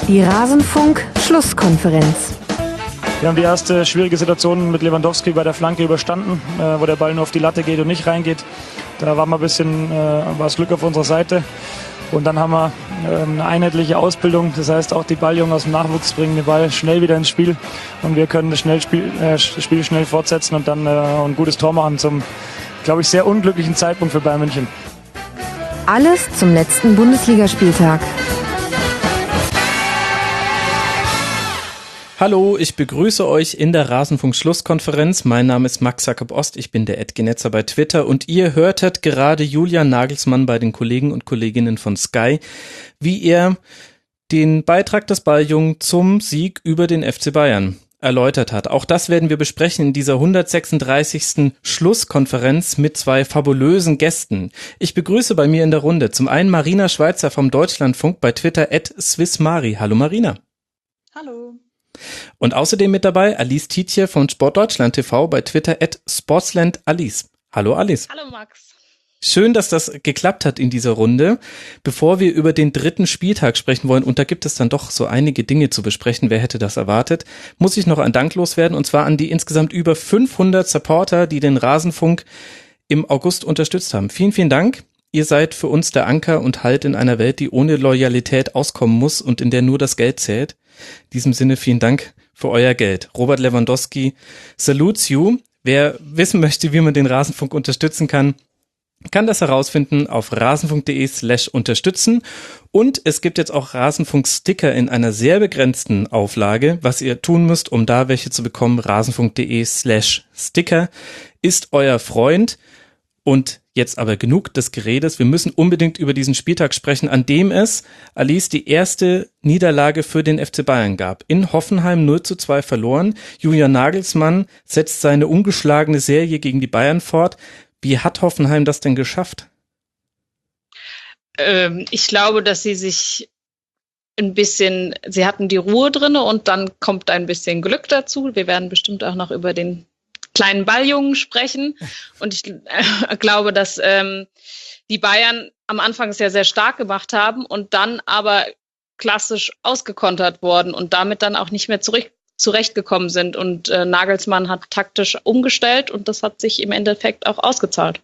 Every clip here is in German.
Die Rasenfunk-Schlusskonferenz. Wir haben die erste schwierige Situation mit Lewandowski bei der Flanke überstanden, wo der Ball nur auf die Latte geht und nicht reingeht. Da war mal ein bisschen war das Glück auf unserer Seite. Und dann haben wir eine einheitliche Ausbildung. Das heißt, auch die Balljungen aus dem Nachwuchs bringen den Ball schnell wieder ins Spiel. Und wir können das Spiel schnell fortsetzen und dann ein gutes Tor machen zum, glaube ich, sehr unglücklichen Zeitpunkt für Bayern München. Alles zum letzten Bundesligaspieltag. Hallo, ich begrüße euch in der Rasenfunk-Schlusskonferenz. Mein Name ist Max Jakob Ost, ich bin der @Genetzer bei Twitter und ihr hörtet gerade Julian Nagelsmann bei den Kollegen und Kolleginnen von Sky, wie er den Beitrag des Balljungen zum Sieg über den FC Bayern erläutert hat. Auch das werden wir besprechen in dieser 136. Schlusskonferenz mit zwei fabulösen Gästen. Ich begrüße bei mir in der Runde zum einen Marina Schweizer vom Deutschlandfunk bei Twitter @SwissMari. Hallo Marina. Hallo. Und außerdem mit dabei Alice Tietje von Sportdeutschland TV bei Twitter @SportslandAlice. Hallo Alice. Hallo Max. Schön, dass das geklappt hat in dieser Runde. Bevor wir über den dritten Spieltag sprechen wollen, und da gibt es dann doch so einige Dinge zu besprechen, wer hätte das erwartet, muss ich noch ein Dank loswerden, und zwar an die insgesamt über 500 Supporter, die den Rasenfunk im August unterstützt haben. Vielen, vielen Dank. Ihr seid für uns der Anker und Halt in einer Welt, die ohne Loyalität auskommen muss und in der nur das Geld zählt. In diesem Sinne vielen Dank für euer Geld. Robert Lewandowski salutes you. Wer wissen möchte, wie man den Rasenfunk unterstützen kann das herausfinden auf rasenfunk.de/unterstützen. Und es gibt jetzt auch Rasenfunk-Sticker in einer sehr begrenzten Auflage. Was ihr tun müsst, um da welche zu bekommen, rasenfunk.de/Sticker ist euer Freund. Und jetzt aber genug des Geredes. Wir müssen unbedingt über diesen Spieltag sprechen, an dem es, Alice, die erste Niederlage für den FC Bayern gab. In Hoffenheim 0:2 verloren. Julian Nagelsmann setzt seine ungeschlagene Serie gegen die Bayern fort. Wie hat Hoffenheim das denn geschafft? Ich glaube, dass sie hatten die Ruhe drinne und dann kommt ein bisschen Glück dazu. Wir werden bestimmt auch noch über den kleinen Balljungen sprechen. Und ich glaube, dass die Bayern am Anfang sehr, sehr stark gemacht haben und dann aber klassisch ausgekontert worden und damit dann auch nicht mehr zurechtgekommen sind. Und Nagelsmann hat taktisch umgestellt und das hat sich im Endeffekt auch ausgezahlt.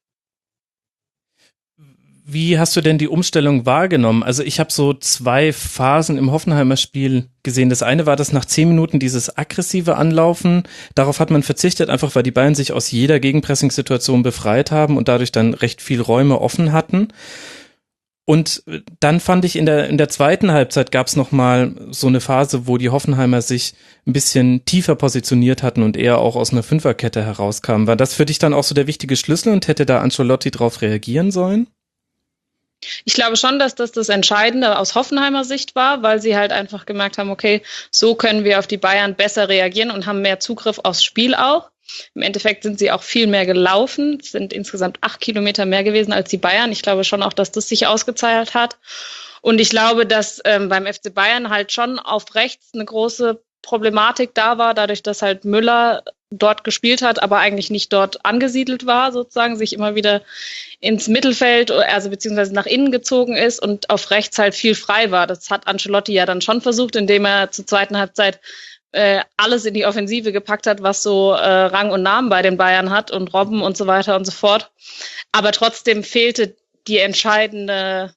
Wie hast du denn die Umstellung wahrgenommen? Also ich habe so zwei Phasen im Hoffenheimer Spiel gesehen. Das eine war das nach 10 Minuten dieses aggressive Anlaufen. Darauf hat man verzichtet, einfach weil die Bayern sich aus jeder Gegenpressing-Situation befreit haben und dadurch dann recht viel Räume offen hatten. Und dann fand ich in der zweiten Halbzeit gab es nochmal so eine Phase, wo die Hoffenheimer sich ein bisschen tiefer positioniert hatten und eher auch aus einer Fünferkette herauskamen. War das für dich dann auch so der wichtige Schlüssel und hätte da Ancelotti drauf reagieren sollen? Ich glaube schon, dass das Entscheidende aus Hoffenheimer Sicht war, weil sie halt einfach gemerkt haben, okay, so können wir auf die Bayern besser reagieren und haben mehr Zugriff aufs Spiel auch. Im Endeffekt sind sie auch viel mehr gelaufen, es sind insgesamt 8 Kilometer mehr gewesen als die Bayern. Ich glaube schon auch, dass das sich ausgezahlt hat. Und ich glaube, dass beim FC Bayern halt schon auf rechts eine große Problematik da war, dadurch, dass halt Müller dort gespielt hat, aber eigentlich nicht dort angesiedelt war, sozusagen, sich immer wieder ins Mittelfeld, also beziehungsweise nach innen gezogen ist und auf rechts halt viel frei war. Das hat Ancelotti ja dann schon versucht, indem er zur zweiten Halbzeit alles in die Offensive gepackt hat, was so Rang und Namen bei den Bayern hat und Robben und so weiter und so fort. Aber trotzdem fehlte die entscheidende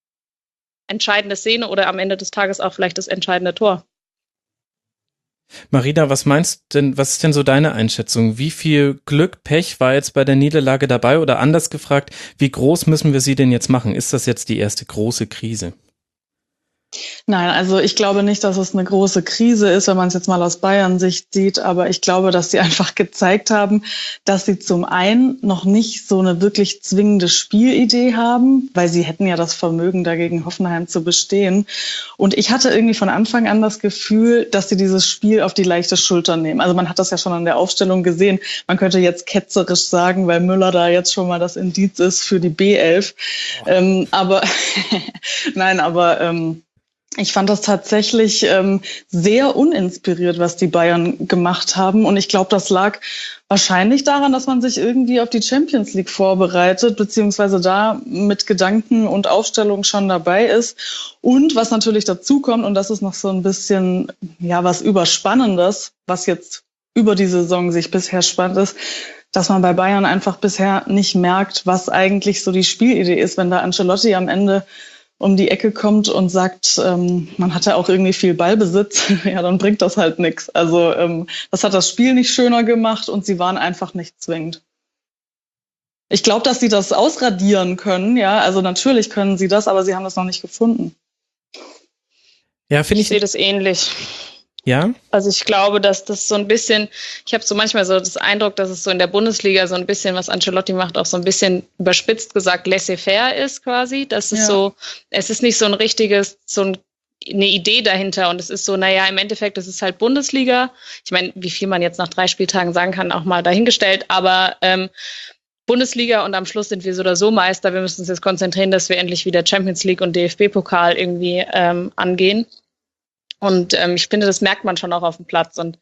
Szene oder am Ende des Tages auch vielleicht das entscheidende Tor. Marina, was ist denn so deine Einschätzung? Wie viel Glück, Pech war jetzt bei der Niederlage dabei? Oder anders gefragt, wie groß müssen wir sie denn jetzt machen? Ist das jetzt die erste große Krise? Nein, also ich glaube nicht, dass es eine große Krise ist, wenn man es jetzt mal aus Bayern-Sicht sieht, aber ich glaube, dass sie einfach gezeigt haben, dass sie zum einen noch nicht so eine wirklich zwingende Spielidee haben, weil sie hätten ja das Vermögen, dagegen Hoffenheim zu bestehen. Und ich hatte irgendwie von Anfang an das Gefühl, dass sie dieses Spiel auf die leichte Schulter nehmen. Also man hat das ja schon an der Aufstellung gesehen. Man könnte jetzt ketzerisch sagen, weil Müller da jetzt schon mal das Indiz ist für die B11. Aber Ich fand das tatsächlich sehr uninspiriert, was die Bayern gemacht haben. Und ich glaube, das lag wahrscheinlich daran, dass man sich irgendwie auf die Champions League vorbereitet, beziehungsweise da mit Gedanken und Aufstellung schon dabei ist. Und was natürlich dazu kommt, und das ist noch so ein bisschen, ja, was Überspannendes, was jetzt über die Saison sich bisher spannt ist, dass man bei Bayern einfach bisher nicht merkt, was eigentlich so die Spielidee ist, wenn da Ancelotti am Ende um die Ecke kommt und sagt, man hatte auch irgendwie viel Ballbesitz, ja, dann bringt das halt nichts. Also das hat das Spiel nicht schöner gemacht und sie waren einfach nicht zwingend. Ich glaube, dass sie das ausradieren können, ja, also natürlich können sie das, aber sie haben das noch nicht gefunden. Ja, finde ich. Ich sehe das ähnlich. Ja? Also ich glaube, dass das so ein bisschen, ich habe so manchmal so das Eindruck, dass es so in der Bundesliga so ein bisschen, was Ancelotti macht, auch so ein bisschen überspitzt gesagt laissez-faire ist quasi. Das ist so, es ist nicht so ein richtiges, eine Idee dahinter und es ist so, naja, im Endeffekt, es ist halt Bundesliga. Ich meine, wie viel man jetzt nach 3 Spieltagen sagen kann, auch mal dahingestellt, aber Bundesliga und am Schluss sind wir so oder so Meister. Wir müssen uns jetzt konzentrieren, dass wir endlich wieder Champions League und DFB-Pokal irgendwie angehen. Und ich finde, das merkt man schon auch auf dem Platz. Und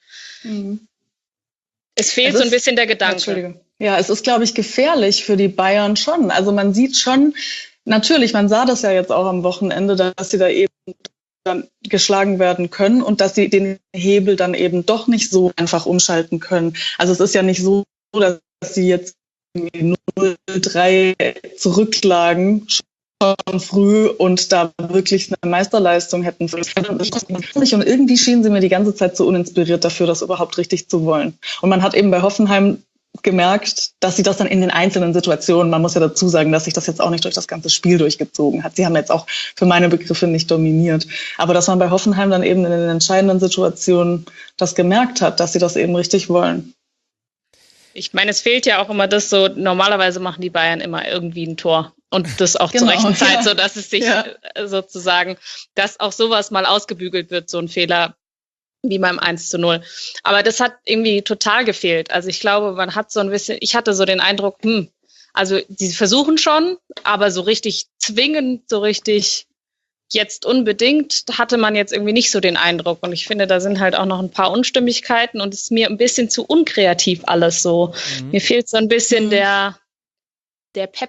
es fehlt so ein bisschen der Gedanke. Entschuldige. Ja, es ist, glaube ich, gefährlich für die Bayern schon. Also man sieht schon, natürlich, man sah das ja jetzt auch am Wochenende, dass sie da eben dann geschlagen werden können und dass sie den Hebel dann eben doch nicht so einfach umschalten können. Also es ist ja nicht so, dass sie jetzt 0-3 zurücklagen schon früh und da wirklich eine Meisterleistung hätten. Und irgendwie schienen sie mir die ganze Zeit so uninspiriert dafür, das überhaupt richtig zu wollen. Und man hat eben bei Hoffenheim gemerkt, dass sie das dann in den einzelnen Situationen, man muss ja dazu sagen, dass sich das jetzt auch nicht durch das ganze Spiel durchgezogen hat. Sie haben jetzt auch für meine Begriffe nicht dominiert. Aber dass man bei Hoffenheim dann eben in den entscheidenden Situationen das gemerkt hat, dass sie das eben richtig wollen. Ich meine, es fehlt ja auch immer das so, normalerweise machen die Bayern immer irgendwie ein Tor. Und das auch zur rechten Zeit, so dass es sich sozusagen, dass auch sowas mal ausgebügelt wird, so ein Fehler wie beim 1:0. Aber das hat irgendwie total gefehlt. Also ich glaube, man hat so ein bisschen, ich hatte so den Eindruck, also die versuchen schon, aber so richtig zwingend, so richtig jetzt unbedingt, hatte man jetzt irgendwie nicht so den Eindruck. Und ich finde, da sind halt auch noch ein paar Unstimmigkeiten und es ist mir ein bisschen zu unkreativ alles so. Mir fehlt so ein bisschen der Pep.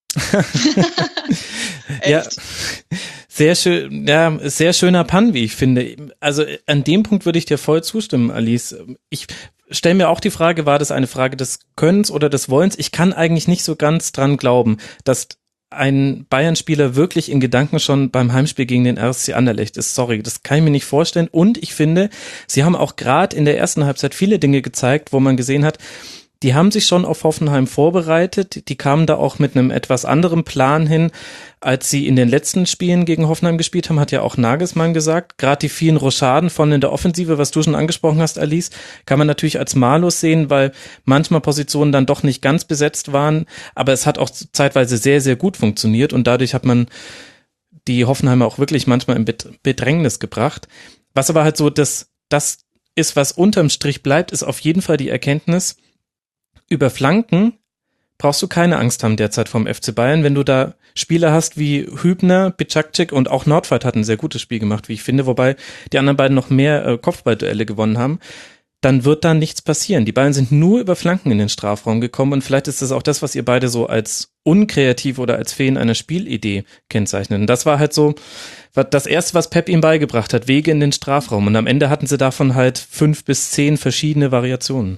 Ja, sehr schön, ja, sehr schöner Pun, wie ich finde. Also an dem Punkt würde ich dir voll zustimmen, Alice. Ich stelle mir auch die Frage, war das eine Frage des Könnens oder des Wollens? Ich kann eigentlich nicht so ganz dran glauben, dass ein Bayern-Spieler wirklich in Gedanken schon beim Heimspiel gegen den RSC Anderlecht ist. Sorry, das kann ich mir nicht vorstellen. Und ich finde, sie haben auch gerade in der ersten Halbzeit viele Dinge gezeigt, wo man gesehen hat, die haben sich schon auf Hoffenheim vorbereitet. Die kamen da auch mit einem etwas anderen Plan hin, als sie in den letzten Spielen gegen Hoffenheim gespielt haben, hat ja auch Nagelsmann gesagt. Gerade die vielen Rochaden von in der Offensive, was du schon angesprochen hast, Alice, kann man natürlich als Malus sehen, weil manchmal Positionen dann doch nicht ganz besetzt waren. Aber es hat auch zeitweise sehr, sehr gut funktioniert und dadurch hat man die Hoffenheimer auch wirklich manchmal in Bedrängnis gebracht. Was aber halt so das ist, was unterm Strich bleibt, ist auf jeden Fall die Erkenntnis, über Flanken brauchst du keine Angst haben derzeit vom FC Bayern, wenn du da Spieler hast wie Hübner, Bicakcic und auch Nordfeldt hat ein sehr gutes Spiel gemacht, wie ich finde, wobei die anderen beiden noch mehr Kopfballduelle gewonnen haben, dann wird da nichts passieren. Die Bayern sind nur über Flanken in den Strafraum gekommen und vielleicht ist das auch das, was ihr beide so als unkreativ oder als Fehlen einer Spielidee kennzeichnet. Und das war halt so das Erste, was Pep ihm beigebracht hat, Wege in den Strafraum und am Ende hatten sie davon halt 5 bis 10 verschiedene Variationen.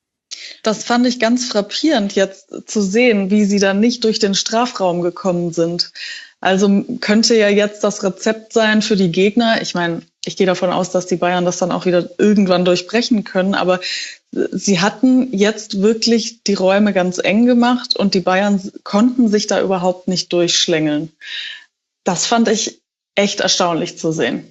Das fand ich ganz frappierend, jetzt zu sehen, wie sie dann nicht durch den Strafraum gekommen sind. Also könnte ja jetzt das Rezept sein für die Gegner. Ich meine, ich gehe davon aus, dass die Bayern das dann auch wieder irgendwann durchbrechen können. Aber sie hatten jetzt wirklich die Räume ganz eng gemacht und die Bayern konnten sich da überhaupt nicht durchschlängeln. Das fand ich echt erstaunlich zu sehen.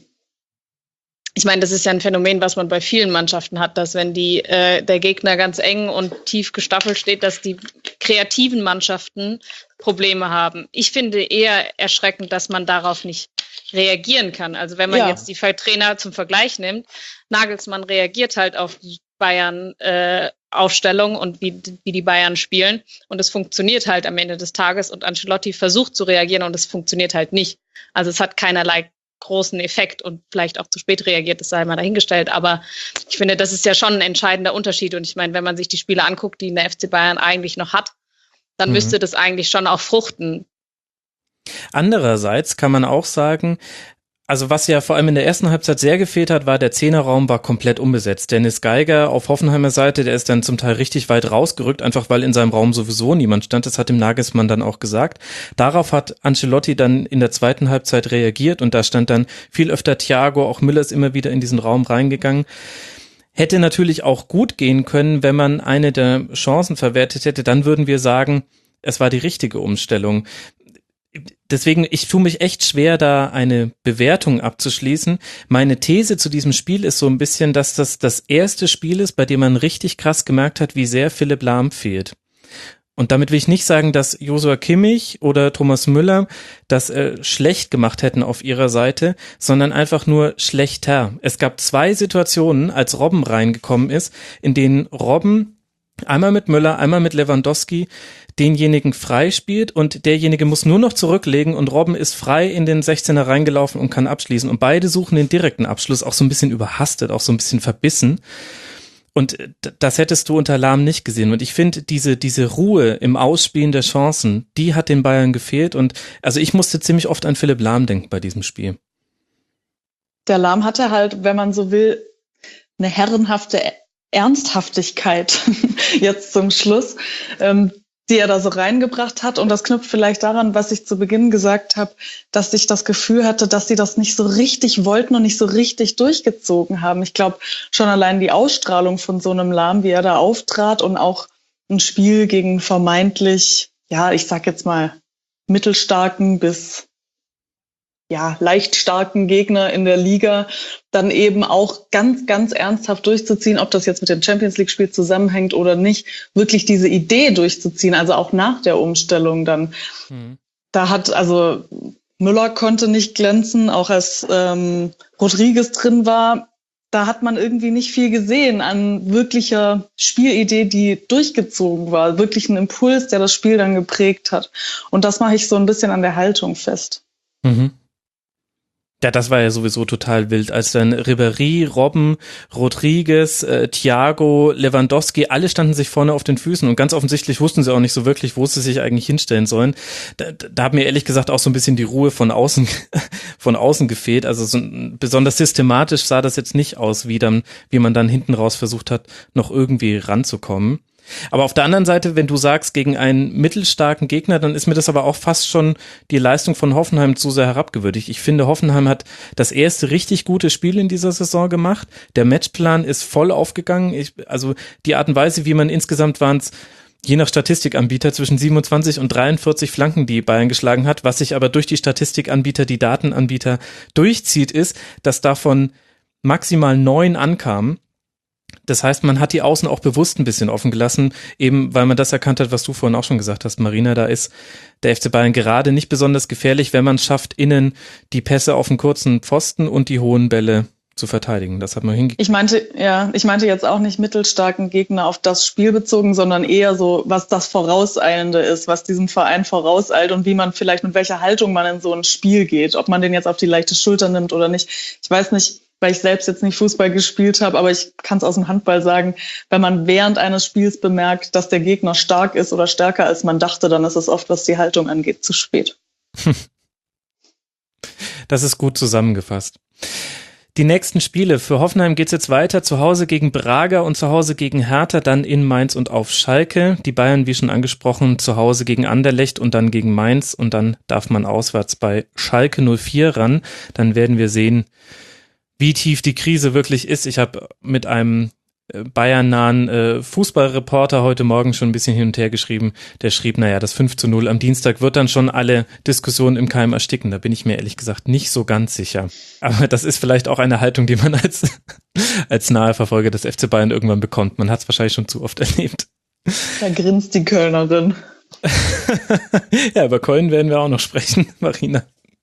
Ich meine, das ist ja ein Phänomen, was man bei vielen Mannschaften hat, dass wenn der Gegner ganz eng und tief gestaffelt steht, dass die kreativen Mannschaften Probleme haben. Ich finde eher erschreckend, dass man darauf nicht reagieren kann. Also wenn man jetzt die Trainer zum Vergleich nimmt, Nagelsmann reagiert halt auf die Bayern Aufstellung und wie die Bayern spielen und es funktioniert halt am Ende des Tages und Ancelotti versucht zu reagieren und es funktioniert halt nicht. Also es hat keinerlei großen Effekt und vielleicht auch zu spät reagiert, das sei mal dahingestellt. Aber ich finde, das ist ja schon ein entscheidender Unterschied. Und ich meine, wenn man sich die Spiele anguckt, die in der FC Bayern eigentlich noch hat, dann müsste das eigentlich schon auch fruchten. Andererseits kann man auch sagen, also was ja vor allem in der ersten Halbzeit sehr gefehlt hat, war der Zehnerraum war komplett unbesetzt. Dennis Geiger auf Hoffenheimer Seite, der ist dann zum Teil richtig weit rausgerückt, einfach weil in seinem Raum sowieso niemand stand. Das hat dem Nagelsmann dann auch gesagt. Darauf hat Ancelotti dann in der zweiten Halbzeit reagiert und da stand dann viel öfter Thiago, auch Müller ist immer wieder in diesen Raum reingegangen. Hätte natürlich auch gut gehen können, wenn man eine der Chancen verwertet hätte, dann würden wir sagen, es war die richtige Umstellung. Deswegen, ich tue mich echt schwer, da eine Bewertung abzuschließen. Meine These zu diesem Spiel ist so ein bisschen, dass das erste Spiel ist, bei dem man richtig krass gemerkt hat, wie sehr Philipp Lahm fehlt. Und damit will ich nicht sagen, dass Joshua Kimmich oder Thomas Müller das schlecht gemacht hätten auf ihrer Seite, sondern einfach nur schlechter. Es gab 2 Situationen, als Robben reingekommen ist, in denen Robben einmal mit Müller, einmal mit Lewandowski denjenigen frei spielt und derjenige muss nur noch zurücklegen und Robben ist frei in den 16er reingelaufen und kann abschließen. Und beide suchen den direkten Abschluss, auch so ein bisschen überhastet, auch so ein bisschen verbissen. Und das hättest du unter Lahm nicht gesehen. Und ich finde, diese Ruhe im Ausspielen der Chancen, die hat den Bayern gefehlt. Und also ich musste ziemlich oft an Philipp Lahm denken bei diesem Spiel. Der Lahm hatte halt, wenn man so will, eine herrenhafte Ernsthaftigkeit jetzt zum Schluss, die er da so reingebracht hat. Und das knüpft vielleicht daran, was ich zu Beginn gesagt habe, dass ich das Gefühl hatte, dass sie das nicht so richtig wollten und nicht so richtig durchgezogen haben. Ich glaube, schon allein die Ausstrahlung von so einem Lahm, wie er da auftrat und auch ein Spiel gegen vermeintlich, ja, ich sag jetzt mal, mittelstarken bis leicht starken Gegner in der Liga, dann eben auch ganz, ganz ernsthaft durchzuziehen, ob das jetzt mit dem Champions-League-Spiel zusammenhängt oder nicht, wirklich diese Idee durchzuziehen, also auch nach der Umstellung dann. Da also Müller konnte nicht glänzen, auch als Rodriguez drin war, da hat man irgendwie nicht viel gesehen an wirklicher Spielidee, die durchgezogen war, wirklich ein Impuls, der das Spiel dann geprägt hat. Und das mache ich so ein bisschen an der Haltung fest. Mhm. Ja, das war ja sowieso total wild, als dann Ribéry, Robben, Rodriguez, Thiago, Lewandowski, alle standen sich vorne auf den Füßen und ganz offensichtlich wussten sie auch nicht so wirklich, wo sie sich eigentlich hinstellen sollen. Da hat mir ehrlich gesagt auch so ein bisschen die Ruhe von außen gefehlt. Also so besonders systematisch sah das jetzt nicht aus, wie man dann hinten raus versucht hat, noch irgendwie ranzukommen. Aber auf der anderen Seite, wenn du sagst, gegen einen mittelstarken Gegner, dann ist mir das aber auch fast schon die Leistung von Hoffenheim zu sehr herabgewürdigt. Ich finde, Hoffenheim hat das erste richtig gute Spiel in dieser Saison gemacht. Der Matchplan ist voll aufgegangen. Also die Art und Weise, wie man insgesamt waren es, je nach Statistikanbieter, zwischen 27 und 43 Flanken, die Bayern geschlagen hat. Was sich aber durch die Statistikanbieter, die Datenanbieter durchzieht, ist, dass davon maximal 9 ankamen. Das heißt, man hat die Außen auch bewusst ein bisschen offen gelassen, eben weil man das erkannt hat, was du vorhin auch schon gesagt hast, Marina, da ist der FC Bayern gerade nicht besonders gefährlich, wenn man es schafft, innen die Pässe auf den kurzen Pfosten und die hohen Bälle zu verteidigen. Das hat man hingekriegt. Ich meinte jetzt auch nicht mittelstarken Gegner auf das Spiel bezogen, sondern eher so, was das Vorauseilende ist, was diesem Verein vorauseilt und wie man vielleicht mit welcher Haltung man in so ein Spiel geht, ob man den jetzt auf die leichte Schulter nimmt oder nicht. Ich weiß nicht, weil ich selbst jetzt nicht Fußball gespielt habe, aber ich kann es aus dem Handball sagen, wenn man während eines Spiels bemerkt, dass der Gegner stark ist oder stärker als man dachte, dann ist es oft, was die Haltung angeht, zu spät. Das ist gut zusammengefasst. Die nächsten Spiele. Für Hoffenheim geht's jetzt weiter. Zu Hause gegen Braga und zu Hause gegen Hertha, dann in Mainz und auf Schalke. Die Bayern, wie schon angesprochen, zu Hause gegen Anderlecht und dann gegen Mainz. Und dann darf man auswärts bei Schalke 04 ran. Dann werden wir sehen, wie tief die Krise wirklich ist. Ich habe mit einem bayernnahen Fußballreporter heute Morgen schon ein bisschen hin und her geschrieben. Der schrieb, das 5:0 am Dienstag wird dann schon alle Diskussionen im Keim ersticken. Da bin ich mir ehrlich gesagt nicht so ganz sicher. Aber das ist vielleicht auch eine Haltung, die man als nahe Verfolger des FC Bayern irgendwann bekommt. Man hat es wahrscheinlich schon zu oft erlebt. Da grinst die Kölnerin. Ja, über Köln werden wir auch noch sprechen, Marina.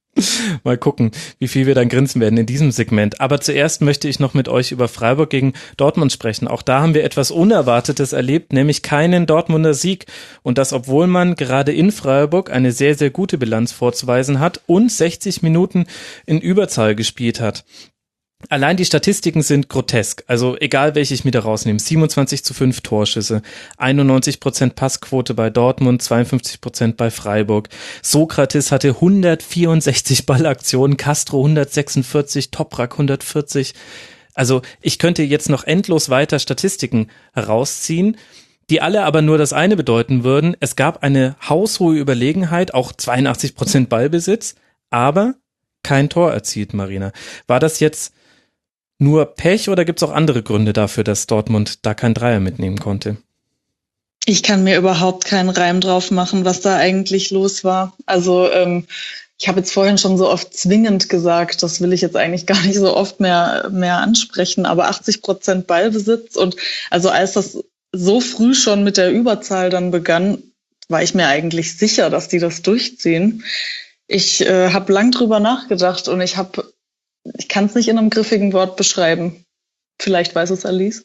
Mal gucken, wie viel wir dann grinsen werden in diesem Segment. Aber zuerst möchte ich noch mit euch über Freiburg gegen Dortmund sprechen. Auch da haben wir etwas Unerwartetes erlebt, nämlich keinen Dortmunder Sieg. Und das, obwohl man gerade in Freiburg eine sehr, sehr gute Bilanz vorzuweisen hat und 60 Minuten in Überzahl gespielt hat. Allein die Statistiken sind grotesk, also egal welche ich mir da rausnehme. 27:5 Torschüsse, 91% Passquote bei Dortmund, 52% bei Freiburg. Sokrates hatte 164 Ballaktionen, Castro 146, Toprak 140. Also ich könnte jetzt noch endlos weiter Statistiken herausziehen, die alle aber nur das eine bedeuten würden. Es gab eine haushohe Überlegenheit, auch 82% Ballbesitz, aber kein Tor erzielt, Marina. War das jetzt nur Pech oder gibt es auch andere Gründe dafür, dass Dortmund da kein Dreier mitnehmen konnte? Ich kann mir überhaupt keinen Reim drauf machen, was da eigentlich los war. Also ich habe jetzt vorhin schon so oft zwingend gesagt, das will ich jetzt eigentlich gar nicht so oft mehr ansprechen, aber 80% Ballbesitz und also als das so früh schon mit der Überzahl dann begann, war ich mir eigentlich sicher, dass die das durchziehen. Ich habe lang drüber nachgedacht und ich kann es nicht in einem griffigen Wort beschreiben. Vielleicht weiß es Alice.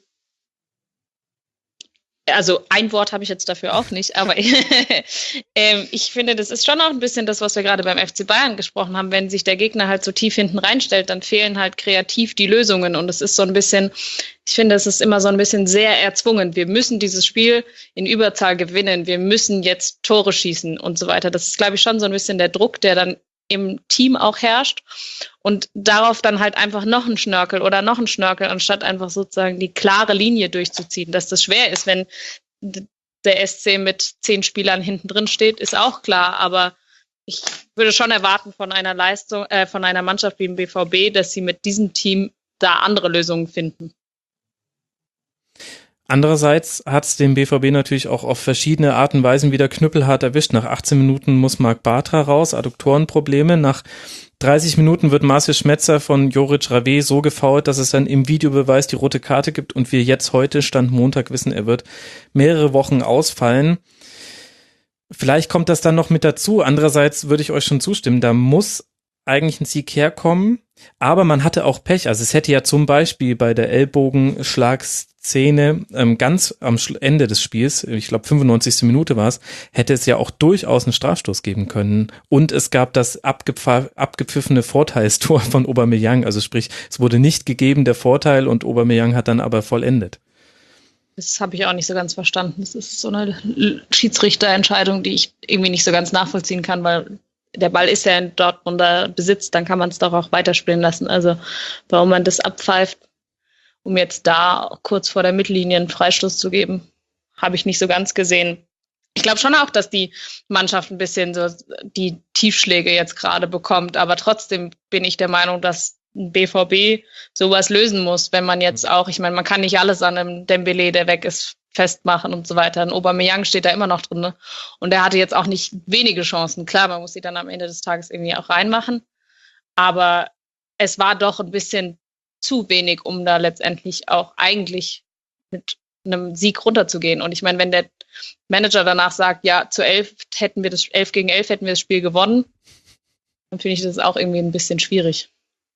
Also ein Wort habe ich jetzt dafür auch nicht, aber ich finde, das ist schon auch ein bisschen das, was wir gerade beim FC Bayern gesprochen haben. Wenn sich der Gegner halt so tief hinten reinstellt, dann fehlen halt kreativ die Lösungen und es ist so ein bisschen, ich finde, es ist immer so ein bisschen sehr erzwungen. Wir müssen dieses Spiel in Überzahl gewinnen, wir müssen jetzt Tore schießen und so weiter. Das ist, glaube ich, schon so ein bisschen der Druck, der dann im Team auch herrscht und darauf dann halt einfach noch ein Schnörkel, anstatt einfach sozusagen die klare Linie durchzuziehen. Dass das schwer ist, wenn der SC mit 10 Spielern hinten drin steht, ist auch klar, aber ich würde schon erwarten von einer Leistung, von einer Mannschaft wie dem BVB, dass sie mit diesem Team da andere Lösungen finden. Andererseits hat es den BVB natürlich auch auf verschiedene Arten und Weisen wieder knüppelhart erwischt. Nach 18 Minuten muss Marc Bartra raus, Adduktorenprobleme. Nach 30 Minuten wird Marcel Schmetzer von Joric Rave so gefoult, dass es dann im Videobeweis die rote Karte gibt und wir jetzt heute, Stand Montag, wissen, er wird mehrere Wochen ausfallen. Vielleicht kommt das dann noch mit dazu. Andererseits würde ich euch schon zustimmen, da muss eigentlich ein Sieg herkommen, aber man hatte auch Pech. Also es hätte ja zum Beispiel bei der Ellbogenschlagszene ganz am Ende des Spiels, ich glaube 95. Minute war es, hätte es ja auch durchaus einen Strafstoß geben können. Und es gab das abgepfiffene Vorteilstor von Aubameyang. Also sprich, es wurde nicht gegeben, der Vorteil, und Aubameyang hat dann aber vollendet. Das habe ich auch nicht so ganz verstanden. Das ist so eine Schiedsrichterentscheidung, die ich irgendwie nicht so ganz nachvollziehen kann, weil der Ball ist ja in Dortmunder Besitz, dann kann man es doch auch weiterspielen lassen. Also warum man das abpfeift, um jetzt da kurz vor der Mittellinie einen Freistoß zu geben, habe ich nicht so ganz gesehen. Ich glaube schon auch, dass die Mannschaft ein bisschen so die Tiefschläge jetzt gerade bekommt, aber trotzdem bin ich der Meinung, dass ein BVB sowas lösen muss, wenn man jetzt auch, ich meine, man kann nicht alles an einem Dembélé, der weg ist, festmachen und so weiter. Ein Aubameyang steht da immer noch drin, ne? Und der hatte jetzt auch nicht wenige Chancen. Klar, man muss sie dann am Ende des Tages irgendwie auch reinmachen, aber es war doch ein bisschen zu wenig, um da letztendlich auch eigentlich mit einem Sieg runterzugehen. Und ich meine, wenn der Manager danach sagt, ja, zu 11 gegen 11 hätten wir das Spiel gewonnen, dann finde ich das auch irgendwie ein bisschen schwierig.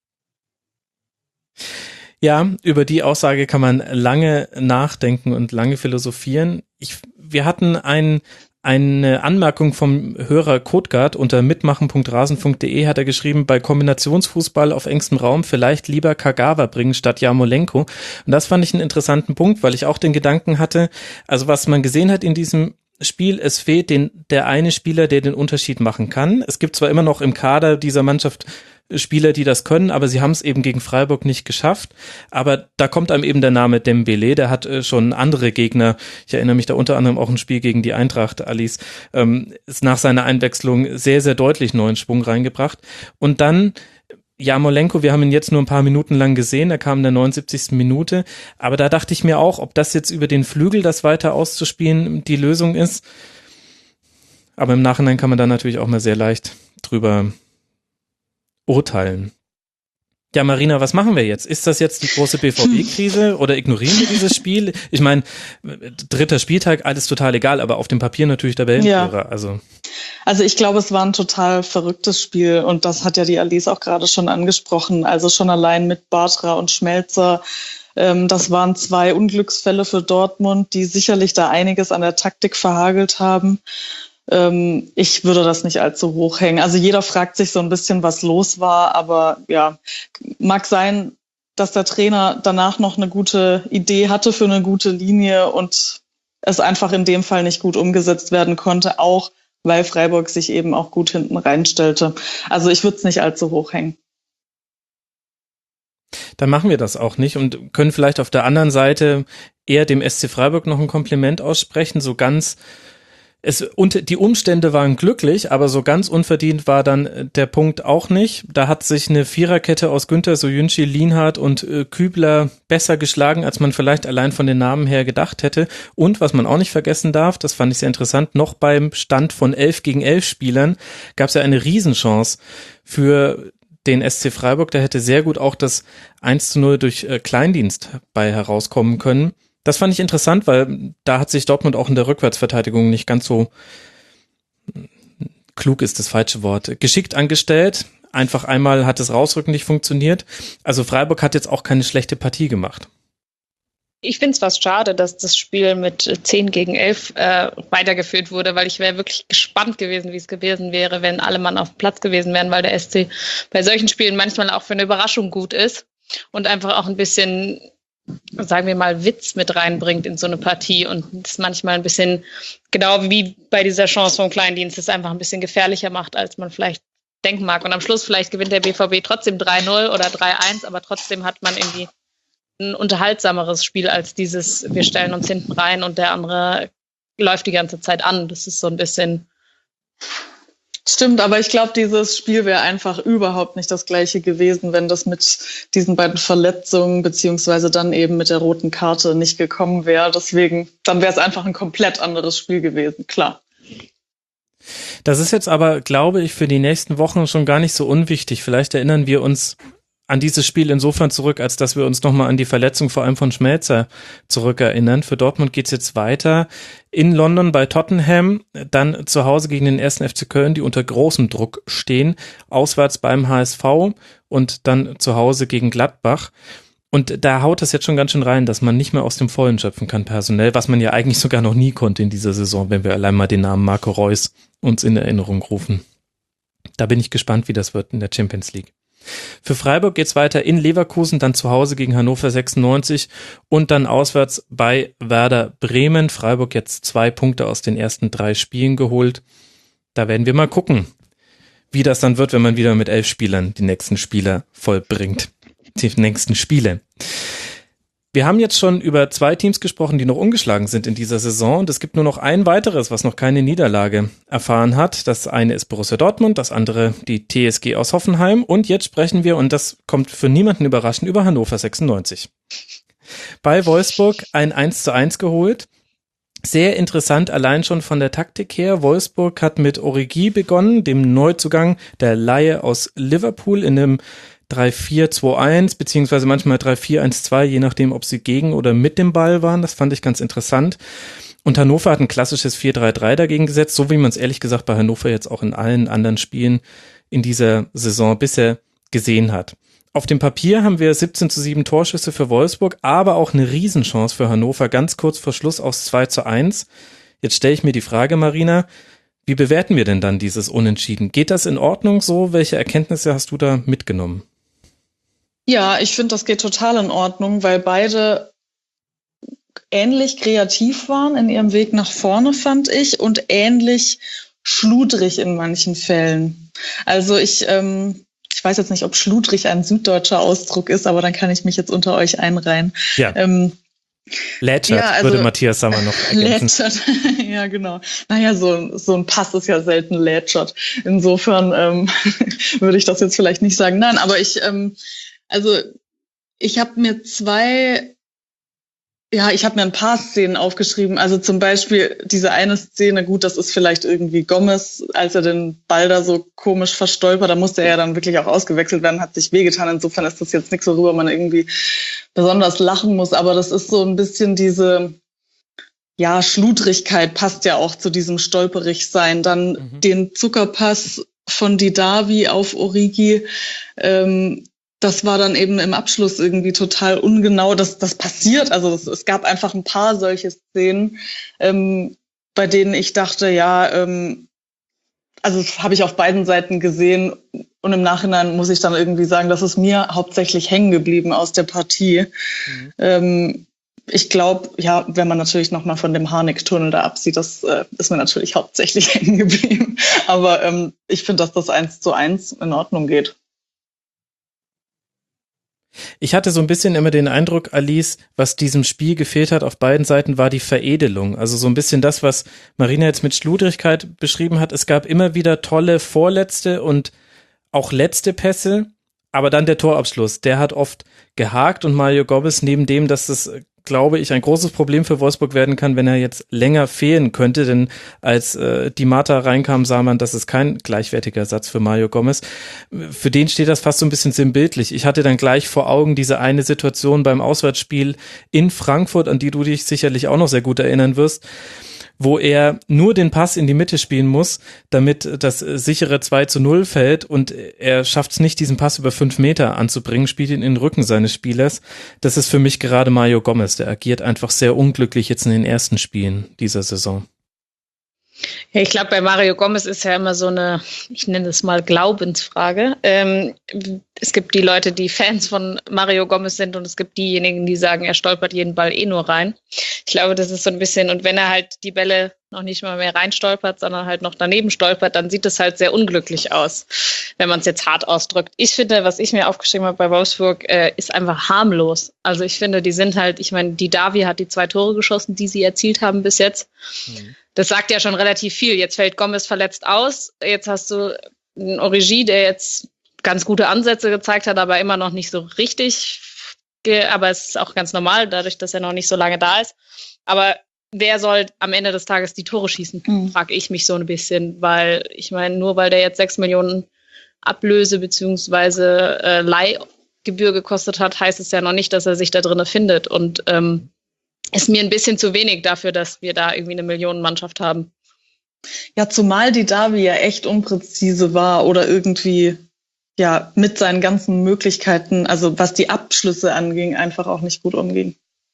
Ja, über die Aussage kann man lange nachdenken und lange philosophieren. Wir hatten eine Anmerkung vom Hörer Kotgard unter mitmachen.rasen.de hat er geschrieben, bei Kombinationsfußball auf engstem Raum vielleicht lieber Kagawa bringen statt Jarmolenko. Und das fand ich einen interessanten Punkt, weil ich auch den Gedanken hatte, also was man gesehen hat in diesem Spiel, es fehlt der eine Spieler, der den Unterschied machen kann. Es gibt zwar immer noch im Kader dieser Mannschaft Spieler, die das können, aber sie haben es eben gegen Freiburg nicht geschafft. Aber da kommt einem eben der Name Dembélé, der hat schon andere Gegner, ich erinnere mich da unter anderem auch ein Spiel gegen die Eintracht, Alice, ist nach seiner Einwechslung sehr, sehr deutlich neuen Schwung reingebracht. Und dann Jarmolenko, wir haben ihn jetzt nur ein paar Minuten lang gesehen, er kam in der 79. Minute, aber da dachte ich mir auch, ob das jetzt über den Flügel, das weiter auszuspielen, die Lösung ist. Aber im Nachhinein kann man da natürlich auch mal sehr leicht drüber urteilen. Ja, Marina, was machen wir jetzt? Ist das jetzt die große BVB-Krise oder ignorieren wir dieses Spiel? Ich meine, 3. Spieltag, alles total egal, aber auf dem Papier natürlich der Tabellenführer. Ja. Also ich glaube, es war ein total verrücktes Spiel und das hat ja die Alice auch gerade schon angesprochen. Also schon allein mit Bartra und Schmelzer. Das waren 2 Unglücksfälle für Dortmund, die sicherlich da einiges an der Taktik verhagelt haben. Ich würde das nicht allzu hoch hängen. Also jeder fragt sich so ein bisschen, was los war, aber ja, mag sein, dass der Trainer danach noch eine gute Idee hatte für eine gute Linie und es einfach in dem Fall nicht gut umgesetzt werden konnte, auch weil Freiburg sich eben auch gut hinten reinstellte. Also ich würde es nicht allzu hoch hängen. Dann machen wir das auch nicht und können vielleicht auf der anderen Seite eher dem SC Freiburg noch ein Kompliment aussprechen, so ganz die Umstände waren glücklich, aber so ganz unverdient war dann der Punkt auch nicht. Da hat sich eine Viererkette aus Günther, Soyuncu, Lienhardt und Kübler besser geschlagen, als man vielleicht allein von den Namen her gedacht hätte. Und was man auch nicht vergessen darf, das fand ich sehr interessant, noch beim Stand von 11 gegen 11 Spielern gab es ja eine Riesenchance für den SC Freiburg. Da hätte sehr gut auch das 1:0 durch Kleindienst bei herauskommen können. Das fand ich interessant, weil da hat sich Dortmund auch in der Rückwärtsverteidigung nicht ganz so, klug ist das falsche Wort, geschickt angestellt. Einfach einmal hat das Rausrücken nicht funktioniert. Also Freiburg hat jetzt auch keine schlechte Partie gemacht. Ich finde es fast schade, dass das Spiel mit 10 gegen 11 weitergeführt wurde, weil ich wäre wirklich gespannt gewesen, wie es gewesen wäre, wenn alle Mann auf dem Platz gewesen wären, weil der SC bei solchen Spielen manchmal auch für eine Überraschung gut ist und einfach auch ein bisschen, sagen wir mal, Witz mit reinbringt in so eine Partie und es manchmal ein bisschen, genau wie bei dieser Chance vom Kleindienst, es einfach ein bisschen gefährlicher macht, als man vielleicht denken mag. Und am Schluss vielleicht gewinnt der BVB trotzdem 3:0 oder 3:1, aber trotzdem hat man irgendwie ein unterhaltsameres Spiel als dieses, wir stellen uns hinten rein und der andere läuft die ganze Zeit an. Das ist so ein bisschen... Stimmt, aber ich glaube, dieses Spiel wäre einfach überhaupt nicht das gleiche gewesen, wenn das mit diesen beiden Verletzungen beziehungsweise dann eben mit der roten Karte nicht gekommen wäre. Deswegen, dann wäre es einfach ein komplett anderes Spiel gewesen, klar. Das ist jetzt aber, glaube ich, für die nächsten Wochen schon gar nicht so unwichtig. Vielleicht erinnern wir uns an dieses Spiel insofern zurück, als dass wir uns nochmal an die Verletzung vor allem von Schmelzer zurückerinnern. Für Dortmund geht's jetzt weiter in London bei Tottenham, dann zu Hause gegen den 1. FC Köln, die unter großem Druck stehen, auswärts beim HSV und dann zu Hause gegen Gladbach. Und da haut das jetzt schon ganz schön rein, dass man nicht mehr aus dem Vollen schöpfen kann personell, was man ja eigentlich sogar noch nie konnte in dieser Saison, wenn wir allein mal den Namen Marco Reus uns in Erinnerung rufen. Da bin ich gespannt, wie das wird in der Champions League. Für Freiburg geht's weiter in Leverkusen, dann zu Hause gegen Hannover 96 und dann auswärts bei Werder Bremen. Freiburg jetzt 2 Punkte aus den ersten 3 Spielen geholt. Da werden wir mal gucken, wie das dann wird, wenn man wieder mit 11 Spielern die nächsten Spieler vollbringt. Die nächsten Spiele. Wir haben jetzt schon über 2 Teams gesprochen, die noch ungeschlagen sind in dieser Saison und es gibt nur noch ein weiteres, was noch keine Niederlage erfahren hat. Das eine ist Borussia Dortmund, das andere die TSG aus Hoffenheim und jetzt sprechen wir, und das kommt für niemanden überraschend, über Hannover 96. Bei Wolfsburg ein 1:1 geholt. Sehr interessant, allein schon von der Taktik her. Wolfsburg hat mit Origi begonnen, dem Neuzugang der Leihe aus Liverpool in einem 3-4-2-1, beziehungsweise manchmal 3-4-1-2, je nachdem, ob sie gegen oder mit dem Ball waren. Das fand ich ganz interessant. Und Hannover hat ein klassisches 4-3-3 dagegen gesetzt, so wie man es ehrlich gesagt bei Hannover jetzt auch in allen anderen Spielen in dieser Saison bisher gesehen hat. Auf dem Papier haben wir 17:7 Torschüsse für Wolfsburg, aber auch eine Riesenchance für Hannover, ganz kurz vor Schluss aus 2:1. Jetzt stelle ich mir die Frage, Marina, wie bewerten wir denn dann dieses Unentschieden? Geht das in Ordnung so? Welche Erkenntnisse hast du da mitgenommen? Ja, ich finde, das geht total in Ordnung, weil beide ähnlich kreativ waren in ihrem Weg nach vorne, fand ich, und ähnlich schludrig in manchen Fällen. Also ich weiß jetzt nicht, ob schludrig ein süddeutscher Ausdruck ist, aber dann kann ich mich jetzt unter euch einreihen. Ja. Lätschert, ja, also, würde Matthias Sammer noch ergänzen. Lätschert, ja genau. Naja, so ein Pass ist ja selten lätschert. Insofern würde ich das jetzt vielleicht nicht sagen. Nein, aber ich habe mir ein paar Szenen aufgeschrieben. Also zum Beispiel diese eine Szene, gut, das ist vielleicht irgendwie Gomez, als er den Ball da so komisch verstolpert, da musste er ja dann wirklich auch ausgewechselt werden, hat sich wehgetan. Insofern ist das jetzt nichts, worüber man irgendwie besonders lachen muss. Aber das ist so ein bisschen diese ja, Schludrigkeit passt ja auch zu diesem Stolperig-Sein. Dann den Zuckerpass von Didavi auf Origi, das war dann eben im Abschluss irgendwie total ungenau. Das passiert, also es gab einfach ein paar solche Szenen, bei denen ich dachte, ja, also das habe ich auf beiden Seiten gesehen und im Nachhinein muss ich dann irgendwie sagen, das ist mir hauptsächlich hängen geblieben aus der Partie. Ich glaube, ja, wenn man natürlich nochmal von dem Harnik-Tunnel da absieht, das ist mir natürlich hauptsächlich hängen geblieben. Aber ich finde, dass das 1:1 in Ordnung geht. Ich hatte so ein bisschen immer den Eindruck, Alice, was diesem Spiel gefehlt hat auf beiden Seiten, war die Veredelung. Also so ein bisschen das, was Marina jetzt mit Schludrigkeit beschrieben hat. Es gab immer wieder tolle vorletzte und auch letzte Pässe, aber dann der Torabschluss, der hat oft gehakt und Mario Gomez neben dem, dass das, glaube ich, ein großes Problem für Wolfsburg werden kann, wenn er jetzt länger fehlen könnte, denn als Di Marta reinkam, sah man, das ist kein gleichwertiger Ersatz für Mario Gomez. Für den steht das fast so ein bisschen sinnbildlich. Ich hatte dann gleich vor Augen diese eine Situation beim Auswärtsspiel in Frankfurt, an die du dich sicherlich auch noch sehr gut erinnern wirst, wo er nur den Pass in die Mitte spielen muss, damit das sichere 2:0 fällt und er schafft es nicht, diesen Pass über 5 Meter anzubringen, spielt ihn in den Rücken seines Spielers. Das ist für mich gerade Mario Gomez, der agiert einfach sehr unglücklich jetzt in den ersten Spielen dieser Saison. Ja, ich glaube, bei Mario Gomez ist ja immer so eine, ich nenne es mal Glaubensfrage. Es gibt die Leute, die Fans von Mario Gomez sind und es gibt diejenigen, die sagen, er stolpert jeden Ball nur rein. Ich glaube, das ist so ein bisschen, und wenn er halt die Bälle noch nicht mal mehr reinstolpert, sondern halt noch daneben stolpert, dann sieht es halt sehr unglücklich aus, wenn man es jetzt hart ausdrückt. Ich finde, was ich mir aufgeschrieben habe bei Wolfsburg, ist einfach harmlos. Also ich finde, die sind halt, ich meine, Didavi hat die 2 Tore geschossen, die sie erzielt haben bis jetzt. Das sagt ja schon relativ viel. Jetzt fällt Gomez verletzt aus. Jetzt hast du einen Origi, der jetzt ganz gute Ansätze gezeigt hat, aber immer noch nicht so richtig. Aber es ist auch ganz normal, dadurch, dass er noch nicht so lange da ist. Aber wer soll am Ende des Tages die Tore schießen, frage ich mich so ein bisschen. Weil ich meine, nur weil der jetzt 6 Millionen Ablöse bzw. Leihgebühr gekostet hat, heißt es ja noch nicht, dass er sich da drin findet. Und ist mir ein bisschen zu wenig dafür, dass wir da irgendwie eine Millionenmannschaft haben. Ja, zumal Didavi ja echt unpräzise war oder irgendwie ja mit seinen ganzen Möglichkeiten, also was die Abschlüsse anging, einfach auch nicht gut umging.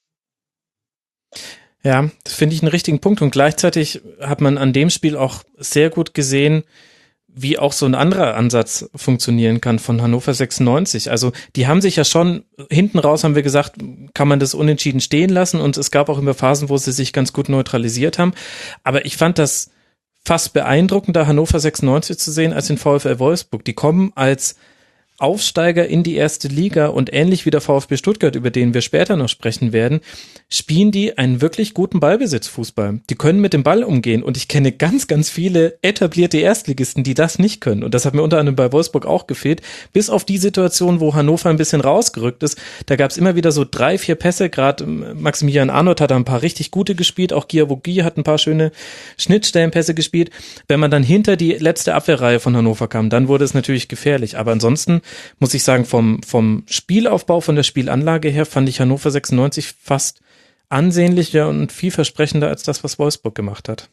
Ja, das finde ich einen richtigen Punkt und gleichzeitig hat man an dem Spiel auch sehr gut gesehen, wie auch so ein anderer Ansatz funktionieren kann von Hannover 96. Also die haben sich ja schon, hinten raus haben wir gesagt, kann man das unentschieden stehen lassen und es gab auch immer Phasen, wo sie sich ganz gut neutralisiert haben. Aber ich fand das fast beeindruckender, Hannover 96 zu sehen, als den VfL Wolfsburg. Die kommen als Aufsteiger in die erste Liga und ähnlich wie der VfB Stuttgart, über den wir später noch sprechen werden, spielen die einen wirklich guten Ballbesitzfußball. Die können mit dem Ball umgehen und ich kenne ganz, ganz viele etablierte Erstligisten, die das nicht können und das hat mir unter anderem bei Wolfsburg auch gefehlt, bis auf die Situation, wo Hannover ein bisschen rausgerückt ist. Da gab es immer wieder so 3-4 Pässe, gerade Maximilian Arnold hat da ein paar richtig gute gespielt, auch Giavogi hat ein paar schöne Schnittstellenpässe gespielt. Wenn man dann hinter die letzte Abwehrreihe von Hannover kam, dann wurde es natürlich gefährlich, aber ansonsten muss ich sagen, vom Spielaufbau, von der Spielanlage her fand ich Hannover 96 fast ansehnlicher und vielversprechender als das, was Wolfsburg gemacht hat.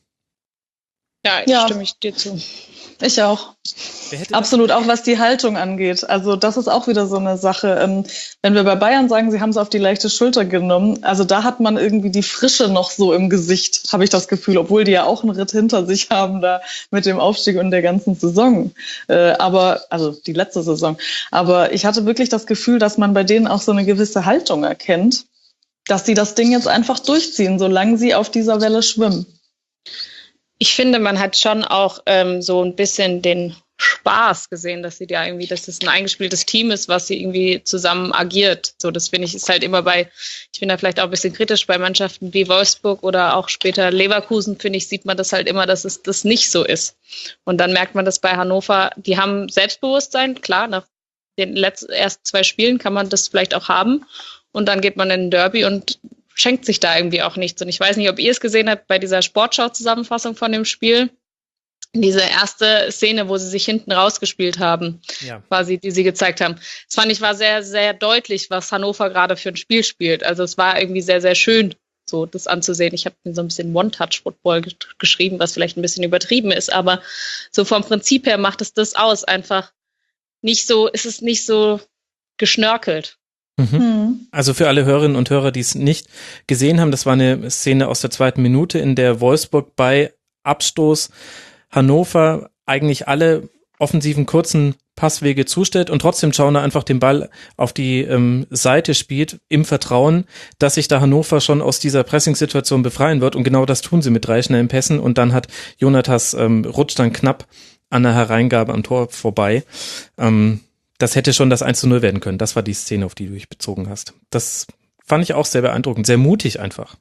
Ja, stimme ich dir zu. Ich auch. Absolut, auch was die Haltung angeht. Also das ist auch wieder so eine Sache. Wenn wir bei Bayern sagen, sie haben es auf die leichte Schulter genommen, also da hat man irgendwie die Frische noch so im Gesicht, habe ich das Gefühl, obwohl die ja auch einen Ritt hinter sich haben da mit dem Aufstieg und der ganzen Saison. Also die letzte Saison. Aber ich hatte wirklich das Gefühl, dass man bei denen auch so eine gewisse Haltung erkennt, dass sie das Ding jetzt einfach durchziehen, solange sie auf dieser Welle schwimmen. Ich finde, man hat schon auch so ein bisschen den Spaß gesehen, dass es ein eingespieltes Team ist, was sie irgendwie zusammen agiert. So, das finde ich, ist halt immer ich bin da vielleicht auch ein bisschen kritisch bei Mannschaften wie Wolfsburg oder auch später Leverkusen, finde ich, sieht man das halt immer, dass es das nicht so ist. Und dann merkt man das bei Hannover, die haben Selbstbewusstsein, klar, nach den ersten 2 Spielen kann man das vielleicht auch haben. Und dann geht man in ein Derby und schenkt sich da irgendwie auch nichts. Und ich weiß nicht, ob ihr es gesehen habt bei dieser Sportschau-Zusammenfassung von dem Spiel. Diese erste Szene, wo sie sich hinten rausgespielt haben, quasi, die sie gezeigt haben. Das fand ich war sehr, sehr deutlich, was Hannover gerade für ein Spiel spielt. Also es war irgendwie sehr, sehr schön so das anzusehen. Ich habe mir so ein bisschen One-Touch-Football geschrieben, was vielleicht ein bisschen übertrieben ist, aber so vom Prinzip her macht es das aus. Einfach nicht so, ist es nicht so geschnörkelt. Also für alle Hörerinnen und Hörer, die es nicht gesehen haben, das war eine Szene aus der 2. Minute, in der Wolfsburg bei Abstoß Hannover eigentlich alle offensiven kurzen Passwege zustellt und trotzdem Schauner einfach den Ball auf die Seite spielt, im Vertrauen, dass sich da Hannover schon aus dieser Pressing-Situation befreien wird, und genau das tun sie mit 3 schnellen Pässen, und dann hat Jonatas rutscht dann knapp an der Hereingabe am Tor vorbei. Das hätte schon das 1:0 werden können. Das war die Szene, auf die du dich bezogen hast. Das fand ich auch sehr beeindruckend, sehr mutig einfach.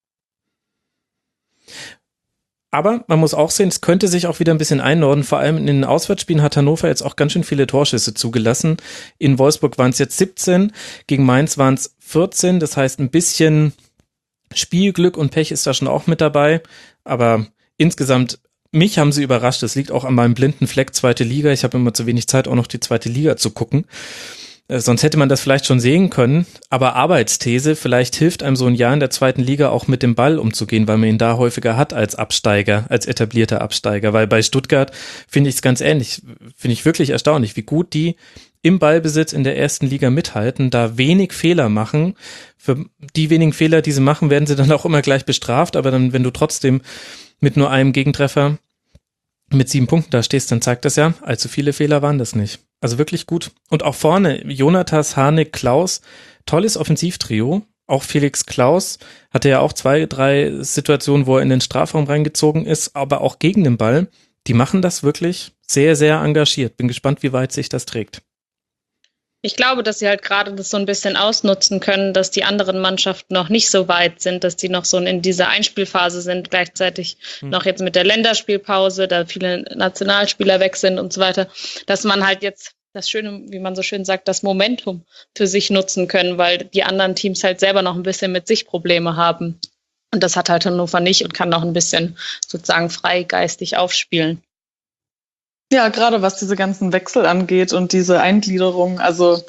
Aber man muss auch sehen, es könnte sich auch wieder ein bisschen einnorden. Vor allem in den Auswärtsspielen hat Hannover jetzt auch ganz schön viele Torschüsse zugelassen. In Wolfsburg waren es jetzt 17, gegen Mainz waren es 14. Das heißt, ein bisschen Spielglück und Pech ist da schon auch mit dabei. Aber insgesamt, mich haben sie überrascht. Das liegt auch an meinem blinden Fleck 2. Liga. Ich habe immer zu wenig Zeit, auch noch die 2. Liga zu gucken. Sonst hätte man das vielleicht schon sehen können. Aber Arbeitsthese, vielleicht hilft einem so ein Jahr in der 2. Liga auch mit dem Ball umzugehen, weil man ihn da häufiger hat als Absteiger, als etablierter Absteiger. Weil bei Stuttgart finde ich es ganz ähnlich. Finde ich wirklich erstaunlich, wie gut die im Ballbesitz in der 1. Liga mithalten, da wenig Fehler machen. Für die wenigen Fehler, die sie machen, werden sie dann auch immer gleich bestraft. Aber dann, wenn du trotzdem mit nur einem Gegentreffer mit 7 Punkten da stehst, dann zeigt das ja, allzu viele Fehler waren das nicht. Also wirklich gut. Und auch vorne, Jonatas, Harnik, Klaus, tolles Offensivtrio. Auch Felix Klaus hatte ja auch 2, 3 Situationen, wo er in den Strafraum reingezogen ist, aber auch gegen den Ball. Die machen das wirklich sehr, sehr engagiert. Bin gespannt, wie weit sich das trägt. Ich glaube, dass sie halt gerade das so ein bisschen ausnutzen können, dass die anderen Mannschaften noch nicht so weit sind, dass die noch so in dieser Einspielphase sind, gleichzeitig noch jetzt mit der Länderspielpause, da viele Nationalspieler weg sind und so weiter, dass man halt jetzt das Schöne, wie man so schön sagt, das Momentum für sich nutzen können, weil die anderen Teams halt selber noch ein bisschen mit sich Probleme haben. Und das hat halt Hannover nicht und kann noch ein bisschen sozusagen freigeistig aufspielen. Ja, gerade was diese ganzen Wechsel angeht und diese Eingliederung, also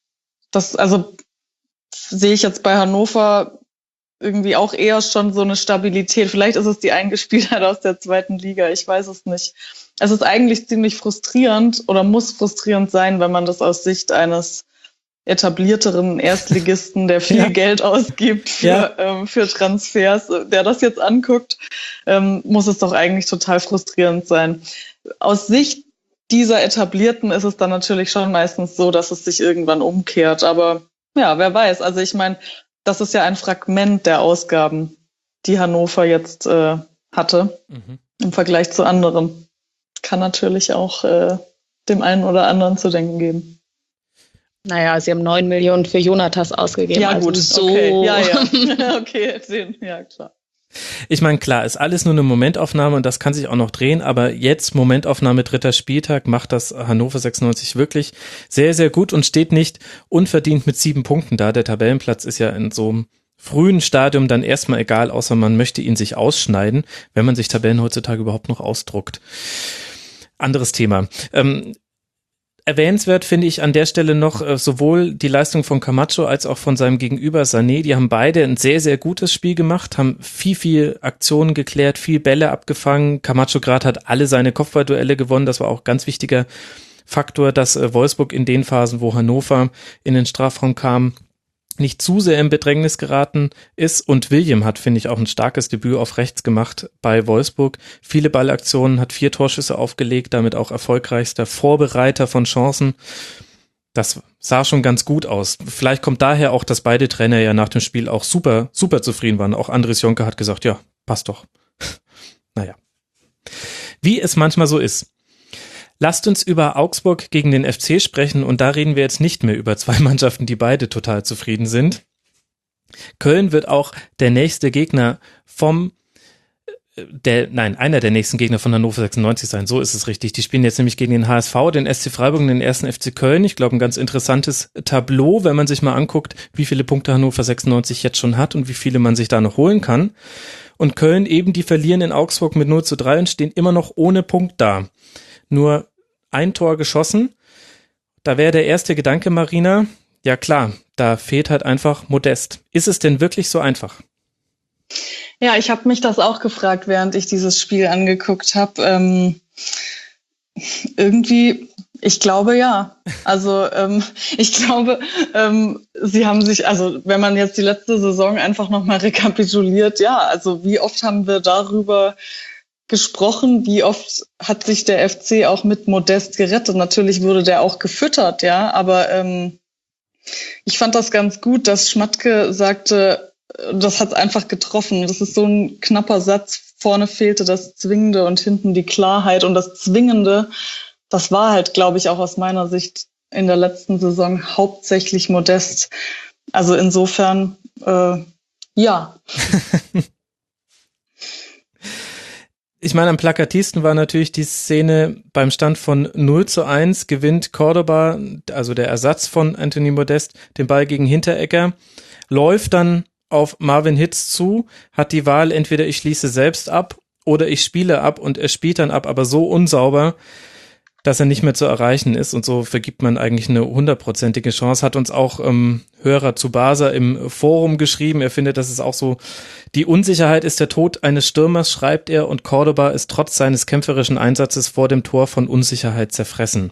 sehe ich jetzt bei Hannover irgendwie auch eher schon so eine Stabilität. Vielleicht ist es die Eingespieltheit aus der 2. Liga, ich weiß es nicht. Es ist eigentlich ziemlich frustrierend oder muss frustrierend sein, wenn man das aus Sicht eines etablierteren Erstligisten, der viel Geld ausgibt für Transfers, der das jetzt anguckt, muss es doch eigentlich total frustrierend sein. Aus Sicht dieser Etablierten ist es dann natürlich schon meistens so, dass es sich irgendwann umkehrt. Aber ja, wer weiß. Also ich meine, das ist ja ein Fragment der Ausgaben, die Hannover jetzt hatte im Vergleich zu anderen. Kann natürlich auch dem einen oder anderen zu denken geben. Naja, sie haben 9 Millionen für Jonatas ausgegeben. Ja, gut, also so. Okay. Ja. Okay, ja, klar. Ich meine, klar, ist alles nur eine Momentaufnahme und das kann sich auch noch drehen, aber jetzt Momentaufnahme 3. Spieltag macht das Hannover 96 wirklich sehr, sehr gut und steht nicht unverdient mit 7 Punkten da. Der Tabellenplatz ist ja in so einem frühen Stadium dann erstmal egal, außer man möchte ihn sich ausschneiden, wenn man sich Tabellen heutzutage überhaupt noch ausdruckt. Anderes Thema. Erwähnenswert finde ich an der Stelle noch sowohl die Leistung von Camacho als auch von seinem Gegenüber Sané. Die haben beide ein sehr, sehr gutes Spiel gemacht, haben viel Aktionen geklärt, viel Bälle abgefangen. Camacho gerade hat alle seine Kopfballduelle gewonnen. Das war auch ein ganz wichtiger Faktor, dass Wolfsburg in den Phasen, wo Hannover in den Strafraum kam, nicht zu sehr in Bedrängnis geraten ist. Und William hat, finde ich, auch ein starkes Debüt auf rechts gemacht bei Wolfsburg. Viele Ballaktionen, hat 4 Torschüsse aufgelegt, damit auch erfolgreichster Vorbereiter von Chancen. Das sah schon ganz gut aus. Vielleicht kommt daher auch, dass beide Trainer ja nach dem Spiel auch super zufrieden waren. Auch Andres Jonker hat gesagt, ja, passt doch. Naja. Wie es manchmal so ist. Lasst uns über Augsburg gegen den FC sprechen und da reden wir jetzt nicht mehr über 2 Mannschaften, die beide total zufrieden sind. Köln wird auch der nächste Gegner einer der nächsten Gegner von Hannover 96 sein, so ist es richtig. Die spielen jetzt nämlich gegen den HSV, den SC Freiburg und den 1. FC Köln. Ich glaube, ein ganz interessantes Tableau, wenn man sich mal anguckt, wie viele Punkte Hannover 96 jetzt schon hat und wie viele man sich da noch holen kann. Und Köln eben, die verlieren in Augsburg mit 0:3 und stehen immer noch ohne Punkt da. Nur 1 Tor geschossen. Da wäre der erste Gedanke, Marina, ja klar, da fehlt halt einfach Modest. Ist es denn wirklich so einfach? Ja, ich habe mich das auch gefragt, während ich dieses Spiel angeguckt habe. Irgendwie, ich glaube ja. Also ich glaube, sie haben sich, also wenn man jetzt die letzte Saison einfach nochmal rekapituliert, ja, also wie oft haben wir darüber gesprochen, wie oft hat sich der FC auch mit Modest gerettet. Natürlich wurde der auch gefüttert, ja, aber ich fand das ganz gut, dass Schmatke sagte, das hat's einfach getroffen. Das ist so ein knapper Satz. Vorne fehlte das Zwingende und hinten die Klarheit. Und das Zwingende, das war halt, glaube ich, auch aus meiner Sicht in der letzten Saison hauptsächlich Modest. Also insofern, ja. Ich meine, am plakativsten war natürlich die Szene beim Stand von 0:1, gewinnt Cordoba, also der Ersatz von Anthony Modest, den Ball gegen Hinteregger, läuft dann auf Marvin Hitz zu, hat die Wahl, entweder ich schließe selbst ab oder ich spiele ab, und er spielt dann ab, aber so unsauber, dass er nicht mehr zu erreichen ist, und so vergibt man eigentlich eine 100%ige Chance. Hat uns auch Hörer zu Barca im Forum geschrieben, er findet, das ist auch so, die Unsicherheit ist der Tod eines Stürmers, schreibt er, und Cordoba ist trotz seines kämpferischen Einsatzes vor dem Tor von Unsicherheit zerfressen.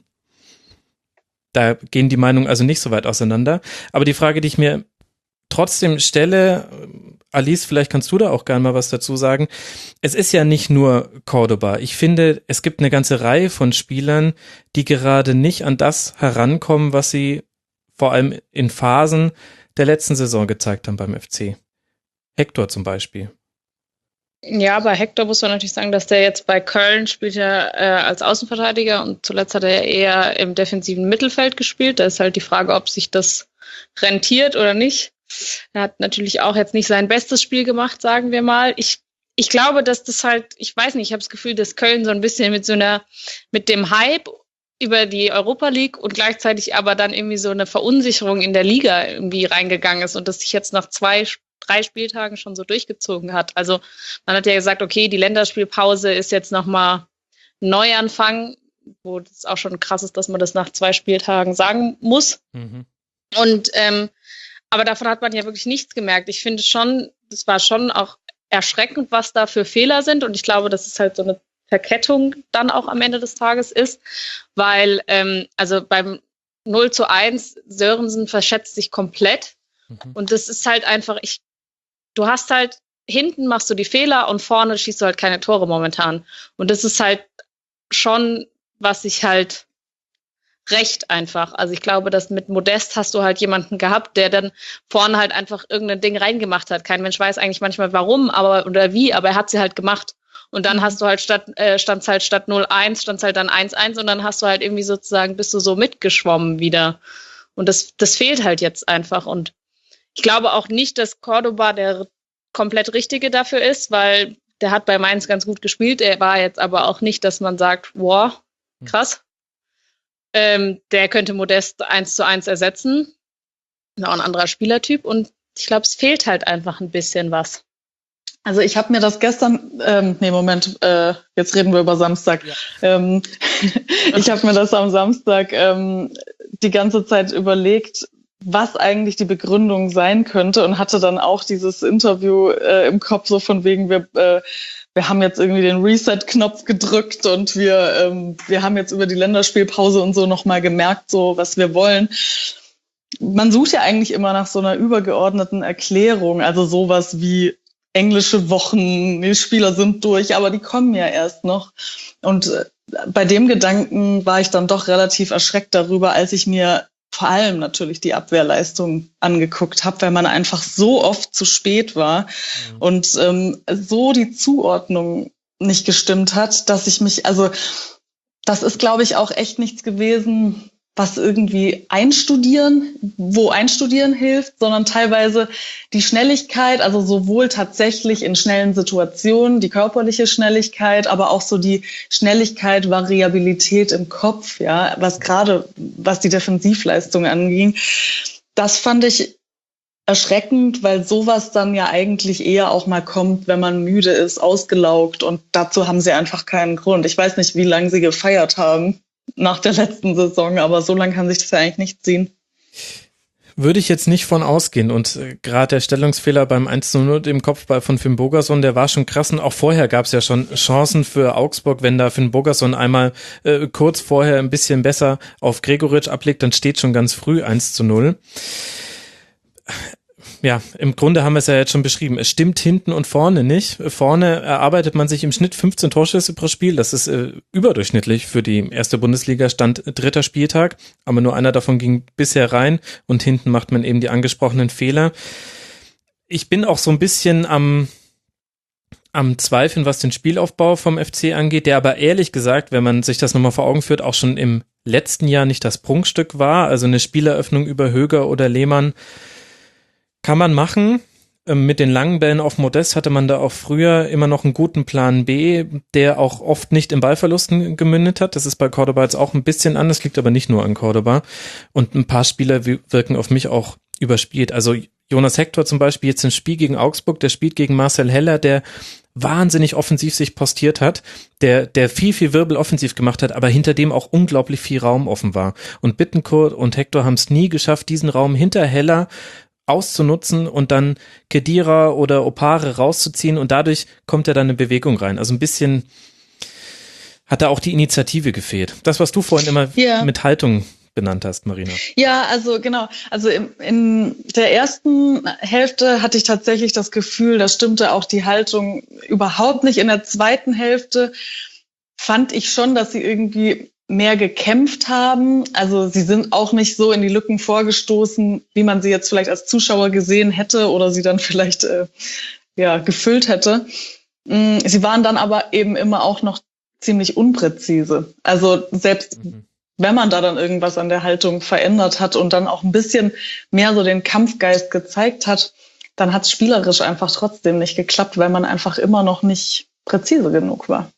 Da gehen die Meinungen also nicht so weit auseinander, aber die Frage, die ich mir trotzdem stelle, Alice, vielleicht kannst du da auch gerne mal was dazu sagen. Es ist ja nicht nur Cordoba. Ich finde, es gibt eine ganze Reihe von Spielern, die gerade nicht an das herankommen, was sie vor allem in Phasen der letzten Saison gezeigt haben beim FC. Hector zum Beispiel. Ja, bei Hector muss man natürlich sagen, dass der jetzt bei Köln spielt ja als Außenverteidiger, und zuletzt hat er ja eher im defensiven Mittelfeld gespielt. Da ist halt die Frage, ob sich das rentiert oder nicht. Er hat natürlich auch jetzt nicht sein bestes Spiel gemacht, sagen wir mal. Ich glaube, dass das halt, ich weiß nicht, ich habe das Gefühl, dass Köln so ein bisschen mit dem Hype über die Europa League und gleichzeitig aber dann irgendwie so eine Verunsicherung in der Liga irgendwie reingegangen ist und das sich jetzt nach 2-3 Spieltagen schon so durchgezogen hat. Also man hat ja gesagt, okay, die Länderspielpause ist jetzt nochmal ein Neuanfang, wo das auch schon krass ist, dass man das nach 2 Spieltagen sagen muss. Mhm. Und aber davon hat man ja wirklich nichts gemerkt. Ich finde schon, das war schon auch erschreckend, was da für Fehler sind. Und ich glaube, dass es halt so eine Verkettung dann auch am Ende des Tages ist. Weil, also beim 0:1, Sörensen verschätzt sich komplett. Mhm. Und das ist halt einfach, du hast halt, hinten machst du die Fehler und vorne schießt du halt keine Tore momentan. Und das ist halt schon, was ich halt recht einfach. Also ich glaube, dass mit Modest hast du halt jemanden gehabt, der dann vorne halt einfach irgendein Ding reingemacht hat. Kein Mensch weiß eigentlich manchmal warum, oder wie, aber er hat sie halt gemacht. Und dann hast du halt stand's halt statt 0:1, stand's halt dann 1:1 und dann hast du halt irgendwie sozusagen, bist du so mitgeschwommen wieder. Und das fehlt halt jetzt einfach. Und ich glaube auch nicht, dass Cordoba der komplett Richtige dafür ist, weil der hat bei Mainz ganz gut gespielt. Er war jetzt aber auch nicht, dass man sagt, wow, krass. Der könnte Modest 1:1 ersetzen. Auch ein anderer Spielertyp. Und ich glaube, es fehlt halt einfach ein bisschen was. Also ich habe mir das gestern, jetzt reden wir über Samstag. Ja. Ich habe mir das am Samstag die ganze Zeit überlegt, was eigentlich die Begründung sein könnte, und hatte dann auch dieses Interview im Kopf, so von wegen, wir haben jetzt irgendwie den Reset-Knopf gedrückt und wir haben jetzt über die Länderspielpause und so nochmal gemerkt, so was wir wollen. Man sucht ja eigentlich immer nach so einer übergeordneten Erklärung, also sowas wie englische Wochen, die Spieler sind durch, aber die kommen ja erst noch. Und bei dem Gedanken war ich dann doch relativ erschreckt darüber, als ich mir vor allem natürlich die Abwehrleistung angeguckt habe, weil man einfach so oft zu spät war und so die Zuordnung nicht gestimmt hat, dass ich mich, also das ist, glaube ich, auch echt nichts gewesen, was irgendwie einstudieren hilft, sondern teilweise die Schnelligkeit, also sowohl tatsächlich in schnellen Situationen, die körperliche Schnelligkeit, aber auch so die Schnelligkeit, Variabilität im Kopf, ja, was die Defensivleistung anging. Das fand ich erschreckend, weil sowas dann ja eigentlich eher auch mal kommt, wenn man müde ist, ausgelaugt, und dazu haben sie einfach keinen Grund. Ich weiß nicht, wie lange sie gefeiert haben nach der letzten Saison, aber so lange kann sich das ja eigentlich nicht ziehen. würde ich jetzt nicht von ausgehen. Und gerade der Stellungsfehler beim 1:0 im Kopfball von Finn Bogason, der war schon krass. Und auch vorher gab es ja schon Chancen für Augsburg. Wenn da Finn Bogason einmal kurz vorher ein bisschen besser auf Gregoritsch ablegt, dann steht schon ganz früh 1:0. Ja, im Grunde haben wir es ja jetzt schon beschrieben. Es stimmt hinten und vorne nicht. Vorne erarbeitet man sich im Schnitt 15 Torschüsse pro Spiel. Das ist überdurchschnittlich für die erste Bundesliga, Stand 3. Spieltag. Aber nur einer davon ging bisher rein. Und hinten macht man eben die angesprochenen Fehler. Ich bin auch so ein bisschen am Zweifeln, was den Spielaufbau vom FC angeht, der aber ehrlich gesagt, wenn man sich das nochmal vor Augen führt, auch schon im letzten Jahr nicht das Prunkstück war. Also eine Spieleröffnung über Höger oder Lehmann kann man machen. Mit den langen Bällen auf Modest hatte man da auch früher immer noch einen guten Plan B, der auch oft nicht in Ballverlusten gemündet hat. Das ist bei Cordoba jetzt auch ein bisschen anders, liegt aber nicht nur an Cordoba. Und ein paar Spieler wirken auf mich auch überspielt. Also Jonas Hector zum Beispiel jetzt im Spiel gegen Augsburg, der spielt gegen Marcel Heller, der wahnsinnig offensiv sich postiert hat, der viel Wirbel offensiv gemacht hat, aber hinter dem auch unglaublich viel Raum offen war. Und Bittencourt und Hector haben es nie geschafft, diesen Raum hinter Heller auszunutzen und dann Khedira oder Opare rauszuziehen und dadurch kommt ja dann eine Bewegung rein. Also ein bisschen hat da auch die Initiative gefehlt. Das, was du vorhin immer mit Haltung benannt hast, Marina. Ja, also genau. Also in der ersten Hälfte hatte ich tatsächlich das Gefühl, da stimmte auch die Haltung überhaupt nicht. In der zweiten Hälfte fand ich schon, dass sie irgendwie mehr gekämpft haben. Also sie sind auch nicht so in die Lücken vorgestoßen, wie man sie jetzt vielleicht als Zuschauer gesehen hätte oder sie dann vielleicht gefüllt hätte. Sie waren dann aber eben immer auch noch ziemlich unpräzise. Also selbst wenn man da dann irgendwas an der Haltung verändert hat und dann auch ein bisschen mehr so den Kampfgeist gezeigt hat, dann hat es spielerisch einfach trotzdem nicht geklappt, weil man einfach immer noch nicht präzise genug war.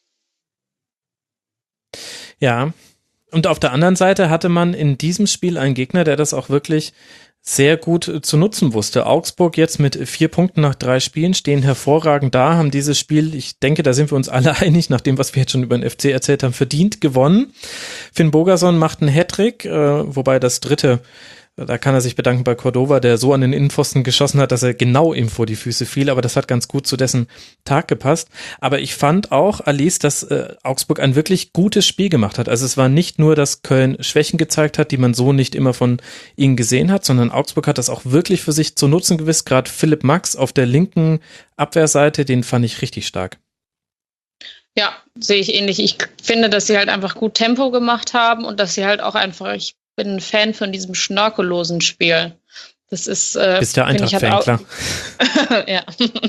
Ja, und auf der anderen Seite hatte man in diesem Spiel einen Gegner, der das auch wirklich sehr gut zu nutzen wusste. Augsburg jetzt mit 4 Punkten nach 3 Spielen stehen hervorragend da, haben dieses Spiel, ich denke, da sind wir uns alle einig, nach dem, was wir jetzt schon über den FC erzählt haben, verdient gewonnen. Finn Bogason macht einen Hattrick, wobei das dritte, da kann er sich bedanken bei Cordova, der so an den Innenpfosten geschossen hat, dass er genau ihm vor die Füße fiel, aber das hat ganz gut zu dessen Tag gepasst. Aber ich fand auch, Alice, dass Augsburg ein wirklich gutes Spiel gemacht hat. Also es war nicht nur, dass Köln Schwächen gezeigt hat, die man so nicht immer von ihnen gesehen hat, sondern Augsburg hat das auch wirklich für sich zu nutzen gewiss. Gerade Philipp Max auf der linken Abwehrseite, den fand ich richtig stark. Ja, sehe ich ähnlich. Ich finde, dass sie halt einfach gut Tempo gemacht haben und dass sie halt auch einfach, ich bin ein Fan von diesem schnörkellosen Spiel. Das ist bist der Eintracht-Fan, klar. Ja.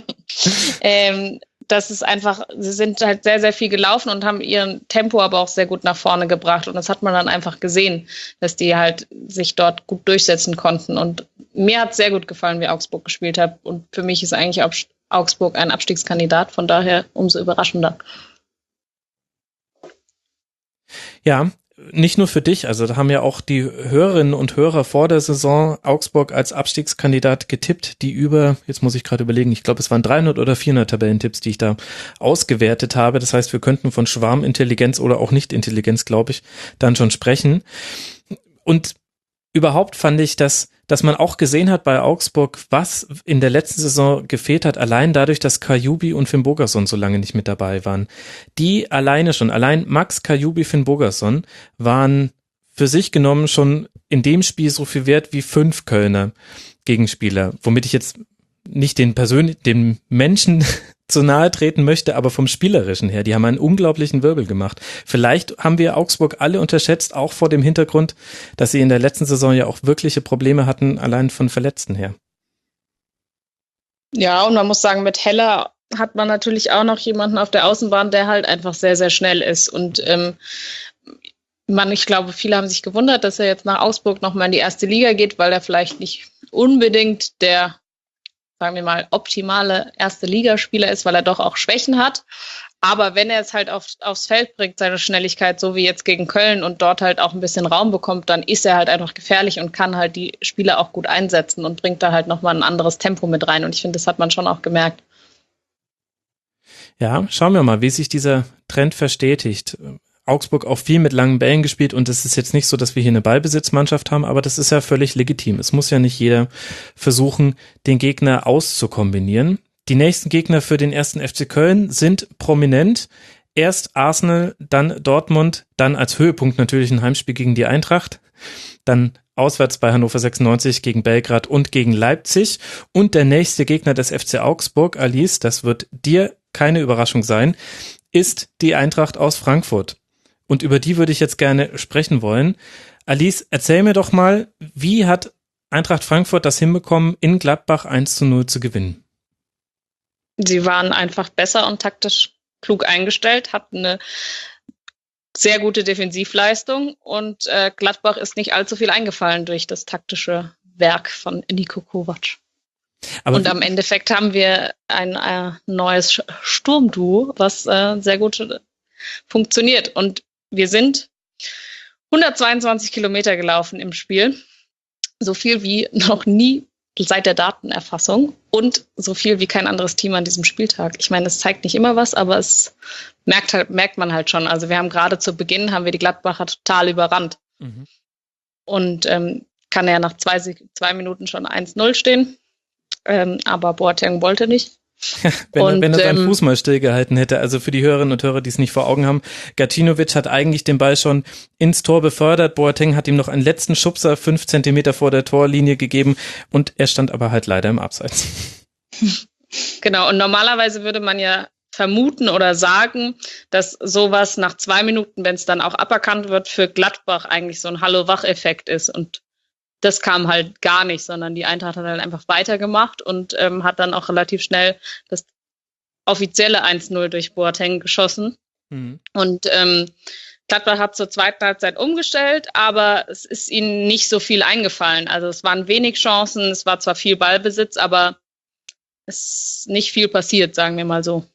Das ist einfach, sie sind halt sehr, sehr viel gelaufen und haben ihren Tempo aber auch sehr gut nach vorne gebracht. Und das hat man dann einfach gesehen, dass die halt sich dort gut durchsetzen konnten. Und mir hat es sehr gut gefallen, wie Augsburg gespielt hat. Und für mich ist eigentlich Augsburg ein Abstiegskandidat, von daher umso überraschender. Ja, nicht nur für dich, also da haben ja auch die Hörerinnen und Hörer vor der Saison Augsburg als Abstiegskandidat getippt, die jetzt muss ich gerade überlegen, ich glaube es waren 300 oder 400 Tabellentipps, die ich da ausgewertet habe. Das heißt, wir könnten von Schwarmintelligenz oder auch Nicht-Intelligenz, glaube ich, dann schon sprechen. Und überhaupt fand ich, dass man auch gesehen hat bei Augsburg, was in der letzten Saison gefehlt hat, allein dadurch, dass Kajubi und Finn Bogason so lange nicht mit dabei waren. Die allein Max, Kajubi, Finn Bogason waren für sich genommen schon in dem Spiel so viel wert wie 5 Kölner Gegenspieler, womit ich jetzt nicht dem Menschen zu nahe treten möchte, aber vom Spielerischen her, die haben einen unglaublichen Wirbel gemacht. Vielleicht haben wir Augsburg alle unterschätzt, auch vor dem Hintergrund, dass sie in der letzten Saison ja auch wirkliche Probleme hatten, allein von Verletzten her. Ja, und man muss sagen, mit Heller hat man natürlich auch noch jemanden auf der Außenbahn, der halt einfach sehr, sehr schnell ist. Und ich glaube, viele haben sich gewundert, dass er jetzt nach Augsburg nochmal in die erste Liga geht, weil er vielleicht nicht unbedingt der, sagen wir mal, optimale Erste-Ligaspieler ist, weil er doch auch Schwächen hat. Aber wenn er es halt aufs Feld bringt, seine Schnelligkeit, so wie jetzt gegen Köln und dort halt auch ein bisschen Raum bekommt, dann ist er halt einfach gefährlich und kann halt die Spieler auch gut einsetzen und bringt da halt nochmal ein anderes Tempo mit rein. Und ich finde, das hat man schon auch gemerkt. Ja, schauen wir mal, wie sich dieser Trend verstetigt. Augsburg auch viel mit langen Bällen gespielt und es ist jetzt nicht so, dass wir hier eine Ballbesitzmannschaft haben, aber das ist ja völlig legitim. Es muss ja nicht jeder versuchen, den Gegner auszukombinieren. Die nächsten Gegner für den 1. FC Köln sind prominent. Erst Arsenal, dann Dortmund, dann als Höhepunkt natürlich ein Heimspiel gegen die Eintracht, dann auswärts bei Hannover 96 gegen Belgrad und gegen Leipzig und der nächste Gegner des FC Augsburg, Alice, das wird dir keine Überraschung sein, ist die Eintracht aus Frankfurt. Und über die würde ich jetzt gerne sprechen wollen. Alice, erzähl mir doch mal, wie hat Eintracht Frankfurt das hinbekommen, in Gladbach 1:0 zu gewinnen? Sie waren einfach besser und taktisch klug eingestellt, hatten eine sehr gute Defensivleistung und Gladbach ist nicht allzu viel eingefallen durch das taktische Werk von Niko Kovac. Aber und am Endeffekt haben wir ein neues Sturmduo, was sehr gut funktioniert. Und wir sind 122 Kilometer gelaufen im Spiel. So viel wie noch nie seit der Datenerfassung und so viel wie kein anderes Team an diesem Spieltag. Ich meine, es zeigt nicht immer was, aber es merkt man halt schon. Also wir haben gerade zu Beginn, haben wir die Gladbacher total überrannt. Mhm. Und kann ja nach 2 Minuten schon 1:0 stehen. Aber Boateng wollte nicht. wenn er seinen Fuß mal stillgehalten hätte. Also für die Hörerinnen und Hörer, die es nicht vor Augen haben, Gacinovic hat eigentlich den Ball schon ins Tor befördert. Boateng hat ihm noch einen letzten Schubser 5 Zentimeter vor der Torlinie gegeben und er stand aber halt leider im Abseits. Genau, und normalerweise würde man ja vermuten oder sagen, dass sowas nach 2 Minuten, wenn es dann auch aberkannt wird, für Gladbach eigentlich so ein Hallo-Wach-Effekt ist und das kam halt gar nicht, sondern die Eintracht hat halt einfach weitergemacht und hat dann auch relativ schnell das offizielle 1:0 durch Boateng geschossen. Mhm. Und Gladbach hat zur zweiten Halbzeit umgestellt, aber es ist ihnen nicht so viel eingefallen. Also es waren wenig Chancen, es war zwar viel Ballbesitz, aber es ist nicht viel passiert, sagen wir mal so.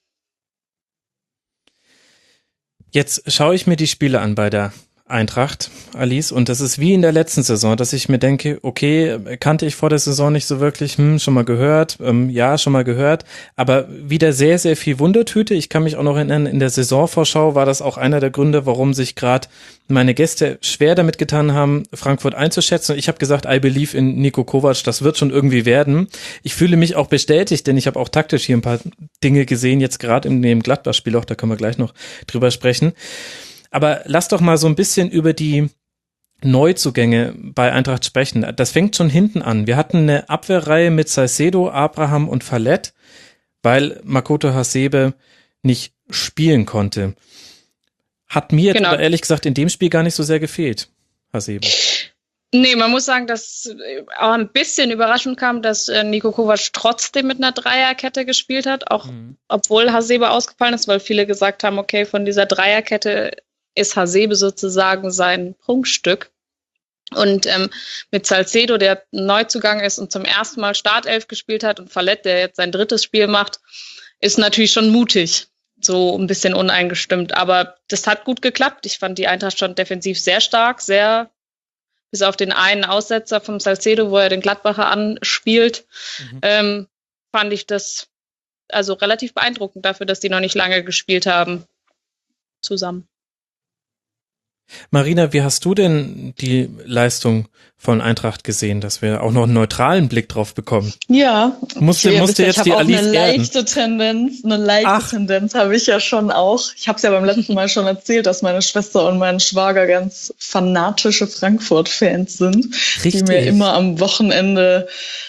Jetzt schaue ich mir die Spiele an bei der Eintracht, Alice, und das ist wie in der letzten Saison, dass ich mir denke, okay, kannte ich vor der Saison nicht so wirklich, schon mal gehört, schon mal gehört, aber wieder sehr, sehr viel Wundertüte. Ich kann mich auch noch erinnern, in der Saisonvorschau war das auch einer der Gründe, warum sich gerade meine Gäste schwer damit getan haben, Frankfurt einzuschätzen. Und ich habe gesagt, I believe in Niko Kovac, das wird schon irgendwie werden. Ich fühle mich auch bestätigt, denn ich habe auch taktisch hier ein paar Dinge gesehen, jetzt gerade in dem Gladbach-Spiel auch, da können wir gleich noch drüber sprechen. Aber lass doch mal so ein bisschen über die Neuzugänge bei Eintracht sprechen. Das fängt schon hinten an. Wir hatten eine Abwehrreihe mit Salcedo, Abraham und Fallet, weil Makoto Hasebe nicht spielen konnte. Hat mir jetzt aber ehrlich gesagt in dem Spiel gar nicht so sehr gefehlt, Hasebe. Nee, man muss sagen, dass auch ein bisschen überraschend kam, dass Niko Kovac trotzdem mit einer Dreierkette gespielt hat, auch obwohl Hasebe ausgefallen ist, weil viele gesagt haben, okay, von dieser Dreierkette ist Hasebe sozusagen sein Prunkstück. Und mit Salcedo, der Neuzugang ist und zum ersten Mal Startelf gespielt hat, und Fallet, der jetzt sein 3. Spiel macht, ist natürlich schon mutig, so ein bisschen uneingestimmt. Aber das hat gut geklappt. Ich fand die Eintracht schon defensiv sehr stark, sehr, bis auf den einen Aussetzer vom Salcedo, wo er den Gladbacher anspielt, fand ich das also relativ beeindruckend dafür, dass die noch nicht lange gespielt haben zusammen. Marina, wie hast du denn die Leistung von Eintracht gesehen, dass wir auch noch einen neutralen Blick drauf bekommen? Ja, musste jetzt die Alice eine leichte Tendenz habe ich ja schon auch. Ich habe es ja beim letzten Mal schon erzählt, dass meine Schwester und mein Schwager ganz fanatische Frankfurt-Fans sind, Richtig. Die mir immer am Wochenende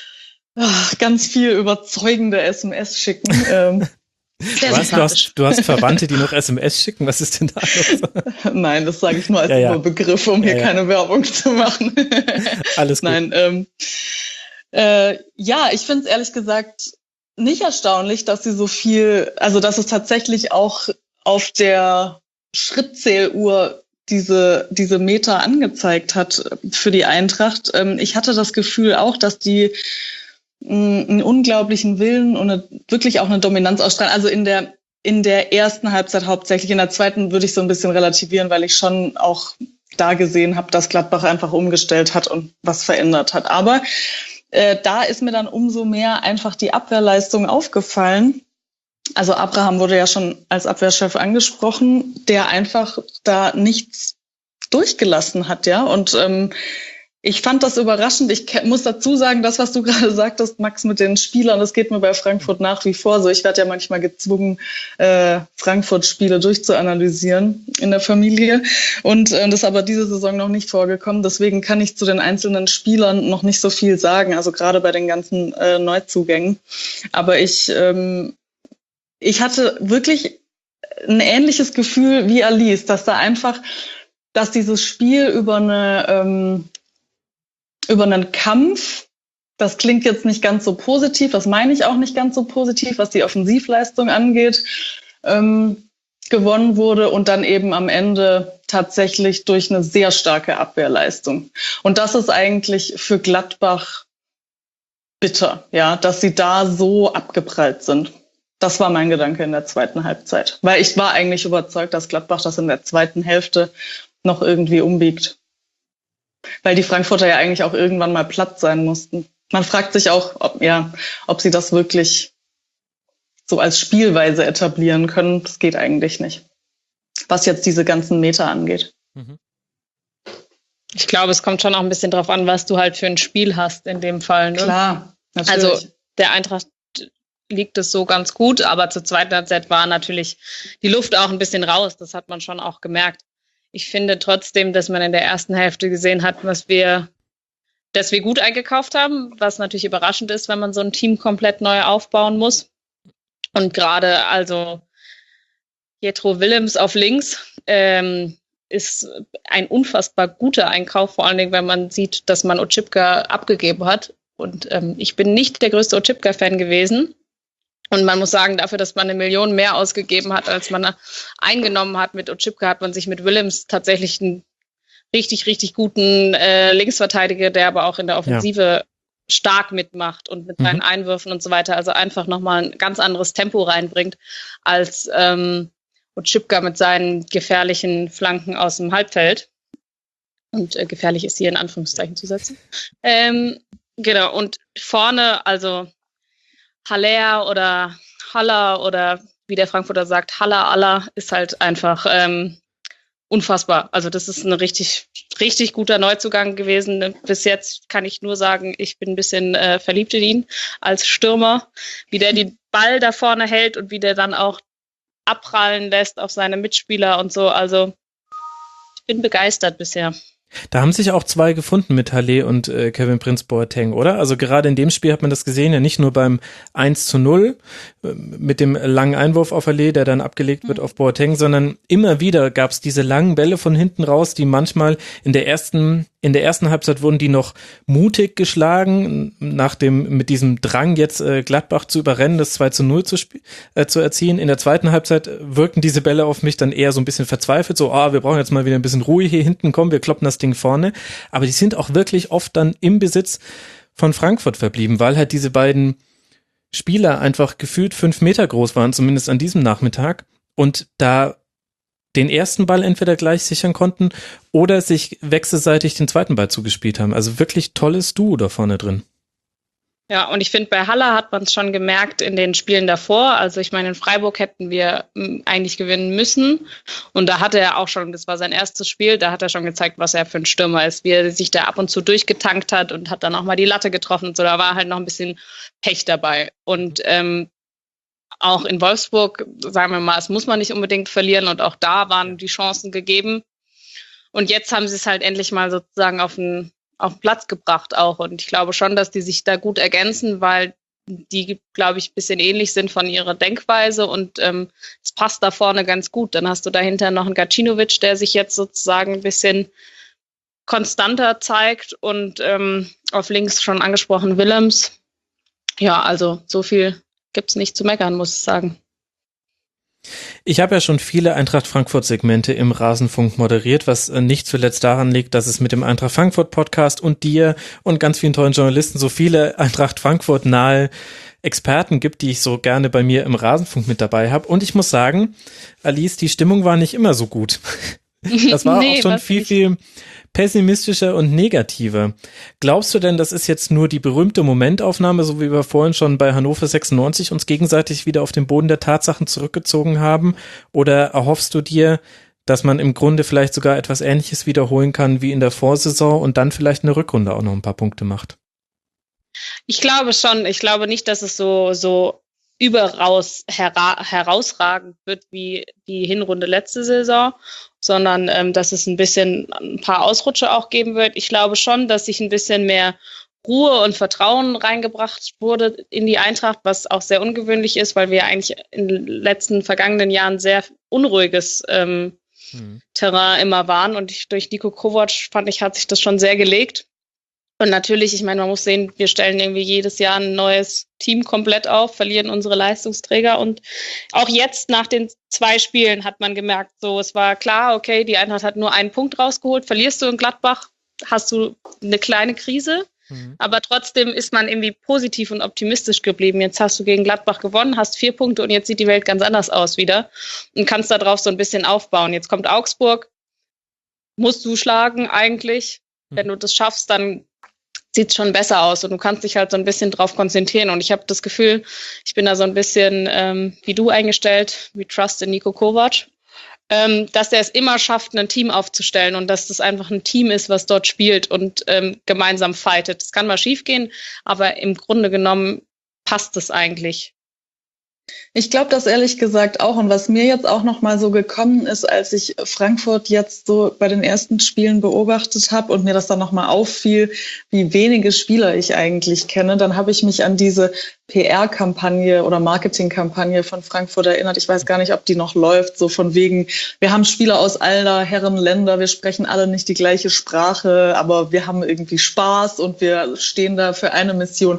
ganz viel überzeugende SMS schicken. Du hast Verwandte, die noch SMS schicken? Was ist denn da los? Nein, das sage ich nur als Überbegriff, um hier keine Werbung zu machen. Alles gut. Nein, ich finde es ehrlich gesagt nicht erstaunlich, dass sie so viel, also dass es tatsächlich auch auf der Schrittzähluhr diese Meter angezeigt hat für die Eintracht. Ich hatte das Gefühl auch, dass die einen unglaublichen Willen und wirklich auch eine Dominanz ausstrahlen. Also in der ersten Halbzeit hauptsächlich. In der zweiten würde ich so ein bisschen relativieren, weil ich schon auch da gesehen habe, dass Gladbach einfach umgestellt hat und was verändert hat. Aber da ist mir dann umso mehr einfach die Abwehrleistung aufgefallen. Also Abraham wurde ja schon als Abwehrchef angesprochen, der einfach da nichts durchgelassen hat, ja. Und ich fand das überraschend. Ich muss dazu sagen, das, was du gerade sagtest, Max, mit den Spielern, das geht mir bei Frankfurt nach wie vor so. Ich werde ja manchmal gezwungen, Frankfurt-Spiele durchzuanalysieren in der Familie. Und das ist aber diese Saison noch nicht vorgekommen. Deswegen kann ich zu den einzelnen Spielern noch nicht so viel sagen, also gerade bei den ganzen Neuzugängen. Aber ich hatte wirklich ein ähnliches Gefühl wie Alice, dass dieses Spiel über einen Kampf, das klingt jetzt nicht ganz so positiv, das meine ich auch nicht ganz so positiv, was die Offensivleistung angeht, gewonnen wurde und dann eben am Ende tatsächlich durch eine sehr starke Abwehrleistung. Und das ist eigentlich für Gladbach bitter, ja, dass sie da so abgeprallt sind. Das war mein Gedanke in der zweiten Halbzeit, weil ich war eigentlich überzeugt, dass Gladbach das in der zweiten Hälfte noch irgendwie umbiegt. Weil die Frankfurter ja eigentlich auch irgendwann mal platt sein mussten. Man fragt sich auch, ob sie das wirklich so als Spielweise etablieren können. Das geht eigentlich nicht, was jetzt diese ganzen Meter angeht. Ich glaube, es kommt schon auch ein bisschen drauf an, was du halt für ein Spiel hast in dem Fall. Ne? Klar, natürlich. Also der Eintracht liegt es so ganz gut, aber zur zweiten Halbzeit war natürlich die Luft auch ein bisschen raus. Das hat man schon auch gemerkt. Ich finde trotzdem, dass man in der ersten Hälfte gesehen hat, dass wir gut eingekauft haben, was natürlich überraschend ist, wenn man so ein Team komplett neu aufbauen muss. Und gerade also Jetro Willems auf links ist ein unfassbar guter Einkauf, vor allen Dingen, wenn man sieht, dass man Oczipka abgegeben hat. Und ich bin nicht der größte Oczipka-Fan gewesen. Und man muss sagen, dafür, dass man 1 Million mehr ausgegeben hat, als man eingenommen hat mit Oczipka, hat man sich mit Willems tatsächlich einen richtig, richtig guten Linksverteidiger, der aber auch in der Offensive stark mitmacht und mit seinen Einwürfen und so weiter, also einfach nochmal ein ganz anderes Tempo reinbringt, als Oczipka mit seinen gefährlichen Flanken aus dem Halbfeld. Und gefährlich ist hier in Anführungszeichen zu setzen. Genau, und vorne, also Haller oder Haller oder wie der Frankfurter sagt, Haller ist halt einfach unfassbar. Also das ist ein richtig, richtig guter Neuzugang gewesen. Bis jetzt kann ich nur sagen, ich bin ein bisschen verliebt in ihn als Stürmer. Wie der den Ball da vorne hält und wie der dann auch abprallen lässt auf seine Mitspieler und so. Also ich bin begeistert bisher. Da haben sich auch zwei gefunden mit Haller und Kevin Prince Boateng, oder? Also gerade in dem Spiel hat man das gesehen, ja nicht nur beim 1:0 mit dem langen Einwurf auf Haller, der dann abgelegt wird auf Boateng, sondern immer wieder gab es diese langen Bälle von hinten raus, die manchmal in der ersten Halbzeit wurden die noch mutig geschlagen, mit diesem Drang jetzt Gladbach zu überrennen, das 2:0 zu erzielen. In der zweiten Halbzeit wirkten diese Bälle auf mich dann eher so ein bisschen verzweifelt, so, wir brauchen jetzt mal wieder ein bisschen Ruhe hier hinten, komm, wir kloppen das Ding vorne. Aber die sind auch wirklich oft dann im Besitz von Frankfurt verblieben, weil halt diese beiden Spieler einfach gefühlt 5 Meter groß waren, zumindest an diesem Nachmittag, und da den ersten Ball entweder gleich sichern konnten oder sich wechselseitig den zweiten Ball zugespielt haben. Also wirklich tolles Duo da vorne drin. Ja, und ich finde, bei Haller hat man es schon gemerkt in den Spielen davor. Also ich meine, in Freiburg hätten wir eigentlich gewinnen müssen. Und da hatte er auch schon, das war sein erstes Spiel, da hat er schon gezeigt, was er für ein Stürmer ist, wie er sich da ab und zu durchgetankt hat und hat dann auch mal die Latte getroffen und so. Da war halt noch ein bisschen Pech dabei. Und auch in Wolfsburg, sagen wir mal, es muss man nicht unbedingt verlieren. Und auch da waren die Chancen gegeben. Und jetzt haben sie es halt endlich mal sozusagen auf den Platz gebracht auch. Und ich glaube schon, dass die sich da gut ergänzen, weil die, glaube ich, ein bisschen ähnlich sind von ihrer Denkweise und es passt da vorne ganz gut. Dann hast du dahinter noch einen Gacinovic, der sich jetzt sozusagen ein bisschen konstanter zeigt und auf links schon angesprochen Willems. Ja, also so viel gibt's nicht zu meckern, muss ich sagen. Ich habe ja schon viele Eintracht Frankfurt-Segmente im Rasenfunk moderiert, was nicht zuletzt daran liegt, dass es mit dem Eintracht Frankfurt-Podcast und dir und ganz vielen tollen Journalisten so viele Eintracht Frankfurt-nahe Experten gibt, die ich so gerne bei mir im Rasenfunk mit dabei habe. Und ich muss sagen, Alice, die Stimmung war nicht immer so gut. Das war auch schon viel pessimistischer und negativer. Glaubst du denn, das ist jetzt nur die berühmte Momentaufnahme, so wie wir vorhin schon bei Hannover 96 uns gegenseitig wieder auf den Boden der Tatsachen zurückgezogen haben? Oder erhoffst du dir, dass man im Grunde vielleicht sogar etwas Ähnliches wiederholen kann wie in der Vorsaison und dann vielleicht in der Rückrunde auch noch ein paar Punkte macht? Ich glaube schon. Ich glaube nicht, dass es so herausragend wird wie die Hinrunde letzte Saison, sondern dass es ein paar Ausrutsche auch geben wird. Ich glaube schon, dass sich ein bisschen mehr Ruhe und Vertrauen reingebracht wurde in die Eintracht, was auch sehr ungewöhnlich ist, weil wir eigentlich in den letzten vergangenen Jahren sehr unruhiges Terrain immer waren. Und durch Niko Kovac, fand ich, hat sich das schon sehr gelegt. Und natürlich, ich meine, man muss sehen, wir stellen irgendwie jedes Jahr ein neues Team komplett auf, verlieren unsere Leistungsträger. Und auch jetzt nach den 2 Spielen hat man gemerkt, so, es war klar, okay, die Eintracht hat nur einen Punkt rausgeholt. Verlierst du in Gladbach, hast du eine kleine Krise. Aber trotzdem ist man irgendwie positiv und optimistisch geblieben. Jetzt hast du gegen Gladbach gewonnen, hast 4 Punkte und jetzt sieht die Welt ganz anders aus wieder und kannst darauf so ein bisschen aufbauen. Jetzt kommt Augsburg, musst du schlagen eigentlich. Wenn du das schaffst, dann sieht es schon besser aus und du kannst dich halt so ein bisschen drauf konzentrieren. Und ich habe das Gefühl, ich bin da so ein bisschen wie du eingestellt, wie Trust in Niko Kovac, dass er es immer schafft, ein Team aufzustellen und dass das einfach ein Team ist, was dort spielt und gemeinsam fightet. Es kann mal schief gehen, aber im Grunde genommen passt es eigentlich. Ich glaube das ehrlich gesagt auch. Und was mir jetzt auch noch mal so gekommen ist, als ich Frankfurt jetzt so bei den ersten Spielen beobachtet habe und mir das dann noch mal auffiel, wie wenige Spieler ich eigentlich kenne, dann habe ich mich an diese PR-Kampagne oder Marketing-Kampagne von Frankfurt erinnert. Ich weiß gar nicht, ob die noch läuft, so von wegen, wir haben Spieler aus aller Herren Länder, wir sprechen alle nicht die gleiche Sprache, aber wir haben irgendwie Spaß und wir stehen da für eine Mission.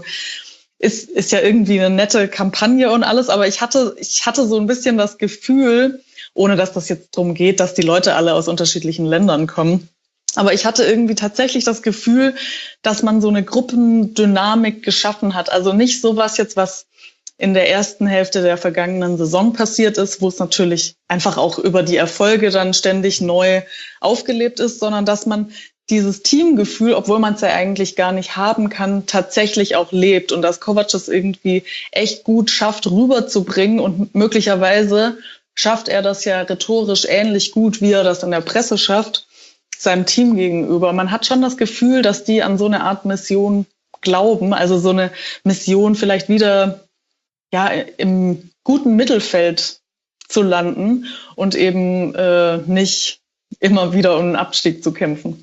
Ist ja irgendwie eine nette Kampagne und alles, aber ich hatte so ein bisschen das Gefühl, ohne dass das jetzt darum geht, dass die Leute alle aus unterschiedlichen Ländern kommen, aber ich hatte irgendwie tatsächlich das Gefühl, dass man so eine Gruppendynamik geschaffen hat. Also nicht sowas jetzt, was in der ersten Hälfte der vergangenen Saison passiert ist, wo es natürlich einfach auch über die Erfolge dann ständig neu aufgelebt ist, sondern dass man dieses Teamgefühl, obwohl man es ja eigentlich gar nicht haben kann, tatsächlich auch lebt und dass Kovac es irgendwie echt gut schafft, rüberzubringen und möglicherweise schafft er das ja rhetorisch ähnlich gut, wie er das in der Presse schafft, seinem Team gegenüber. Man hat schon das Gefühl, dass die an so eine Art Mission glauben, also so eine Mission vielleicht wieder ja im guten Mittelfeld zu landen und eben nicht immer wieder um einen Abstieg zu kämpfen.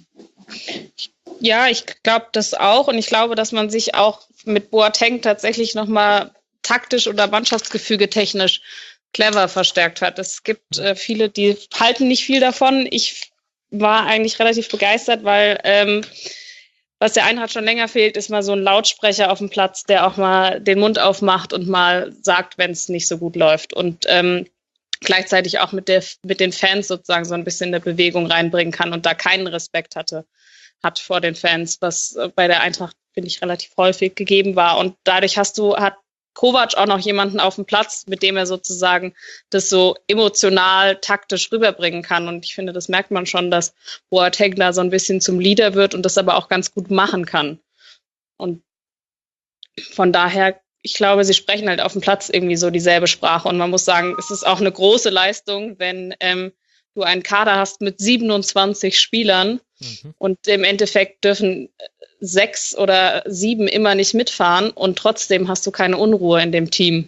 Ja, ich glaube das auch und ich glaube, dass man sich auch mit Boateng tatsächlich nochmal taktisch oder Mannschaftsgefüge technisch clever verstärkt hat. Es gibt viele, die halten nicht viel davon. Ich war eigentlich relativ begeistert, weil was der Eintracht schon länger fehlt, ist mal so ein Lautsprecher auf dem Platz, der auch mal den Mund aufmacht und mal sagt, wenn es nicht so gut läuft und gleichzeitig auch mit den Fans sozusagen so ein bisschen eine Bewegung reinbringen kann und da keinen Respekt hat vor den Fans, was bei der Eintracht, finde ich, relativ häufig gegeben war. Und dadurch hat Kovac auch noch jemanden auf dem Platz, mit dem er sozusagen das so emotional, taktisch rüberbringen kann. Und ich finde, das merkt man schon, dass Boateng da so ein bisschen zum Leader wird und das aber auch ganz gut machen kann. Und von daher, ich glaube, sie sprechen halt auf dem Platz irgendwie so dieselbe Sprache. Und man muss sagen, es ist auch eine große Leistung, wenn du einen Kader hast mit 27 Spielern und im Endeffekt dürfen 6 oder 7 immer nicht mitfahren und trotzdem hast du keine Unruhe in dem Team.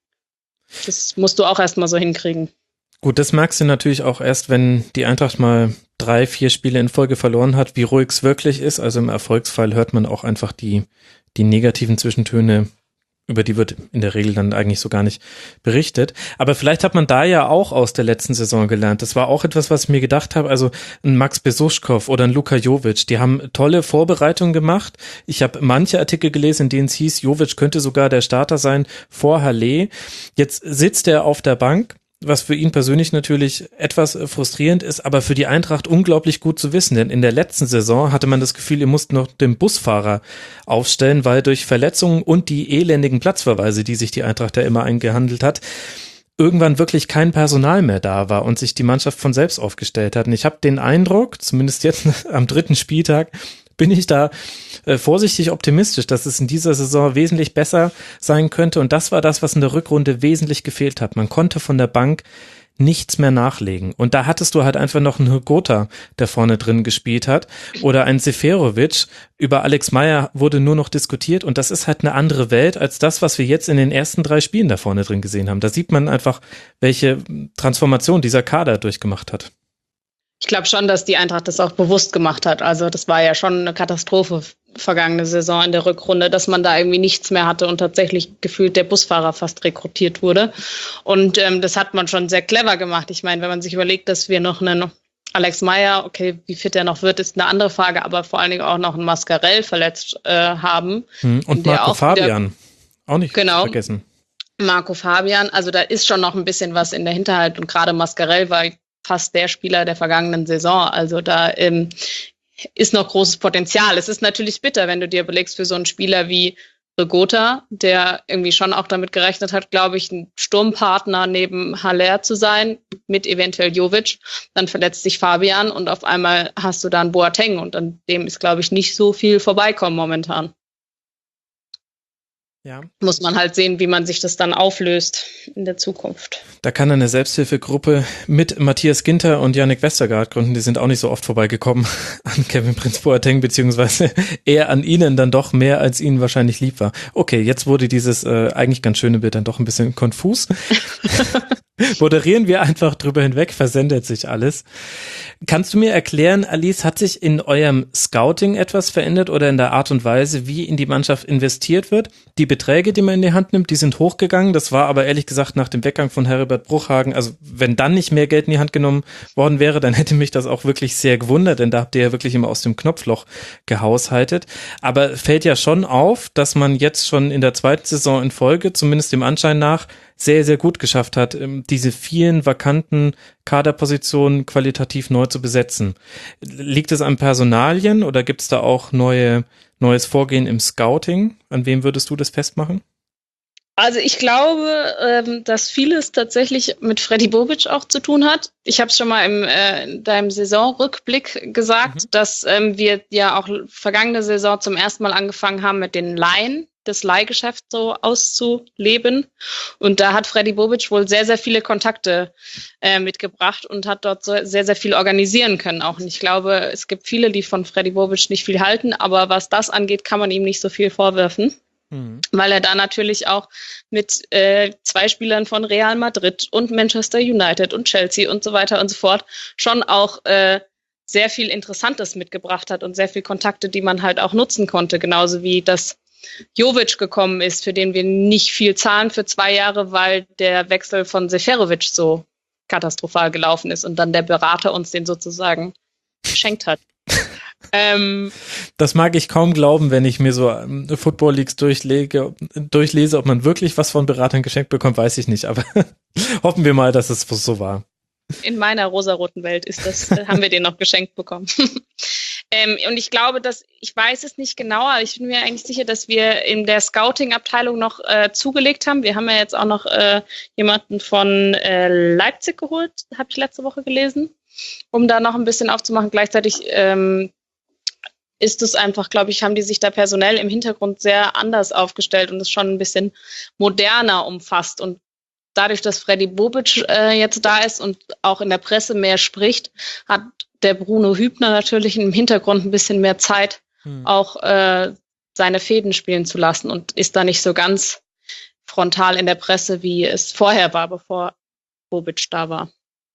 Das musst du auch erstmal so hinkriegen. Gut, das merkst du natürlich auch erst, wenn die Eintracht mal 3-4 Spiele in Folge verloren hat, wie ruhig es wirklich ist. Also im Erfolgsfall hört man auch einfach die negativen Zwischentöne, über die wird in der Regel dann eigentlich so gar nicht berichtet. Aber vielleicht hat man da ja auch aus der letzten Saison gelernt. Das war auch etwas, was ich mir gedacht habe. Also ein Max Besuschkow oder ein Luka Jovic, die haben tolle Vorbereitungen gemacht. Ich habe manche Artikel gelesen, in denen es hieß, Jovic könnte sogar der Starter sein vor Halle. Jetzt sitzt er auf der Bank, was für ihn persönlich natürlich etwas frustrierend ist, aber für die Eintracht unglaublich gut zu wissen, denn in der letzten Saison hatte man das Gefühl, ihr musst noch den Busfahrer aufstellen, weil durch Verletzungen und die elendigen Platzverweise, die sich die Eintracht ja immer eingehandelt hat, irgendwann wirklich kein Personal mehr da war und sich die Mannschaft von selbst aufgestellt hat. Und ich habe den Eindruck, zumindest jetzt am 3. Spieltag, bin ich da vorsichtig optimistisch, dass es in dieser Saison wesentlich besser sein könnte. Und das war das, was in der Rückrunde wesentlich gefehlt hat. Man konnte von der Bank nichts mehr nachlegen. Und da hattest du halt einfach noch einen Hugota, der vorne drin gespielt hat, oder einen Seferovic. Über Alex Meyer wurde nur noch diskutiert und das ist halt eine andere Welt als das, was wir jetzt in den ersten 3 Spielen da vorne drin gesehen haben. Da sieht man einfach, welche Transformation dieser Kader durchgemacht hat. Ich glaube schon, dass die Eintracht das auch bewusst gemacht hat. Also das war ja schon eine Katastrophe vergangene Saison in der Rückrunde, dass man da irgendwie nichts mehr hatte und tatsächlich gefühlt der Busfahrer fast rekrutiert wurde. Und das hat man schon sehr clever gemacht. Ich meine, wenn man sich überlegt, dass wir noch einen Alex Meyer, okay, wie fit er noch wird, ist eine andere Frage, aber vor allen Dingen auch noch einen Mascarell verletzt haben. Und Marco Fabian, auch nicht vergessen. Marco Fabian, also da ist schon noch ein bisschen was in der Hinterhalt und gerade Mascarell war fast der Spieler der vergangenen Saison. Also da ist noch großes Potenzial. Es ist natürlich bitter, wenn du dir überlegst, für so einen Spieler wie Hugota, der irgendwie schon auch damit gerechnet hat, glaube ich, ein Sturmpartner neben Haller zu sein, mit eventuell Jovic. Dann verletzt sich Fabian und auf einmal hast du da einen Boateng und an dem ist, glaube ich, nicht so viel vorbeikommen momentan. Ja. Muss man halt sehen, wie man sich das dann auflöst in der Zukunft. Da kann eine Selbsthilfegruppe mit Matthias Ginter und Yannick Westergaard gründen. Die sind auch nicht so oft vorbeigekommen an Kevin Prince Boateng, beziehungsweise eher an ihnen dann doch mehr, als ihnen wahrscheinlich lieb war. Okay, jetzt wurde dieses eigentlich ganz schöne Bild dann doch ein bisschen konfus. Moderieren wir einfach drüber hinweg, versendet sich alles. Kannst du mir erklären, Alice, hat sich in eurem Scouting etwas verändert oder in der Art und Weise, wie in die Mannschaft investiert wird? Die Beträge, die man in die Hand nimmt, die sind hochgegangen. Das war aber ehrlich gesagt nach dem Weggang von Heribert Bruchhagen, also wenn dann nicht mehr Geld in die Hand genommen worden wäre, dann hätte mich das auch wirklich sehr gewundert, denn da habt ihr ja wirklich immer aus dem Knopfloch gehaushaltet. Aber fällt ja schon auf, dass man jetzt schon in der 2. Saison in Folge, zumindest dem Anschein nach, sehr, sehr gut geschafft hat, diese vielen vakanten Kaderpositionen qualitativ neu zu besetzen. Liegt es an Personalien oder gibt es da auch neues Vorgehen im Scouting? An wem würdest du das festmachen? Also ich glaube, dass vieles tatsächlich mit Freddy Bobic auch zu tun hat. Ich habe es schon mal in deinem Saisonrückblick gesagt, dass wir ja auch vergangene Saison zum ersten Mal angefangen haben mit den Leihen, das Leihgeschäft so auszuleben. Und da hat Freddy Bobic wohl sehr, sehr viele Kontakte mitgebracht und hat dort so sehr, sehr viel organisieren können auch. Und ich glaube, es gibt viele, die von Freddy Bobic nicht viel halten, aber was das angeht, kann man ihm nicht so viel vorwerfen. Weil er da natürlich auch mit 2 Spielern von Real Madrid und Manchester United und Chelsea und so weiter und so fort schon auch sehr viel Interessantes mitgebracht hat und sehr viel Kontakte, die man halt auch nutzen konnte. Genauso wie das Jovic gekommen ist, für den wir nicht viel zahlen für 2 Jahre, weil der Wechsel von Seferovic so katastrophal gelaufen ist und dann der Berater uns den sozusagen geschenkt hat. Das mag ich kaum glauben, wenn ich mir so Football Leagues durchlese, ob man wirklich was von Beratern geschenkt bekommt, weiß ich nicht, aber hoffen wir mal, dass es so war. In meiner rosaroten Welt haben wir den noch geschenkt bekommen. Und ich glaube, ich weiß es nicht genau, aber ich bin mir eigentlich sicher, dass wir in der Scouting-Abteilung noch zugelegt haben. Wir haben ja jetzt auch noch jemanden von Leipzig geholt, habe ich letzte Woche gelesen, um da noch ein bisschen aufzumachen. Gleichzeitig ist es einfach, glaube ich, haben die sich da personell im Hintergrund sehr anders aufgestellt und es schon ein bisschen moderner umfasst. Und dadurch, dass Freddy Bobic jetzt da ist und auch in der Presse mehr spricht, hat der Bruno Hübner natürlich im Hintergrund ein bisschen mehr Zeit, auch seine Fäden spielen zu lassen und ist da nicht so ganz frontal in der Presse, wie es vorher war, bevor Bobic da war.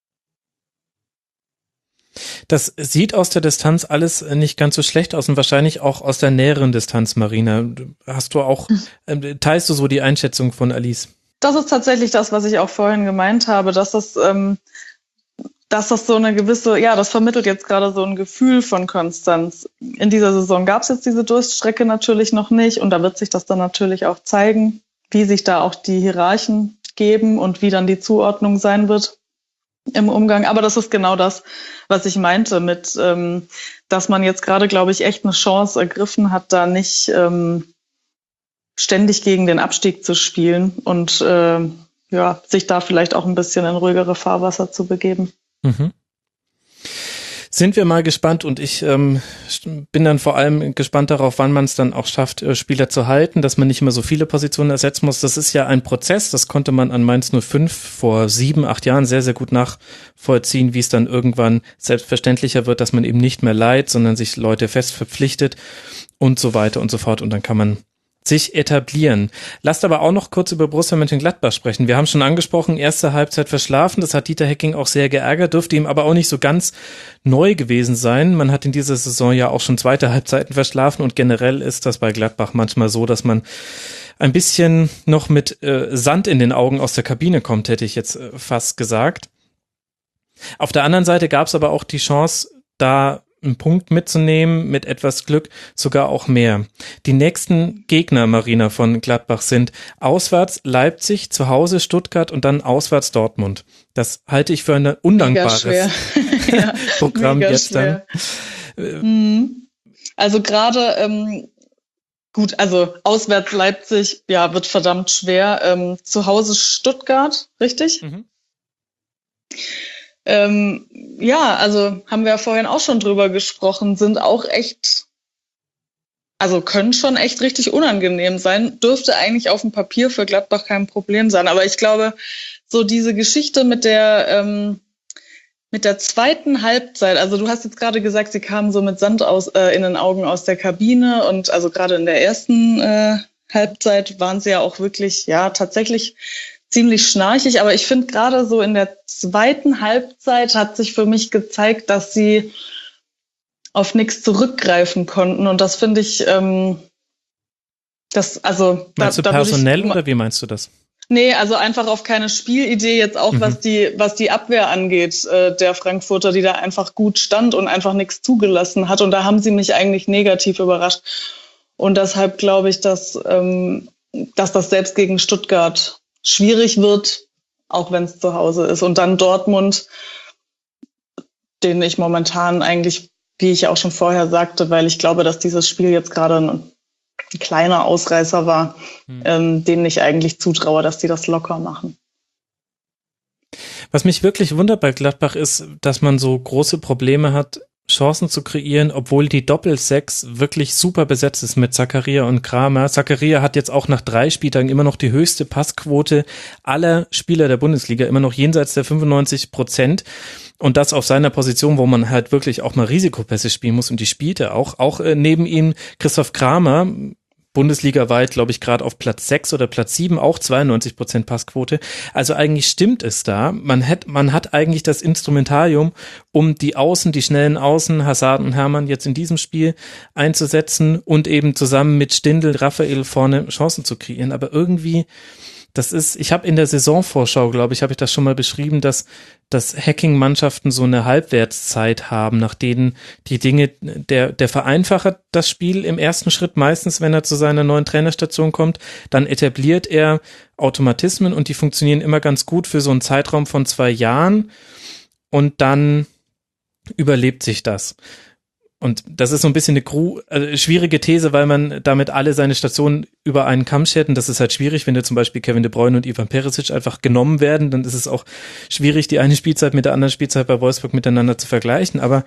Das sieht aus der Distanz alles nicht ganz so schlecht aus und wahrscheinlich auch aus der näheren Distanz, Marina. Hast du auch, teilst du so die Einschätzung von Alice? Das ist tatsächlich das, was ich auch vorhin gemeint habe, dass das so eine gewisse, ja, das vermittelt jetzt gerade so ein Gefühl von Konstanz. In dieser Saison gab es jetzt diese Durststrecke natürlich noch nicht und da wird sich das dann natürlich auch zeigen, wie sich da auch die Hierarchen geben und wie dann die Zuordnung sein wird im Umgang. Aber das ist genau das, was ich meinte mit, dass man jetzt gerade, glaube ich, echt eine Chance ergriffen hat, da nicht ständig gegen den Abstieg zu spielen und sich da vielleicht auch ein bisschen in ruhigere Fahrwasser zu begeben. Mhm. Sind wir mal gespannt und ich bin dann vor allem gespannt darauf, wann man es dann auch schafft, Spieler zu halten, dass man nicht immer so viele Positionen ersetzen muss. Das ist ja ein Prozess, das konnte man an Mainz 05 vor 7, 8 Jahren sehr, sehr gut nachvollziehen, wie es dann irgendwann selbstverständlicher wird, dass man eben nicht mehr leiht, sondern sich Leute fest verpflichtet und so weiter und so fort und dann kann man sich etablieren. Lasst aber auch noch kurz über Borussia Mönchengladbach sprechen. Wir haben schon angesprochen, erste Halbzeit verschlafen. Das hat Dieter Hecking auch sehr geärgert, dürfte ihm aber auch nicht so ganz neu gewesen sein. Man hat in dieser Saison ja auch schon zweite Halbzeiten verschlafen und generell ist das bei Gladbach manchmal so, dass man ein bisschen noch mit Sand in den Augen aus der Kabine kommt, hätte ich jetzt fast gesagt. Auf der anderen Seite gab es aber auch die Chance, da einen Punkt mitzunehmen, mit etwas Glück sogar auch mehr. Die nächsten Gegner, Marina, von Gladbach sind auswärts Leipzig, zu Hause Stuttgart und dann auswärts Dortmund. Das halte ich für ein undankbares Programm jetzt schwer. Dann. Also gerade, gut, also auswärts Leipzig, wird verdammt schwer. Zu Hause Stuttgart, richtig? Mhm. Also haben wir ja vorhin auch schon drüber gesprochen, sind auch echt, also können schon echt richtig unangenehm sein, dürfte eigentlich auf dem Papier für Gladbach kein Problem sein. Aber ich glaube, so diese Geschichte mit der zweiten Halbzeit, also du hast jetzt gerade gesagt, sie kamen so mit Sand in den Augen aus der Kabine und also gerade in der ersten Halbzeit waren sie ja auch wirklich, tatsächlich ziemlich schnarchig, aber ich finde gerade so in der zweiten Halbzeit hat sich für mich gezeigt, dass sie auf nichts zurückgreifen konnten und das finde ich, Meinst du personell oder wie meinst du das? Nee, also einfach auf keine Spielidee jetzt auch, was die Abwehr angeht, der Frankfurter, die da einfach gut stand und einfach nichts zugelassen hat und da haben sie mich eigentlich negativ überrascht und deshalb glaube ich, dass das selbst gegen Stuttgart schwierig wird, auch wenn es zu Hause ist. Und dann Dortmund, den ich momentan eigentlich, wie ich auch schon vorher sagte, weil ich glaube, dass dieses Spiel jetzt gerade ein kleiner Ausreißer war, denen ich eigentlich zutraue, dass die das locker machen. Was mich wirklich wundert bei Gladbach ist, dass man so große Probleme hat, Chancen zu kreieren, obwohl die Doppel-6 wirklich super besetzt ist mit Zakaria und Kramer. Zakaria hat jetzt auch nach 3 Spieltagen immer noch die höchste Passquote aller Spieler der Bundesliga, immer noch jenseits der 95%. Und das auf seiner Position, wo man halt wirklich auch mal Risikopässe spielen muss. Und die spielt er auch. Auch neben ihm Christoph Kramer, bundesligaweit, glaube ich, gerade auf Platz 6 oder Platz 7, auch 92% Passquote. Also eigentlich stimmt es da. Man hat eigentlich das Instrumentarium, um die schnellen Außen, Hazard und Hermann jetzt in diesem Spiel einzusetzen und eben zusammen mit Stindl, Raphael vorne Chancen zu kreieren. Aber irgendwie, ich habe in der Saisonvorschau, glaube ich, habe ich das schon mal beschrieben, dass Hacking-Mannschaften so eine Halbwertszeit haben, nach denen die Dinge, der Vereinfacher das Spiel im ersten Schritt meistens, wenn er zu seiner neuen Trainerstation kommt, dann etabliert er Automatismen und die funktionieren immer ganz gut für so einen Zeitraum von 2 Jahren und dann überlebt sich das. Und das ist so ein bisschen eine schwierige These, weil man damit alle seine Stationen über einen Kamm schert. Und das ist halt schwierig, wenn du zum Beispiel Kevin De Bruyne und Ivan Perisic einfach genommen werden, dann ist es auch schwierig, die eine Spielzeit mit der anderen Spielzeit bei Wolfsburg miteinander zu vergleichen. Aber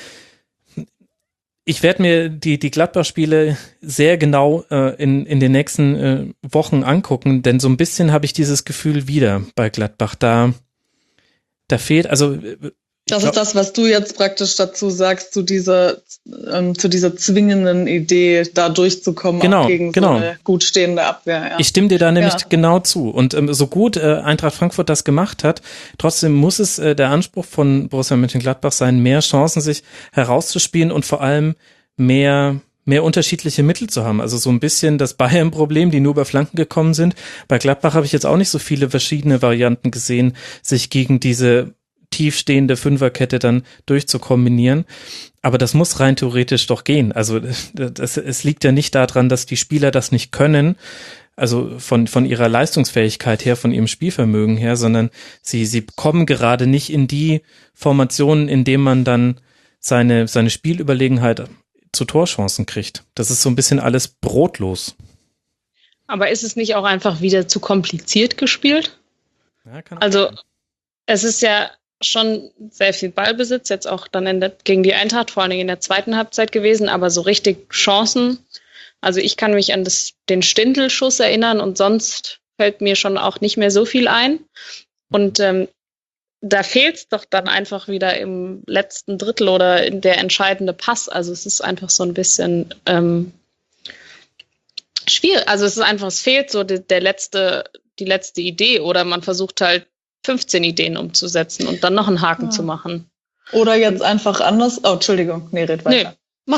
ich werde mir die Gladbach-Spiele sehr genau in den nächsten Wochen angucken, denn so ein bisschen habe ich dieses Gefühl wieder bei Gladbach. Da fehlt, also das ist das, was du jetzt praktisch dazu sagst, zu dieser zwingenden Idee, da durchzukommen, auch gegen so eine gut stehende Abwehr. Ja. Ich stimme dir da nämlich genau zu. Und so gut Eintracht Frankfurt das gemacht hat, trotzdem muss es der Anspruch von Borussia Mönchengladbach sein, mehr Chancen sich herauszuspielen und vor allem mehr unterschiedliche Mittel zu haben. Also so ein bisschen das Bayern-Problem, die nur über Flanken gekommen sind. Bei Gladbach habe ich jetzt auch nicht so viele verschiedene Varianten gesehen, sich gegen diese tiefstehende Fünferkette dann durchzukombinieren. Aber das muss rein theoretisch doch gehen. Also es liegt ja nicht daran, dass die Spieler das nicht können, also von ihrer Leistungsfähigkeit her, von ihrem Spielvermögen her, sondern sie kommen gerade nicht in die Formationen, in denen man dann seine Spielüberlegenheit zu Torchancen kriegt. Das ist so ein bisschen alles brotlos. Aber ist es nicht auch einfach wieder zu kompliziert gespielt? Ja, also es ist ja schon sehr viel Ballbesitz, jetzt auch dann gegen die Eintracht, vor allem in der zweiten Halbzeit gewesen, aber so richtig Chancen. Also ich kann mich an den Stindl-Schuss erinnern und sonst fällt mir schon auch nicht mehr so viel ein. Und da fehlt es doch dann einfach wieder im letzten Drittel oder in der entscheidende Pass. Also es ist einfach so ein bisschen schwierig. Also es fehlt so die letzte Idee oder man versucht halt 15 Ideen umzusetzen und dann noch einen Haken zu machen. Oder jetzt einfach anders. Oh, Entschuldigung, nee, red weiter. Nee, mach.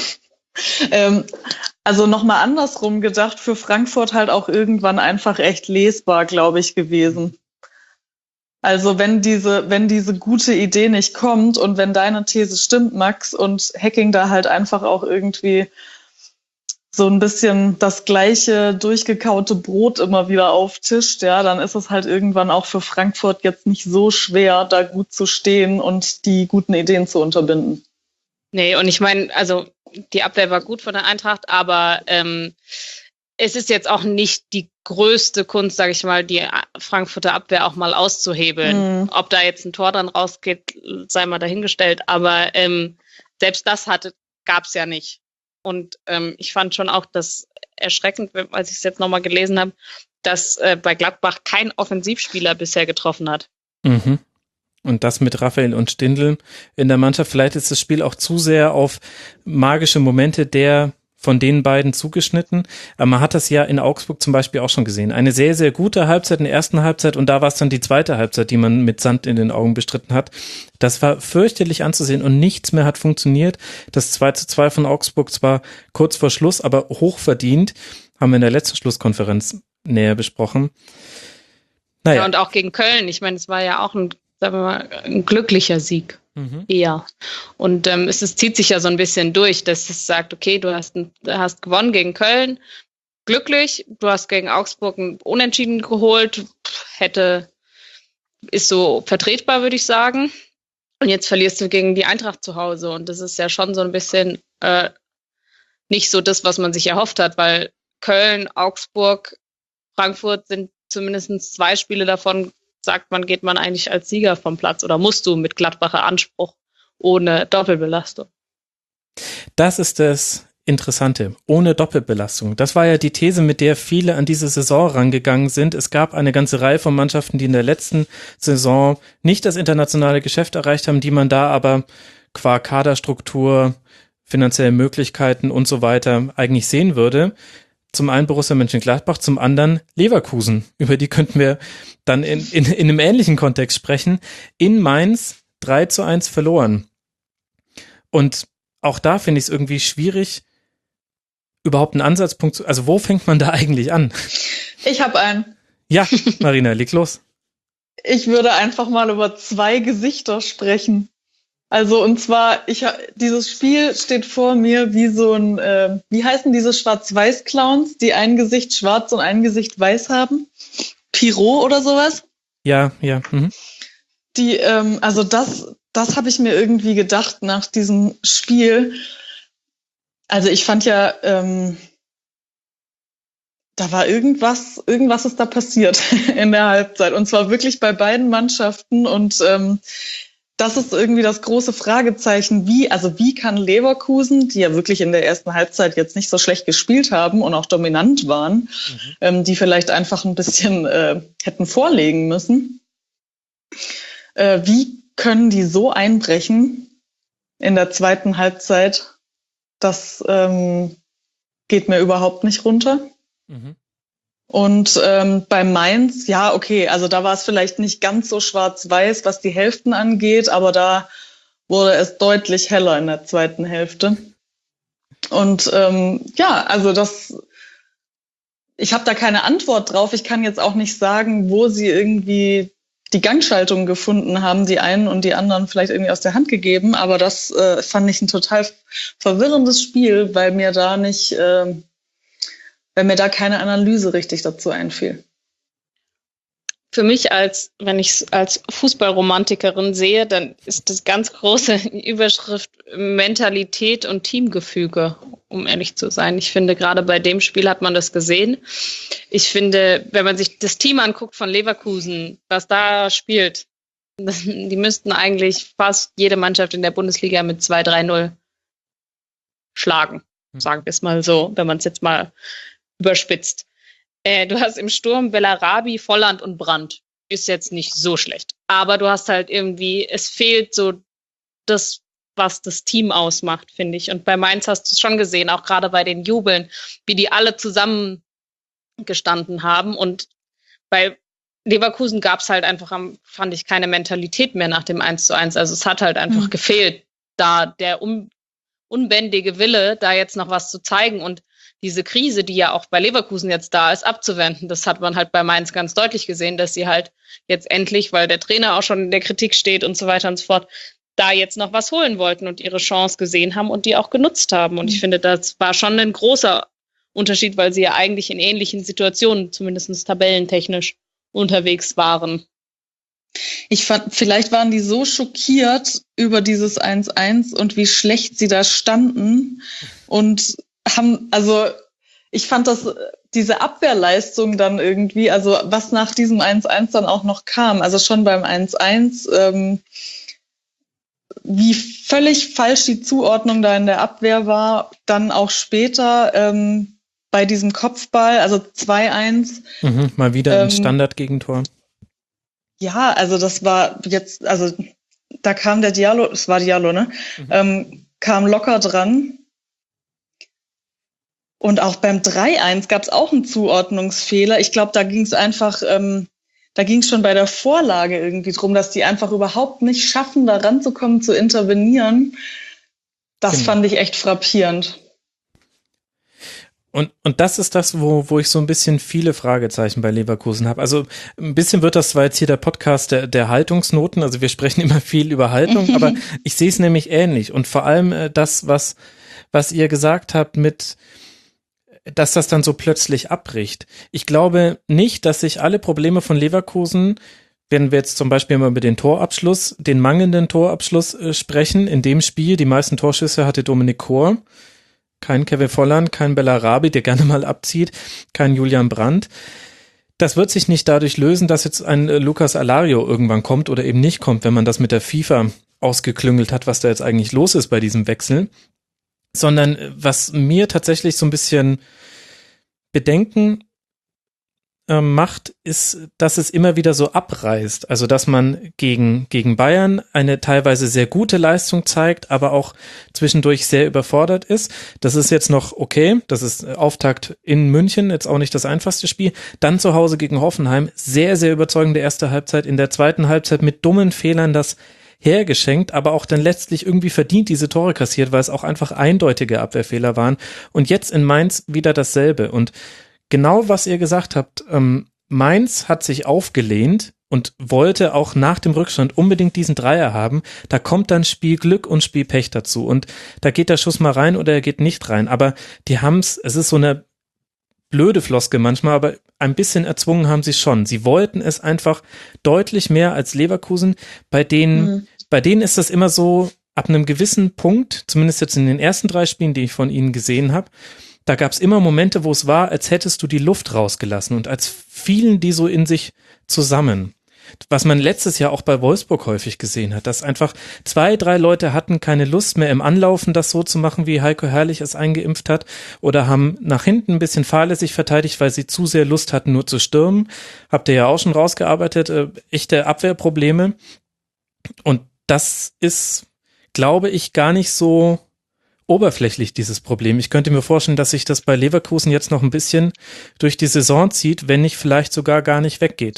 Also nochmal andersrum gedacht, für Frankfurt halt auch irgendwann einfach echt lesbar, glaube ich, gewesen. Also wenn diese gute Idee nicht kommt und wenn deine These stimmt, Max, und Hacking da halt einfach auch irgendwie so ein bisschen das gleiche durchgekaute Brot immer wieder auftischt, ja, dann ist es halt irgendwann auch für Frankfurt jetzt nicht so schwer, da gut zu stehen und die guten Ideen zu unterbinden. Nee, und ich meine, also die Abwehr war gut von der Eintracht, aber es ist jetzt auch nicht die größte Kunst, sage ich mal, die Frankfurter Abwehr auch mal auszuhebeln. Ob da jetzt ein Tor dann rausgeht, sei mal dahingestellt, aber selbst das gab es ja nicht. Und ich fand schon auch das erschreckend, als ich es jetzt nochmal gelesen habe, dass bei Gladbach kein Offensivspieler bisher getroffen hat. Mhm. Und das mit Raphael und Stindl in der Mannschaft. Vielleicht ist das Spiel auch zu sehr auf magische Momente von den beiden zugeschnitten. Aber man hat das ja in Augsburg zum Beispiel auch schon gesehen. Eine sehr, sehr gute Halbzeit in der ersten Halbzeit und da war es dann die zweite Halbzeit, die man mit Sand in den Augen bestritten hat. Das war fürchterlich anzusehen und nichts mehr hat funktioniert. Das 2:2 von Augsburg zwar kurz vor Schluss, aber hochverdient. Haben wir in der letzten Schlusskonferenz näher besprochen. Naja. Ja, und auch gegen Köln. Ich meine, es war ja auch sagen wir mal, ein glücklicher Sieg. eher. Und es zieht sich ja so ein bisschen durch, dass es sagt, okay, du hast gewonnen gegen Köln, glücklich, du hast gegen Augsburg ein Unentschieden geholt, ist so vertretbar, würde ich sagen. Und jetzt verlierst du gegen die Eintracht zu Hause. Und das ist ja schon so ein bisschen nicht so das, was man sich erhofft hat, weil Köln, Augsburg, Frankfurt sind zumindest 2 Spiele davon, sagt man, geht man eigentlich als Sieger vom Platz oder musst du mit Gladbacher Anspruch ohne Doppelbelastung. Das ist das Interessante, ohne Doppelbelastung. Das war ja die These, mit der viele an diese Saison rangegangen sind. Es gab eine ganze Reihe von Mannschaften, die in der letzten Saison nicht das internationale Geschäft erreicht haben, die man da aber qua Kaderstruktur, finanzielle Möglichkeiten und so weiter eigentlich sehen würde. Zum einen Borussia Mönchengladbach, zum anderen Leverkusen. Über die könnten wir dann in einem ähnlichen Kontext sprechen. In Mainz 3:1 verloren. Und auch da finde ich es irgendwie schwierig, überhaupt einen Ansatzpunkt zu, also wo fängt man da eigentlich an? Ich habe einen. Ja, Marina, leg los. Ich würde einfach mal über 2 Gesichter sprechen. Also, und zwar, dieses Spiel steht vor mir wie so ein, wie heißen diese Schwarz-Weiß-Clowns, die ein Gesicht schwarz und ein Gesicht weiß haben? Pirot oder sowas? Ja. Mhm. Die, also das habe ich mir irgendwie gedacht nach diesem Spiel. Also ich fand ja, da war irgendwas ist da passiert in der Halbzeit. Und zwar wirklich bei beiden Mannschaften. Und das ist irgendwie das große Fragezeichen, wie kann Leverkusen, die ja wirklich in der ersten Halbzeit jetzt nicht so schlecht gespielt haben und auch dominant waren, die vielleicht einfach ein bisschen hätten vorlegen müssen, wie können die so einbrechen in der zweiten Halbzeit? Das geht mir überhaupt nicht runter. Mhm. Und bei Mainz, ja, okay, also da war es vielleicht nicht ganz so schwarz-weiß, was die Hälften angeht, aber da wurde es deutlich heller in der zweiten Hälfte. Und ich habe da keine Antwort drauf. Ich kann jetzt auch nicht sagen, wo sie irgendwie die Gangschaltung gefunden haben, die einen und die anderen vielleicht irgendwie aus der Hand gegeben, aber das fand ich ein total verwirrendes Spiel, weil mir da keine Analyse richtig dazu einfiel. Für mich, wenn ich es als Fußballromantikerin sehe, dann ist das ganz große Überschrift Mentalität und Teamgefüge. um ehrlich zu sein. Ich finde, gerade bei dem Spiel hat man das gesehen. Ich finde, wenn man sich das Team anguckt von Leverkusen, was da spielt, die müssten eigentlich fast jede Mannschaft in der Bundesliga mit 2-3-0 schlagen. Sagen wir es mal so, wenn man es jetzt mal überspitzt. Du hast im Sturm Bellarabi, Volland und Brandt. Ist jetzt nicht so schlecht. Aber du hast halt irgendwie, es fehlt so das, was das Team ausmacht, finde ich. Und bei Mainz hast du es schon gesehen, auch gerade bei den Jubeln, wie die alle zusammengestanden haben. Und bei Leverkusen gab es halt einfach, fand ich, keine Mentalität mehr nach dem 1:1. Also es hat halt einfach gefehlt, da der unbändige Wille, da jetzt noch was zu zeigen und diese Krise, die ja auch bei Leverkusen jetzt da ist, abzuwenden. Das hat man halt bei Mainz ganz deutlich gesehen, dass sie halt jetzt endlich, weil der Trainer auch schon in der Kritik steht und so weiter und so fort, da jetzt noch was holen wollten und ihre Chance gesehen haben und die auch genutzt haben. Und ich finde, das war schon ein großer Unterschied, weil sie ja eigentlich in ähnlichen Situationen, zumindest tabellentechnisch, unterwegs waren. Ich fand, vielleicht waren die so schockiert über dieses 1:1 und wie schlecht sie da standen und haben, also ich fand das, diese Abwehrleistung dann irgendwie, also was nach diesem 1:1 dann auch noch kam, also schon beim 1:1, wie völlig falsch die Zuordnung da in der Abwehr war, dann auch später bei diesem Kopfball, also 2:1. Mal wieder ein Standardgegentor. Ja, also das war jetzt, also da kam der Diallo, es war Diallo, ne? Kam locker dran. Und auch beim 3:1 gab es auch einen Zuordnungsfehler. Ich glaube, da ging es einfach, da ging es schon bei der Vorlage irgendwie drum, dass die einfach überhaupt nicht schaffen, da ranzukommen, zu intervenieren. Das fand ich echt frappierend. Und das ist das, wo ich so ein bisschen viele Fragezeichen bei Leverkusen habe. Also ein bisschen wird das zwar jetzt hier der Podcast der Haltungsnoten, also wir sprechen immer viel über Haltung, aber ich sehe es nämlich ähnlich. Und vor allem das, was ihr gesagt habt mit, dass das dann so plötzlich abbricht. Ich glaube nicht, dass sich alle Probleme von Leverkusen, wenn wir jetzt zum Beispiel mal über den Torabschluss, den mangelnden Torabschluss sprechen, in dem Spiel, die meisten Torschüsse hatte Dominik Kor, kein Kevin Volland, kein Bellarabi, der gerne mal abzieht, kein Julian Brandt. Das wird sich nicht dadurch lösen, dass jetzt ein Lucas Alario irgendwann kommt oder eben nicht kommt, wenn man das mit der FIFA ausgeklüngelt hat, was da jetzt eigentlich los ist bei diesem Wechsel. Sondern was mir tatsächlich so ein bisschen Bedenken macht, ist, dass es immer wieder so abreißt. Also, dass man gegen Bayern eine teilweise sehr gute Leistung zeigt, aber auch zwischendurch sehr überfordert ist. Das ist jetzt noch okay. Das ist Auftakt in München, jetzt auch nicht das einfachste Spiel. Dann zu Hause gegen Hoffenheim. Sehr, sehr überzeugende erste Halbzeit. In der zweiten Halbzeit mit dummen Fehlern das hergeschenkt, aber auch dann letztlich irgendwie verdient diese Tore kassiert, weil es auch einfach eindeutige Abwehrfehler waren. Und jetzt in Mainz wieder dasselbe. Und genau, was ihr gesagt habt, Mainz hat sich aufgelehnt und wollte auch nach dem Rückstand unbedingt diesen Dreier haben. Da kommt dann Spielglück und Spielpech dazu. Und da geht der Schuss mal rein oder er geht nicht rein. Aber die haben's, es ist so eine blöde Floskel manchmal, aber ein bisschen erzwungen haben sie schon. Sie wollten es einfach deutlich mehr als Leverkusen. Bei denen ist das immer so, ab einem gewissen Punkt, zumindest jetzt in den ersten 3 Spielen, die ich von ihnen gesehen habe, da gab es immer Momente, wo es war, als hättest du die Luft rausgelassen und als fielen die so in sich zusammen. Was man letztes Jahr auch bei Wolfsburg häufig gesehen hat, dass einfach 2, 3 Leute hatten keine Lust mehr im Anlaufen, das so zu machen, wie Heiko Herrlich es eingeimpft hat, oder haben nach hinten ein bisschen fahrlässig verteidigt, weil sie zu sehr Lust hatten, nur zu stürmen. Habt ihr ja auch schon rausgearbeitet, echte Abwehrprobleme. Und das ist, glaube ich, gar nicht so oberflächlich, dieses Problem. Ich könnte mir vorstellen, dass sich das bei Leverkusen jetzt noch ein bisschen durch die Saison zieht, wenn nicht vielleicht sogar gar nicht weggeht.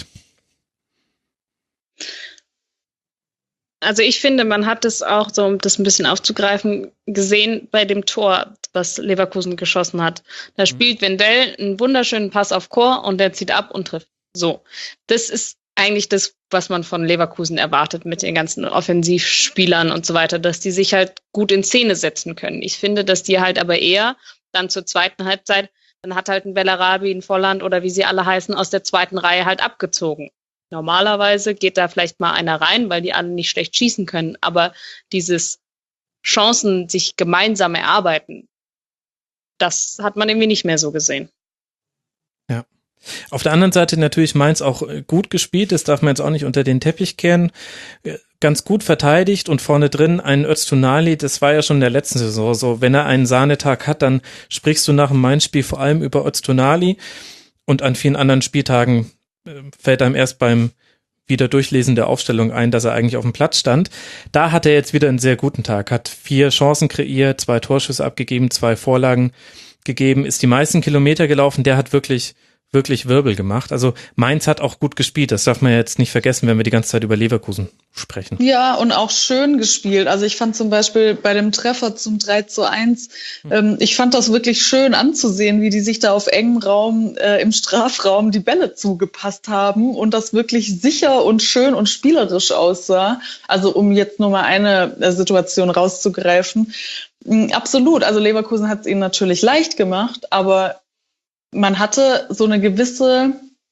Also ich finde, man hat es auch, so um das ein bisschen aufzugreifen, gesehen bei dem Tor, was Leverkusen geschossen hat. Da spielt Wendell einen wunderschönen Pass auf Kor und der zieht ab und trifft. So, das ist eigentlich das, was man von Leverkusen erwartet mit den ganzen Offensivspielern und so weiter, dass die sich halt gut in Szene setzen können. Ich finde, dass die halt aber eher dann zur zweiten Halbzeit, dann hat halt ein Bellarabi, ein Volland oder wie sie alle heißen, aus der zweiten Reihe halt abgezogen. Normalerweise geht da vielleicht mal einer rein, weil die alle nicht schlecht schießen können, aber dieses Chancen sich gemeinsam erarbeiten, das hat man irgendwie nicht mehr so gesehen. Ja. Auf der anderen Seite natürlich Mainz auch gut gespielt, das darf man jetzt auch nicht unter den Teppich kehren. Ganz gut verteidigt und vorne drin ein Öztunali, das war ja schon in der letzten Saison so. Wenn er einen Sahnetag hat, dann sprichst du nach dem Mainz-Spiel vor allem über Öztunali und an vielen anderen Spieltagen fällt einem erst beim wieder Durchlesen der Aufstellung ein, dass er eigentlich auf dem Platz stand. Da hat er jetzt wieder einen sehr guten Tag, hat 4 Chancen kreiert, 2 Torschüsse abgegeben, 2 Vorlagen gegeben, ist die meisten Kilometer gelaufen, der hat wirklich Wirbel gemacht. Also Mainz hat auch gut gespielt, das darf man ja jetzt nicht vergessen, wenn wir die ganze Zeit über Leverkusen sprechen. Ja, und auch schön gespielt. Also ich fand zum Beispiel bei dem Treffer zum 3:1, ich fand das wirklich schön anzusehen, wie die sich da auf engem Raum im Strafraum die Bälle zugepasst haben und das wirklich sicher und schön und spielerisch aussah. Also um jetzt nur mal eine Situation rauszugreifen. Absolut, also Leverkusen hat es ihnen natürlich leicht gemacht, aber man hatte so eine gewisse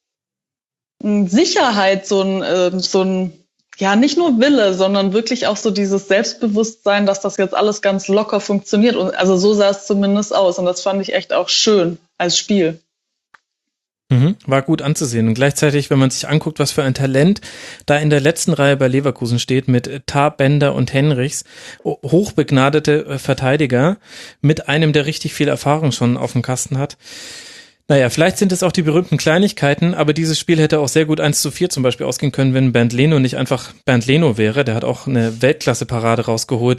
Sicherheit, so ein ja, nicht nur Wille, sondern wirklich auch so dieses Selbstbewusstsein, dass das jetzt alles ganz locker funktioniert. Und also so sah es zumindest aus. Und das fand ich echt auch schön als Spiel. War gut anzusehen. Und gleichzeitig, wenn man sich anguckt, was für ein Talent da in der letzten Reihe bei Leverkusen steht, mit Tah, Bender und Henrichs, hochbegnadete Verteidiger, mit einem, der richtig viel Erfahrung schon auf dem Kasten hat. Naja, vielleicht sind es auch die berühmten Kleinigkeiten, aber dieses Spiel hätte auch sehr gut 1:4 zum Beispiel ausgehen können, wenn Bernd Leno nicht einfach Bernd Leno wäre. Der hat auch eine Weltklasse-Parade rausgeholt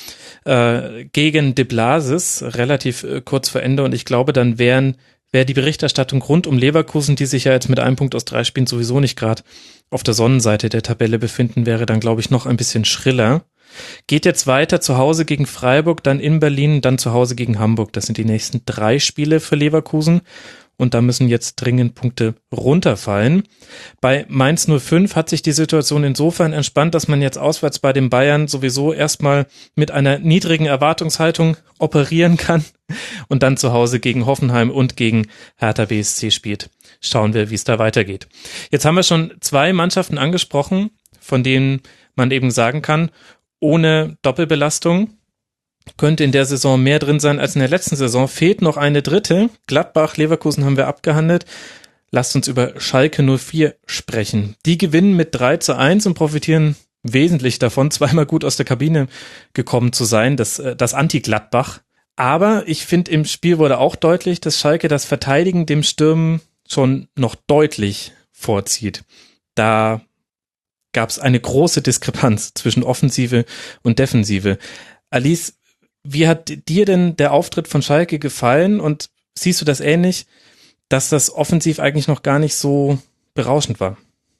gegen De Blasis, relativ kurz vor Ende. Und ich glaube, dann wäre die Berichterstattung rund um Leverkusen, die sich ja jetzt mit 1 Punkt aus 3 Spielen sowieso nicht gerade auf der Sonnenseite der Tabelle befinden, wäre dann, glaube ich, noch ein bisschen schriller. Geht jetzt weiter zu Hause gegen Freiburg, dann in Berlin, dann zu Hause gegen Hamburg. Das sind die nächsten 3 Spiele für Leverkusen und da müssen jetzt dringend Punkte runterfallen. Bei Mainz 05 hat sich die Situation insofern entspannt, dass man jetzt auswärts bei den Bayern sowieso erstmal mit einer niedrigen Erwartungshaltung operieren kann und dann zu Hause gegen Hoffenheim und gegen Hertha BSC spielt. Schauen wir, wie es da weitergeht. Jetzt haben wir schon 2 Mannschaften angesprochen, von denen man eben sagen kann, ohne Doppelbelastung könnte in der Saison mehr drin sein als in der letzten Saison. Fehlt noch eine dritte. Gladbach, Leverkusen haben wir abgehandelt. Lasst uns über Schalke 04 sprechen. Die gewinnen mit 3:1 und profitieren wesentlich davon, zweimal gut aus der Kabine gekommen zu sein, das Anti-Gladbach. Aber ich finde, im Spiel wurde auch deutlich, dass Schalke das Verteidigen dem Stürmen schon noch deutlich vorzieht. Da gab es eine große Diskrepanz zwischen Offensive und Defensive. Alice, wie hat dir denn der Auftritt von Schalke gefallen und siehst du das ähnlich, dass das offensiv eigentlich noch gar nicht so berauschend war?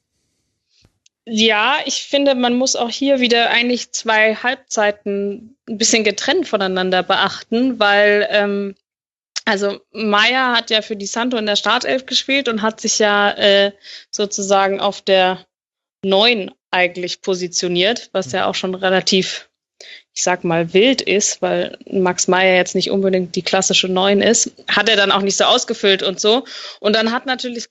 Ja, ich finde, man muss auch hier wieder eigentlich 2 Halbzeiten ein bisschen getrennt voneinander beachten, weil also Meier hat ja für Di Santo in der Startelf gespielt und hat sich ja sozusagen auf der 9 eigentlich positioniert, was ja auch schon relativ, ich sag mal, wild ist, weil Max Meyer jetzt nicht unbedingt die klassische 9 ist, hat er dann auch nicht so ausgefüllt und so. Und dann hat natürlich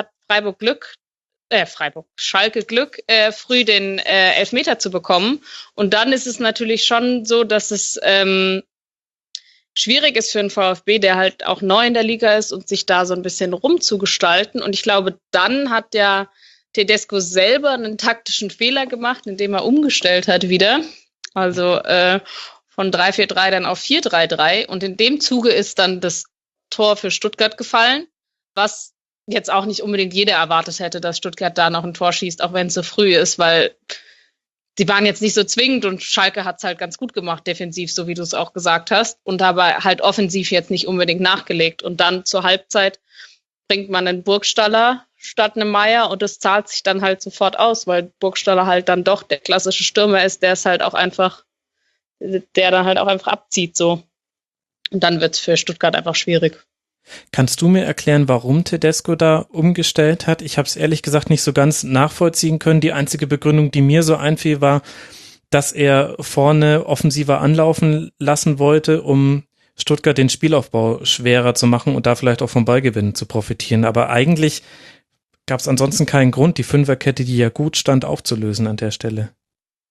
Schalke Glück, früh den Elfmeter zu bekommen. Und dann ist es natürlich schon so, dass es schwierig ist für einen VfB, der halt auch neu in der Liga ist und sich da so ein bisschen rumzugestalten. Und ich glaube, dann hat ja Tedesco selber einen taktischen Fehler gemacht, indem er umgestellt hat wieder. Also von 3-4-3 dann auf 4-3-3. Und in dem Zuge ist dann das Tor für Stuttgart gefallen, was jetzt auch nicht unbedingt jeder erwartet hätte, dass Stuttgart da noch ein Tor schießt, auch wenn es so früh ist, weil die waren jetzt nicht so zwingend und Schalke hat es halt ganz gut gemacht, defensiv, so wie du es auch gesagt hast. Und dabei halt offensiv jetzt nicht unbedingt nachgelegt. Und dann zur Halbzeit bringt man einen Burgstaller statt einem Meier und das zahlt sich dann halt sofort aus, weil Burgstaller halt dann doch der klassische Stürmer ist, der dann halt auch einfach abzieht so. Und dann wird es für Stuttgart einfach schwierig. Kannst du mir erklären, warum Tedesco da umgestellt hat? Ich habe es ehrlich gesagt nicht so ganz nachvollziehen können. Die einzige Begründung, die mir so einfiel, war, dass er vorne offensiver anlaufen lassen wollte, um Stuttgart den Spielaufbau schwerer zu machen und da vielleicht auch vom Ballgewinn zu profitieren. Aber eigentlich gab es ansonsten keinen Grund, die Fünferkette, die ja gut stand, aufzulösen an der Stelle.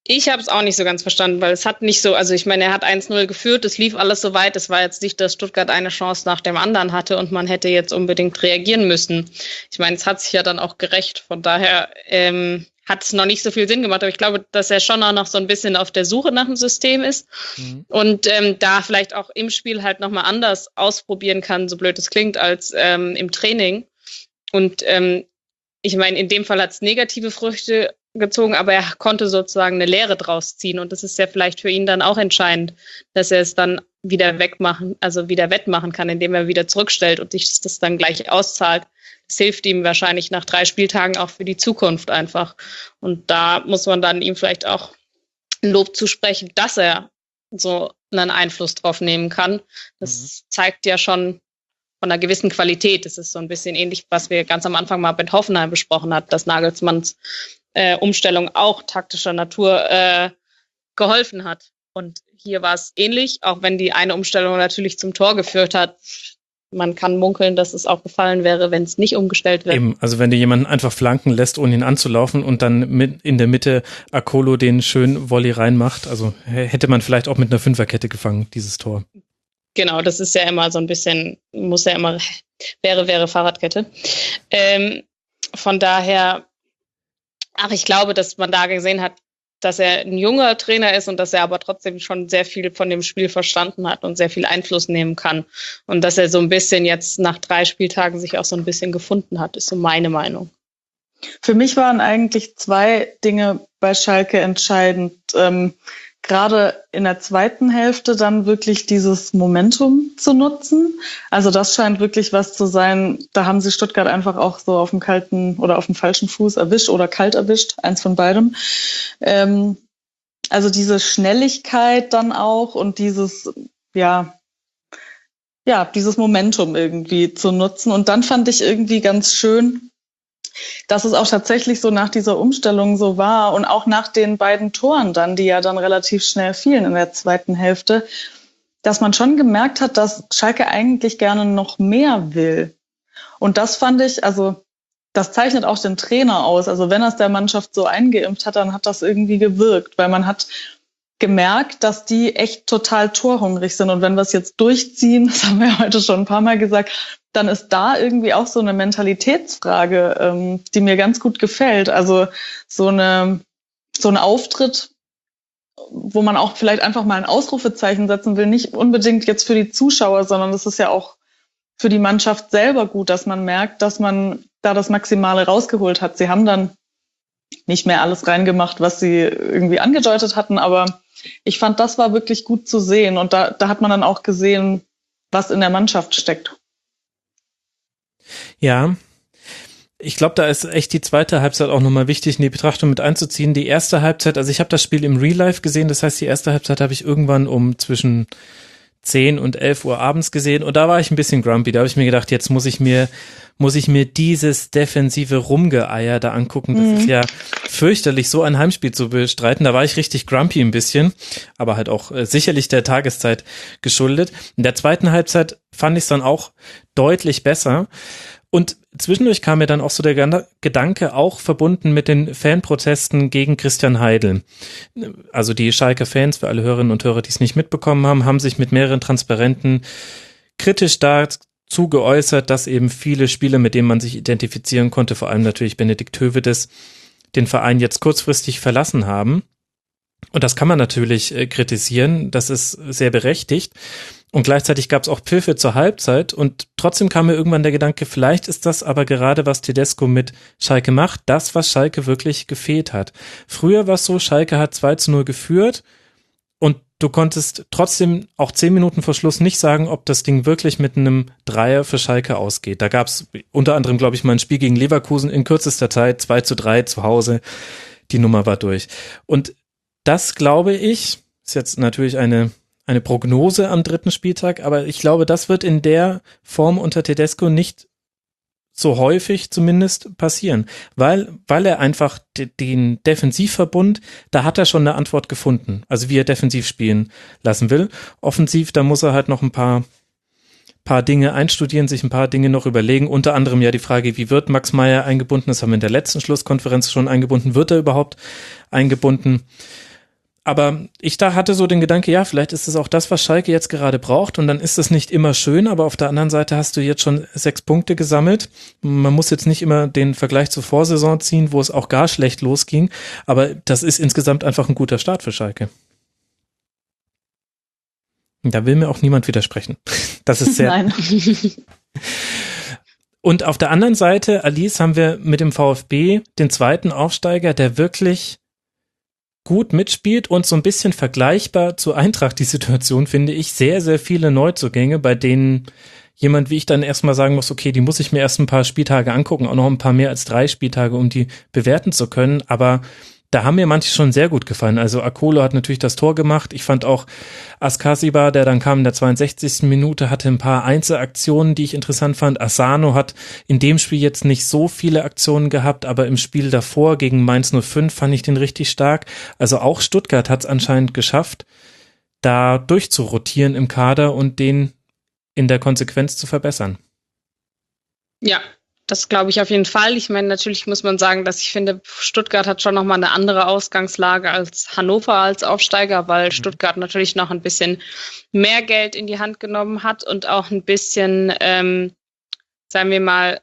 Ich habe es auch nicht so ganz verstanden, weil es hat nicht so, also ich meine, er hat 1-0 geführt, es lief alles so weit, es war jetzt nicht, dass Stuttgart eine Chance nach dem anderen hatte und man hätte jetzt unbedingt reagieren müssen. Ich meine, es hat sich ja dann auch gerecht, von daher hat es noch nicht so viel Sinn gemacht, aber ich glaube, dass er schon auch noch so ein bisschen auf der Suche nach dem System ist und da vielleicht auch im Spiel halt nochmal anders ausprobieren kann, so blöd es klingt, als im Training. Und ich meine, in dem Fall hat es negative Früchte gezogen, aber er konnte sozusagen eine Lehre draus ziehen und das ist ja vielleicht für ihn dann auch entscheidend, dass er es dann wieder wettmachen kann, indem er wieder zurückstellt und sich das dann gleich auszahlt. Das hilft ihm wahrscheinlich nach 3 Spieltagen auch für die Zukunft einfach. Und da muss man dann ihm vielleicht auch ein Lob zusprechen, dass er so einen Einfluss drauf nehmen kann. Das zeigt ja schon von einer gewissen Qualität. Das ist so ein bisschen ähnlich, was wir ganz am Anfang mal mit Hoffenheim besprochen haben, dass Nagelsmanns Umstellung auch taktischer Natur geholfen hat. Und hier war es ähnlich, auch wenn die eine Umstellung natürlich zum Tor geführt hat. Man kann munkeln, dass es auch gefallen wäre, wenn es nicht umgestellt wäre. Eben, also wenn du jemanden einfach flanken lässt, ohne ihn anzulaufen und dann in der Mitte Akolo den schönen Volley reinmacht, also hätte man vielleicht auch mit einer Fünferkette gefangen, dieses Tor. Genau, das ist ja immer so ein bisschen, wäre Fahrradkette. Von daher, ich glaube, dass man da gesehen hat, dass er ein junger Trainer ist und dass er aber trotzdem schon sehr viel von dem Spiel verstanden hat und sehr viel Einfluss nehmen kann. Und dass er so ein bisschen jetzt nach 3 Spieltagen sich auch so ein bisschen gefunden hat, ist so meine Meinung. Für mich waren eigentlich 2 Dinge bei Schalke entscheidend. Gerade in der zweiten Hälfte dann wirklich dieses Momentum zu nutzen. Also das scheint wirklich was zu sein, da haben sie Stuttgart einfach auch so auf dem kalten oder auf dem falschen Fuß erwischt oder kalt erwischt, eins von beidem. Also diese Schnelligkeit dann auch und dieses Momentum irgendwie zu nutzen. Und dann fand ich irgendwie ganz schön, dass es auch tatsächlich so nach dieser Umstellung so war und auch nach den beiden Toren dann, die ja dann relativ schnell fielen in der zweiten Hälfte, dass man schon gemerkt hat, dass Schalke eigentlich gerne noch mehr will. Und das fand ich, also das zeichnet auch den Trainer aus. Also wenn er es der Mannschaft so eingeimpft hat, dann hat das irgendwie gewirkt, weil man hat gemerkt, dass die echt total torhungrig sind. Und wenn wir es jetzt durchziehen, das haben wir heute schon ein paar Mal gesagt, dann ist da irgendwie auch so eine Mentalitätsfrage, die mir ganz gut gefällt. Also so ein Auftritt, wo man auch vielleicht einfach mal ein Ausrufezeichen setzen will, nicht unbedingt jetzt für die Zuschauer, sondern das ist ja auch für die Mannschaft selber gut, dass man merkt, dass man da das Maximale rausgeholt hat. Sie haben dann nicht mehr alles reingemacht, was sie irgendwie angedeutet hatten, aber ich fand, das war wirklich gut zu sehen und da hat man dann auch gesehen, was in der Mannschaft steckt. Ja, ich glaube, da ist echt die zweite Halbzeit auch nochmal wichtig in die Betrachtung mit einzuziehen. Die erste Halbzeit, also ich habe das Spiel im Real Life gesehen, das heißt, die erste Halbzeit habe ich irgendwann um zwischen 10 und 11 Uhr abends gesehen und da war ich ein bisschen grumpy, da habe ich mir gedacht, jetzt muss ich mir dieses defensive Rumgeeier da angucken, das ist ja fürchterlich, so ein Heimspiel zu bestreiten, da war ich richtig grumpy ein bisschen, aber halt auch sicherlich der Tageszeit geschuldet. In der zweiten Halbzeit fand ich es dann auch deutlich besser und zwischendurch kam mir dann auch so der Gedanke, auch verbunden mit den Fanprotesten gegen Christian Heidel. Also die Schalke-Fans, für alle Hörerinnen und Hörer, die es nicht mitbekommen haben, haben sich mit mehreren Transparenten kritisch dazu geäußert, dass eben viele Spieler, mit denen man sich identifizieren konnte, vor allem natürlich Benedikt Höwedes, den Verein jetzt kurzfristig verlassen haben. Und das kann man natürlich kritisieren, das ist sehr berechtigt. Und gleichzeitig gab es auch Pfiffe zur Halbzeit und trotzdem kam mir irgendwann der Gedanke, vielleicht ist das aber gerade, was Tedesco mit Schalke macht, das, was Schalke wirklich gefehlt hat. Früher war es so, Schalke hat 2-0 geführt und du konntest trotzdem auch 10 Minuten vor Schluss nicht sagen, ob das Ding wirklich mit einem Dreier für Schalke ausgeht. Da gab es unter anderem, glaube ich, mal ein Spiel gegen Leverkusen in kürzester Zeit, 2-3 zu Hause, die Nummer war durch. Und das, glaube ich, ist jetzt natürlich eine Prognose am 3. Spieltag, aber ich glaube, das wird in der Form unter Tedesco nicht so häufig zumindest passieren, weil er einfach den Defensivverbund, da hat er schon eine Antwort gefunden, also wie er defensiv spielen lassen will. Offensiv, da muss er halt noch ein paar Dinge einstudieren, sich ein paar Dinge noch überlegen, unter anderem ja die Frage, wie wird Max Meyer eingebunden, das haben wir in der letzten Schlusskonferenz schon eingebunden, wird er überhaupt eingebunden? Aber ich da hatte so den Gedanke, ja, vielleicht ist es auch das, was Schalke jetzt gerade braucht und dann ist es nicht immer schön, aber auf der anderen Seite hast du jetzt schon 6 Punkte gesammelt. Man muss jetzt nicht immer den Vergleich zur Vorsaison ziehen, wo es auch gar schlecht losging, aber das ist insgesamt einfach ein guter Start für Schalke. Da will mir auch niemand widersprechen. Das ist sehr... Nein. Und auf der anderen Seite, Alice, haben wir mit dem VfB den zweiten Aufsteiger, der wirklich gut mitspielt und so ein bisschen vergleichbar zu Eintracht die Situation, finde ich, sehr, sehr viele Neuzugänge, bei denen jemand wie ich dann erstmal sagen muss, okay, die muss ich mir erst ein paar Spieltage angucken, auch noch ein paar mehr als 3 Spieltage, um die bewerten zu können, aber da haben mir manche schon sehr gut gefallen. Also Akolo hat natürlich das Tor gemacht. Ich fand auch Askasiba, der dann kam in der 62. Minute, hatte ein paar Einzelaktionen, die ich interessant fand. Asano hat in dem Spiel jetzt nicht so viele Aktionen gehabt, aber im Spiel davor gegen Mainz 05 fand ich den richtig stark. Also auch Stuttgart hat es anscheinend geschafft, da durchzurotieren im Kader und den in der Konsequenz zu verbessern. Ja, das glaube ich auf jeden Fall. Ich meine, natürlich muss man sagen, dass ich finde, Stuttgart hat schon nochmal eine andere Ausgangslage als Hannover als Aufsteiger, weil Stuttgart natürlich noch ein bisschen mehr Geld in die Hand genommen hat und auch ein bisschen, sagen wir mal,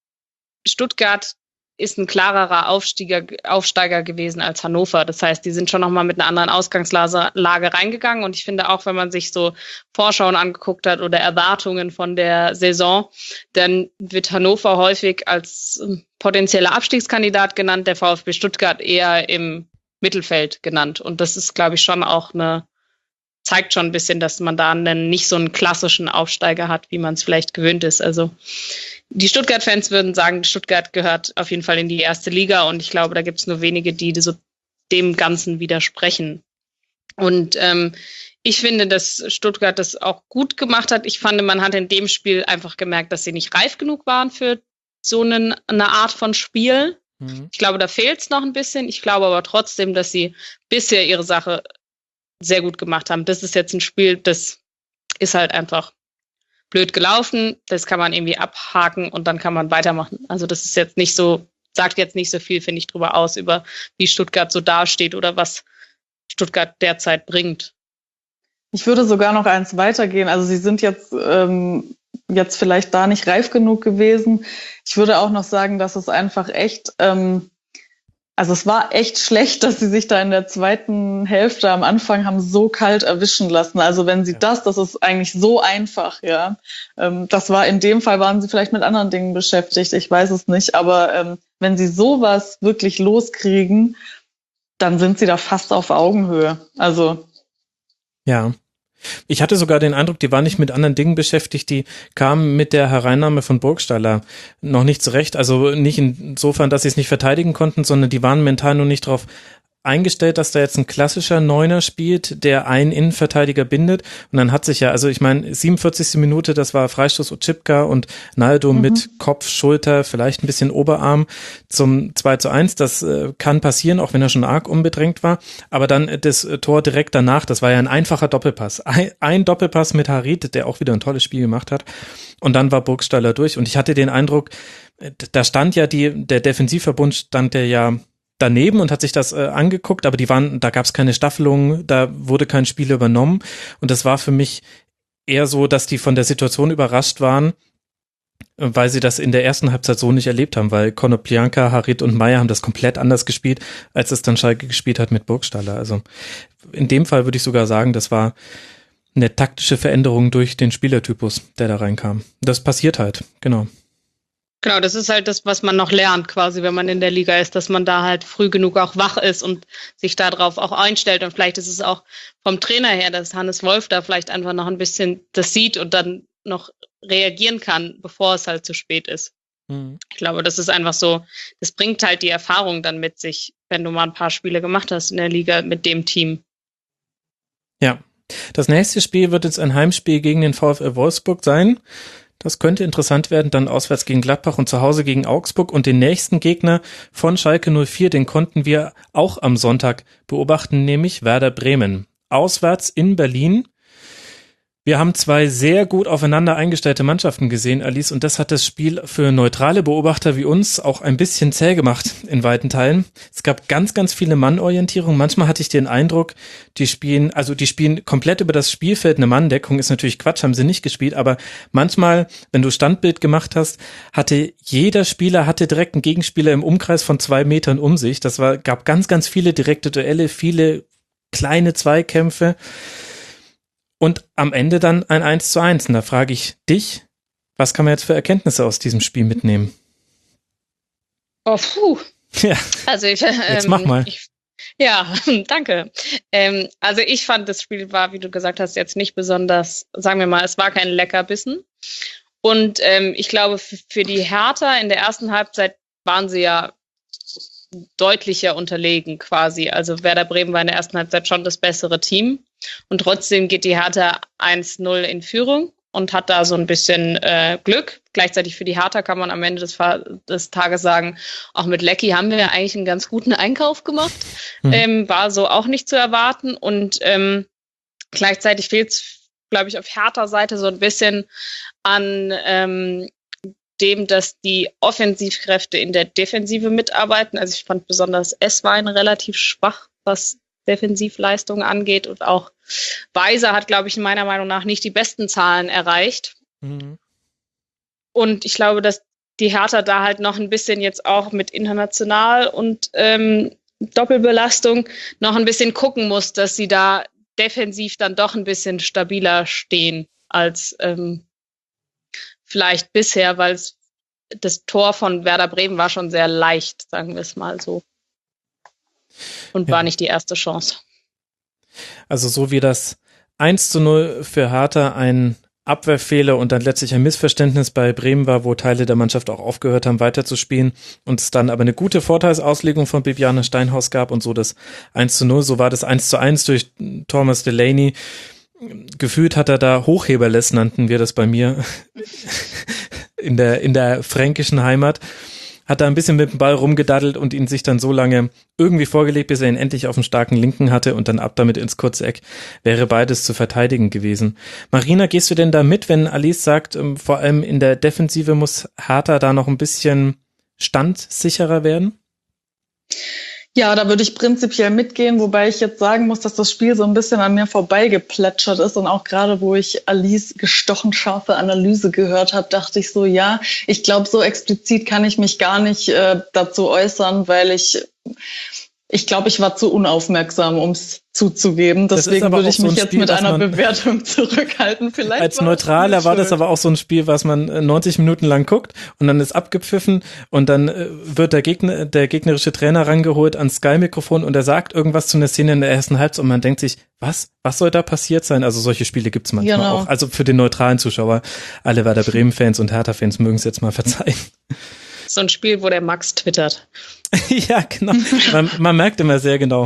Stuttgart ist ein klarerer Aufsteiger gewesen als Hannover. Das heißt, die sind schon nochmal mit einer anderen Ausgangslage reingegangen. Und ich finde auch, wenn man sich so Vorschauen angeguckt hat oder Erwartungen von der Saison, dann wird Hannover häufig als potenzieller Abstiegskandidat genannt, der VfB Stuttgart eher im Mittelfeld genannt. Und das ist, glaube ich, schon auch zeigt schon ein bisschen, dass man da nicht so einen klassischen Aufsteiger hat, wie man es vielleicht gewöhnt ist. Also die Stuttgart-Fans würden sagen, Stuttgart gehört auf jeden Fall in die erste Liga und ich glaube, da gibt es nur wenige, die so dem Ganzen widersprechen. Und ich finde, dass Stuttgart das auch gut gemacht hat. Ich fand, man hat in dem Spiel einfach gemerkt, dass sie nicht reif genug waren für so eine Art von Spiel. Ich glaube, da fehlt es noch ein bisschen. Ich glaube aber trotzdem, dass sie bisher ihre Sache sehr gut gemacht haben. Das ist jetzt ein Spiel, das ist halt einfach blöd gelaufen, das kann man irgendwie abhaken und dann kann man weitermachen. Also das ist jetzt nicht so, sagt jetzt nicht so viel, finde ich, drüber aus, über wie Stuttgart so dasteht oder was Stuttgart derzeit bringt. Ich würde sogar noch eins weitergehen. Also sie sind jetzt vielleicht da nicht reif genug gewesen. Ich würde auch noch sagen, dass es einfach echt, also es war echt schlecht, dass sie sich da in der zweiten Hälfte am Anfang haben so kalt erwischen lassen. Also wenn sie das ist eigentlich so einfach, ja. Das war in dem Fall, waren sie vielleicht mit anderen Dingen beschäftigt, ich weiß es nicht. Aber wenn sie sowas wirklich loskriegen, dann sind sie da fast auf Augenhöhe. Also ja. Ich hatte sogar den Eindruck, die waren nicht mit anderen Dingen beschäftigt, die kamen mit der Hereinnahme von Burgstaller noch nicht zurecht, also nicht insofern, dass sie es nicht verteidigen konnten, sondern die waren mental nur nicht drauf eingestellt, dass da jetzt ein klassischer Neuner spielt, der einen Innenverteidiger bindet und dann hat sich ja, also ich meine, 47. Minute, das war Freistoß Oczipka und Naldo mit Kopf, Schulter, vielleicht ein bisschen Oberarm zum 2:1, das kann passieren, auch wenn er schon arg unbedrängt war, aber dann das Tor direkt danach, das war ja ein einfacher Doppelpass, ein Doppelpass mit Harit, der auch wieder ein tolles Spiel gemacht hat und dann war Burgstaller durch und ich hatte den Eindruck, da stand ja der Defensivverbund stand ja daneben und hat sich das angeguckt, aber da gab es keine Staffelung, da wurde kein Spiel übernommen und das war für mich eher so, dass die von der Situation überrascht waren, weil sie das in der ersten Halbzeit so nicht erlebt haben, weil Konoplyanka, Harit und Meier haben das komplett anders gespielt, als es dann Schalke gespielt hat mit Burgstaller. Also in dem Fall würde ich sogar sagen, das war eine taktische Veränderung durch den Spielertypus, der da reinkam. Das passiert halt, genau. Genau, das ist halt das, was man noch lernt quasi, wenn man in der Liga ist, dass man da halt früh genug auch wach ist und sich darauf auch einstellt. Und vielleicht ist es auch vom Trainer her, dass Hannes Wolf da vielleicht einfach noch ein bisschen das sieht und dann noch reagieren kann, bevor es halt zu spät ist. Ich glaube, das ist einfach so, das bringt halt die Erfahrung dann mit sich, wenn du mal ein paar Spiele gemacht hast in der Liga mit dem Team. Ja, das nächste Spiel wird jetzt ein Heimspiel gegen den VfL Wolfsburg sein. Das könnte interessant werden, dann auswärts gegen Gladbach und zu Hause gegen Augsburg. Und den nächsten Gegner von Schalke 04, den konnten wir auch am Sonntag beobachten, nämlich Werder Bremen. Auswärts in Berlin. Wir haben zwei sehr gut aufeinander eingestellte Mannschaften gesehen, Alice, und das hat das Spiel für neutrale Beobachter wie uns auch ein bisschen zäh gemacht in weiten Teilen. Es gab ganz, ganz viele Mannorientierungen. Manchmal hatte ich den Eindruck, die spielen komplett über das Spielfeld. Eine Manndeckung ist natürlich Quatsch, haben sie nicht gespielt, aber manchmal, wenn du Standbild gemacht hast, jeder Spieler direkt einen Gegenspieler im Umkreis von 2 Metern um sich. Gab ganz, ganz viele direkte Duelle, viele kleine Zweikämpfe. Und am Ende dann ein 1:1. Und da frage ich dich, was kann man jetzt für Erkenntnisse aus diesem Spiel mitnehmen? Oh, puh. Ja, also jetzt mach mal. Danke. Also ich fand, das Spiel war, wie du gesagt hast, jetzt nicht besonders, sagen wir mal, es war kein Leckerbissen. Und ich glaube, für die Hertha in der ersten Halbzeit waren sie ja deutlicher unterlegen quasi. Also Werder Bremen war in der ersten Halbzeit schon das bessere Team. Und trotzdem geht die Hertha 1:0 in Führung und hat da so ein bisschen Glück. Gleichzeitig für die Hertha kann man am Ende des Tages sagen, auch mit Lecky haben wir ja eigentlich einen ganz guten Einkauf gemacht. War so auch nicht zu erwarten. Und gleichzeitig fehlt es, glaube ich, auf Hertha-Seite so ein bisschen an dem, dass die Offensivkräfte in der Defensive mitarbeiten. Also ich fand besonders Esswein relativ schwach, was Defensivleistungen angeht, und auch Weiser hat, glaube ich, meiner Meinung nach nicht die besten Zahlen erreicht. Mhm. Und ich glaube, dass die Hertha da halt noch ein bisschen jetzt auch mit international und Doppelbelastung noch ein bisschen gucken muss, dass sie da defensiv dann doch ein bisschen stabiler stehen als vielleicht bisher, weil das Tor von Werder Bremen war schon sehr leicht, sagen wir es mal so. Und war nicht die erste Chance. Also so wie das 1:0 für Hertha ein Abwehrfehler und dann letztlich ein Missverständnis bei Bremen war, wo Teile der Mannschaft auch aufgehört haben, weiterzuspielen und es dann aber eine gute Vorteilsauslegung von Bibiana Steinhaus gab und so das 1:0, so war das 1:1 durch Thomas Delaney. Gefühlt hat er da Hochheberless, nannten wir das bei mir, in der fränkischen Heimat. Hat da ein bisschen mit dem Ball rumgedaddelt und ihn sich dann so lange irgendwie vorgelegt, bis er ihn endlich auf dem starken Linken hatte und dann ab damit ins kurze Eck. Wäre beides zu verteidigen gewesen. Marina, gehst du denn da mit, wenn Alice sagt, vor allem in der Defensive muss Hertha da noch ein bisschen standsicherer werden? Ja, da würde ich prinzipiell mitgehen, wobei ich jetzt sagen muss, dass das Spiel so ein bisschen an mir vorbeigeplätschert ist und auch gerade, wo ich Alice gestochen scharfe Analyse gehört habe, dachte ich so, ja, ich glaube, so explizit kann ich mich gar nicht dazu äußern, weil ich glaube, ich war zu unaufmerksam, um es zuzugeben. Deswegen würde ich mich jetzt mit einer Bewertung zurückhalten. Vielleicht als Neutraler war das aber auch so ein Spiel, was man 90 Minuten lang guckt und dann ist abgepfiffen und dann wird der gegnerische Trainer rangeholt ans Sky-Mikrofon und er sagt irgendwas zu einer Szene in der ersten Halbzeit und man denkt sich, was soll da passiert sein? Also solche Spiele gibt's manchmal auch. Also für den neutralen Zuschauer, alle Werder Bremen-Fans und Hertha-Fans mögen es jetzt mal verzeihen. So ein Spiel, wo der Max twittert. Ja, genau. Man merkt immer sehr genau.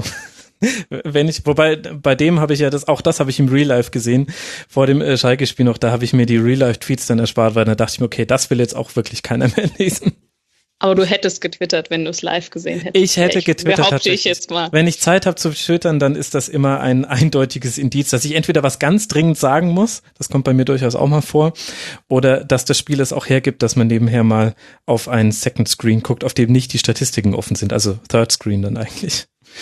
Wobei bei dem habe ich ja das habe ich im Real Life gesehen, vor dem Schalke-Spiel noch, da habe ich mir die Real Life Tweets dann erspart, weil da dachte ich mir, okay, das will jetzt auch wirklich keiner mehr lesen. Aber du hättest getwittert, wenn du es live gesehen hättest. Ich hätte getwittert. Behaupte ich jetzt mal. Wenn ich Zeit habe zu twittern, dann ist das immer ein eindeutiges Indiz, dass ich entweder was ganz dringend sagen muss, das kommt bei mir durchaus auch mal vor, oder dass das Spiel es auch hergibt, dass man nebenher mal auf einen Second Screen guckt, auf dem nicht die Statistiken offen sind, also Third Screen dann eigentlich.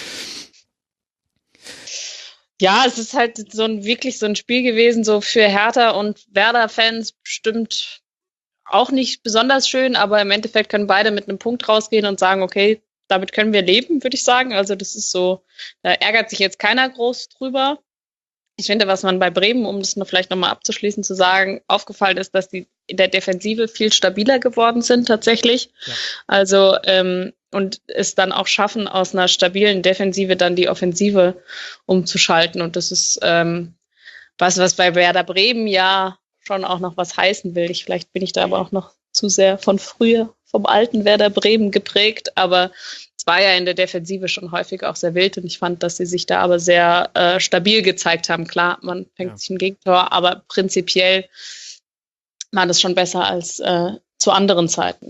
Ja, es ist halt wirklich so ein Spiel gewesen, so für Hertha und Werder-Fans bestimmt auch nicht besonders schön, aber im Endeffekt können beide mit einem Punkt rausgehen und sagen, okay, damit können wir leben, würde ich sagen. Also das ist so, da ärgert sich jetzt keiner groß drüber. Ich finde, was man bei Bremen, um das vielleicht nochmal abzuschließen, zu sagen, aufgefallen ist, dass die in der Defensive viel stabiler geworden sind tatsächlich. Ja. Also und es dann auch schaffen, aus einer stabilen Defensive dann die Offensive umzuschalten. Und das ist was bei Werder Bremen ja schon auch noch was heißen will. Vielleicht bin ich da aber auch noch zu sehr von früher, vom alten Werder Bremen geprägt, aber es war ja in der Defensive schon häufig auch sehr wild und ich fand, dass sie sich da aber sehr stabil gezeigt haben. Klar, man fängt sich ein Gegentor, aber prinzipiell war das schon besser als zu anderen Zeiten.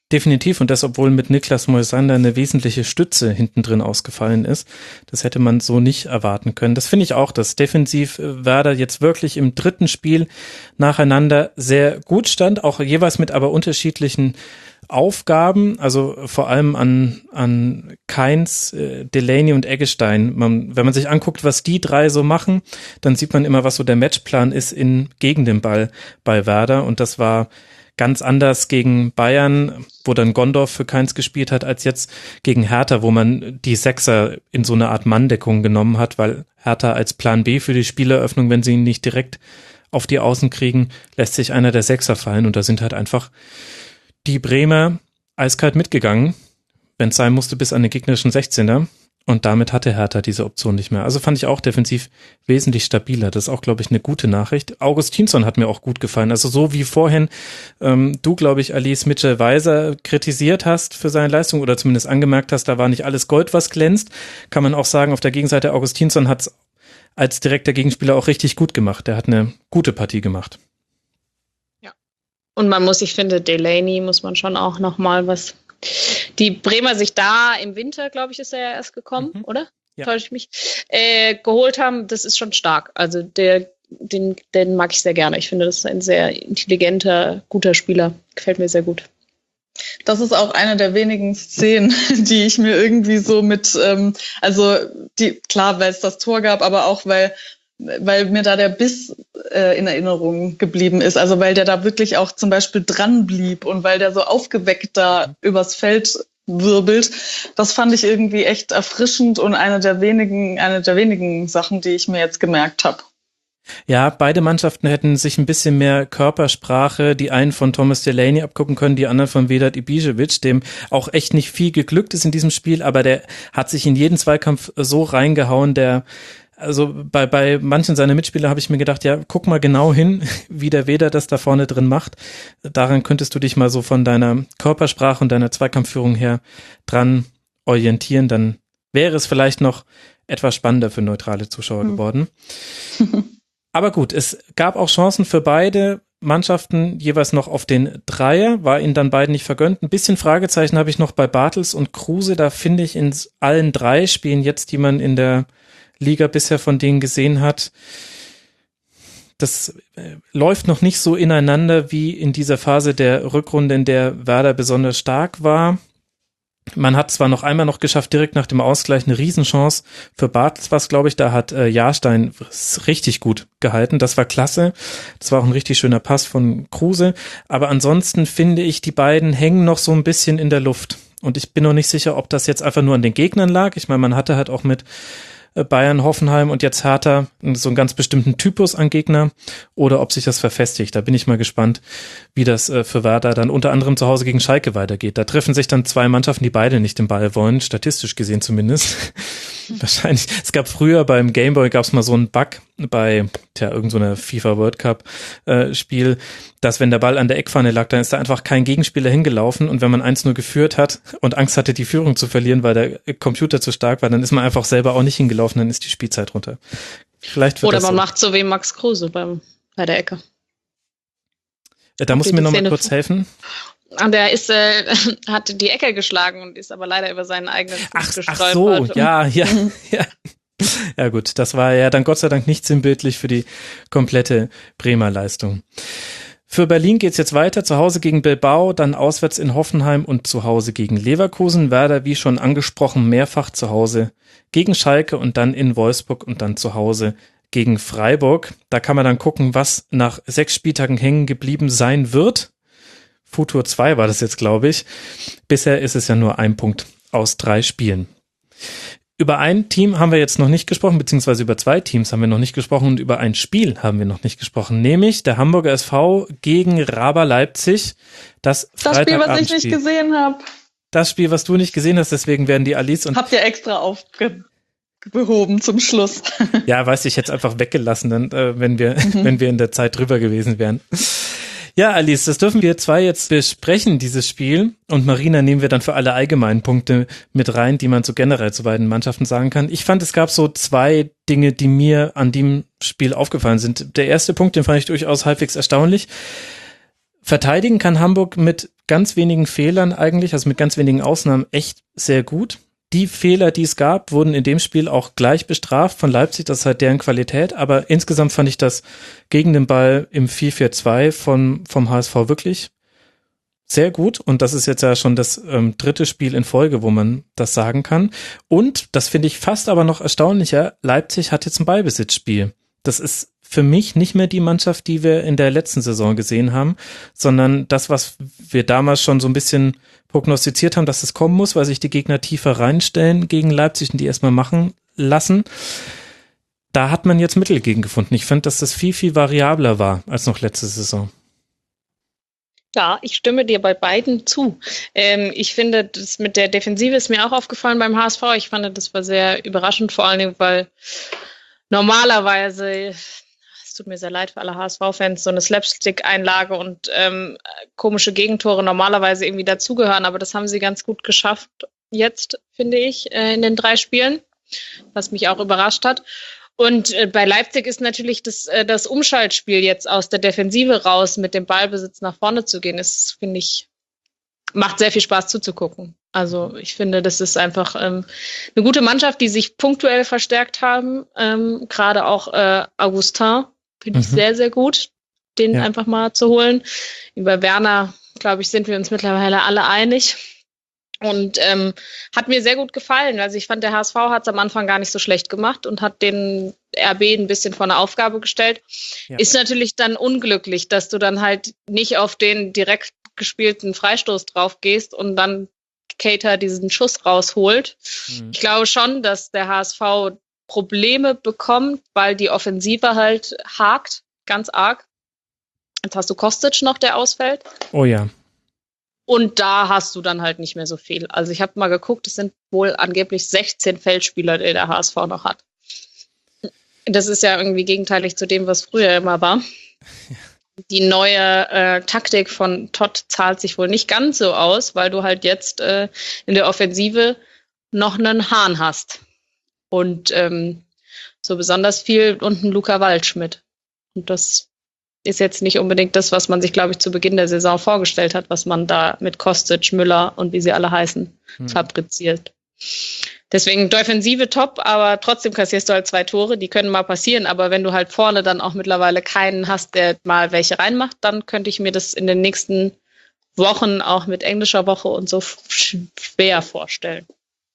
Definitiv, und das, obwohl mit Niklas Moisander eine wesentliche Stütze hinten drin ausgefallen ist. Das hätte man so nicht erwarten können. Das finde ich auch, dass defensiv Werder jetzt wirklich im dritten Spiel nacheinander sehr gut stand, auch jeweils mit aber unterschiedlichen Aufgaben, also vor allem an Kainz, Delaney und Eggestein. Wenn man sich anguckt, was die drei so machen, dann sieht man immer, was so der Matchplan ist gegen den Ball bei Werder, und das war ganz anders gegen Bayern, wo dann Gondorf für Kainz gespielt hat, als jetzt gegen Hertha, wo man die Sechser in so eine Art Manndeckung genommen hat, weil Hertha als Plan B für die Spieleröffnung, wenn sie ihn nicht direkt auf die Außen kriegen, lässt sich einer der Sechser fallen, und da sind halt einfach die Bremer eiskalt mitgegangen, wenn es sein musste, bis an den gegnerischen 16er. Und damit hatte Hertha diese Option nicht mehr. Also fand ich auch defensiv wesentlich stabiler. Das ist auch, glaube ich, eine gute Nachricht. Augustinsson hat mir auch gut gefallen. Also so wie vorhin du, glaube ich, Alice Mitchell-Weiser kritisiert hast für seine Leistung oder zumindest angemerkt hast, da war nicht alles Gold, was glänzt, kann man auch sagen, auf der Gegenseite Augustinsson hat es als direkter Gegenspieler auch richtig gut gemacht. Der hat eine gute Partie gemacht. Ja. Und ich finde, Delaney muss man schon auch nochmal was... Die Bremer sich da im Winter, glaube ich, ist er ja erst gekommen, oder? Ja. Täusche ich mich? Geholt haben, das ist schon stark. Also den mag ich sehr gerne. Ich finde, das ist ein sehr intelligenter, guter Spieler. Gefällt mir sehr gut. Das ist auch eine der wenigen Szenen, die ich mir irgendwie so klar, weil es das Tor gab, aber auch weil mir da der Biss in Erinnerung geblieben ist. Also weil der da wirklich auch zum Beispiel dran blieb und weil der so aufgeweckt da übers Feld wirbelt. Das fand ich irgendwie echt erfrischend und eine der wenigen Sachen, die ich mir jetzt gemerkt habe. Ja, beide Mannschaften hätten sich ein bisschen mehr Körpersprache, die einen von Thomas Delaney abgucken können, die anderen von Vedat Ibišević, dem auch echt nicht viel geglückt ist in diesem Spiel, aber der hat sich in jeden Zweikampf so reingehauen, also bei manchen seiner Mitspieler habe ich mir gedacht, ja, guck mal genau hin, wie der Vedat das da vorne drin macht. Daran könntest du dich mal so von deiner Körpersprache und deiner Zweikampfführung her dran orientieren, dann wäre es vielleicht noch etwas spannender für neutrale Zuschauer geworden. Aber gut, es gab auch Chancen für beide Mannschaften jeweils noch auf den Dreier, war ihnen dann beiden nicht vergönnt. Ein bisschen Fragezeichen habe ich noch bei Bartels und Kruse, da finde ich in allen drei Spielen jetzt, die man in der Liga bisher von denen gesehen hat, das läuft noch nicht so ineinander wie in dieser Phase der Rückrunde, in der Werder besonders stark war. Man hat zwar noch einmal geschafft, direkt nach dem Ausgleich eine Riesenchance für Bartels, was glaube ich, da hat Jahrstein richtig gut gehalten, das war klasse, das war auch ein richtig schöner Pass von Kruse, aber ansonsten finde ich, die beiden hängen noch so ein bisschen in der Luft und ich bin noch nicht sicher, ob das jetzt einfach nur an den Gegnern lag. Ich meine, man hatte halt auch mit Bayern, Hoffenheim und jetzt Hertha so einen ganz bestimmten Typus an Gegner oder ob sich das verfestigt. Da bin ich mal gespannt, wie das für Werder dann unter anderem zu Hause gegen Schalke weitergeht. Da treffen sich dann zwei Mannschaften, die beide nicht den Ball wollen, statistisch gesehen zumindest. Wahrscheinlich. Es gab früher beim Gameboy gab es mal so einen Bug bei irgend so einer FIFA World Cup Spiel, dass wenn der Ball an der Eckpfanne lag, dann ist da einfach kein Gegenspieler hingelaufen und wenn man 1-0 geführt hat und Angst hatte, die Führung zu verlieren, weil der Computer zu stark war, dann ist man einfach selber auch nicht hingelaufen, dann ist die Spielzeit runter. Vielleicht wird oder das man macht so wie Max Kruse bei der Ecke. Da musst du mir nochmal kurz helfen. Und der hat die Ecke geschlagen und ist aber leider über seinen eigenen Fuß gestolpert. Ach so, ja. Ja gut, das war ja dann Gott sei Dank nicht sinnbildlich für die komplette Bremer Leistung. Für Berlin geht's jetzt weiter, zu Hause gegen Bilbao, dann auswärts in Hoffenheim und zu Hause gegen Leverkusen. Werder, wie schon angesprochen, mehrfach zu Hause gegen Schalke und dann in Wolfsburg und dann zu Hause gegen Freiburg. Da kann man dann gucken, was nach 6 Spieltagen hängen geblieben sein wird. Futur 2 war das jetzt, glaube ich. Bisher ist es ja nur 1 Punkt aus 3 Spielen. Über ein Team haben wir jetzt noch nicht gesprochen, beziehungsweise über 2 Teams haben wir noch nicht gesprochen und über ein Spiel haben wir noch nicht gesprochen, nämlich der Hamburger SV gegen RB Leipzig. Das Spiel, was ich nicht gesehen habe. Das Spiel, was du nicht gesehen hast, deswegen werden die Alice und... Habt ihr extra aufgehoben zum Schluss. Ja, weiß ich, hätte es einfach weggelassen, dann, wenn wir in der Zeit drüber gewesen wären. Ja, Alice, das dürfen wir 2 jetzt besprechen, dieses Spiel. Und Marina nehmen wir dann für alle allgemeinen Punkte mit rein, die man so generell zu beiden Mannschaften sagen kann. Ich fand, es gab so 2 Dinge, die mir an dem Spiel aufgefallen sind. Der erste Punkt, den fand ich durchaus halbwegs erstaunlich. Verteidigen kann Hamburg mit ganz wenigen Fehlern eigentlich, also mit ganz wenigen Ausnahmen echt sehr gut. Die Fehler, die es gab, wurden in dem Spiel auch gleich bestraft von Leipzig, das ist halt deren Qualität, aber insgesamt fand ich das gegen den Ball im 4-4-2 vom HSV wirklich sehr gut und das ist jetzt ja schon das dritte Spiel in Folge, wo man das sagen kann. Und, das finde ich fast aber noch erstaunlicher, Leipzig hat jetzt ein Ballbesitzspiel. Das ist für mich nicht mehr die Mannschaft, die wir in der letzten Saison gesehen haben, sondern das, was wir damals schon so ein bisschen prognostiziert haben, dass es kommen muss, weil sich die Gegner tiefer reinstellen gegen Leipzig und die erstmal machen lassen. Da hat man jetzt Mittel gegen gefunden. Ich fand, dass das viel, viel variabler war als noch letzte Saison. Ja, ich stimme dir bei beiden zu. Ich finde, das mit der Defensive ist mir auch aufgefallen beim HSV. Ich fand, das war sehr überraschend, vor allen Dingen, weil normalerweise, es tut mir sehr leid für alle HSV-Fans, so eine Slapstick-Einlage und komische Gegentore normalerweise irgendwie dazugehören, aber das haben sie ganz gut geschafft jetzt, finde ich, in den 3 Spielen, was mich auch überrascht hat. Und bei Leipzig ist natürlich das Umschaltspiel jetzt aus der Defensive raus, mit dem Ballbesitz nach vorne zu gehen, ist, finde ich, macht sehr viel Spaß zuzugucken. Also ich finde, das ist einfach eine gute Mannschaft, die sich punktuell verstärkt haben. Gerade auch Augustin finde ich sehr, sehr gut, den einfach mal zu holen. Über Werner, glaube ich, sind wir uns mittlerweile alle einig. Und hat mir sehr gut gefallen. Also ich fand, der HSV hat es am Anfang gar nicht so schlecht gemacht und hat den RB ein bisschen vor eine Aufgabe gestellt. Ja. Ist natürlich dann unglücklich, dass du dann halt nicht auf den direkt gespielten Freistoß drauf gehst und dann Keita diesen Schuss rausholt. Ich glaube schon, dass der HSV Probleme bekommt, weil die Offensive halt hakt, ganz arg. Jetzt hast du Kostic noch, der ausfällt. Oh ja. Und da hast du dann halt nicht mehr so viel. Also ich habe mal geguckt, es sind wohl angeblich 16 Feldspieler, die der HSV noch hat. Das ist ja irgendwie gegenteilig zu dem, was früher immer war. Die neue Taktik von Todd zahlt sich wohl nicht ganz so aus, weil du halt jetzt in der Offensive noch einen Hahn hast. Und so besonders viel und einen Luca Waldschmidt. Und das ist jetzt nicht unbedingt das, was man sich, glaube ich, zu Beginn der Saison vorgestellt hat, was man da mit Kostic, Müller und wie sie alle heißen, fabriziert. Deswegen Defensive top, aber trotzdem kassierst du halt 2 Tore, die können mal passieren, aber wenn du halt vorne dann auch mittlerweile keinen hast, der mal welche reinmacht, dann könnte ich mir das in den nächsten Wochen auch mit englischer Woche und so schwer vorstellen.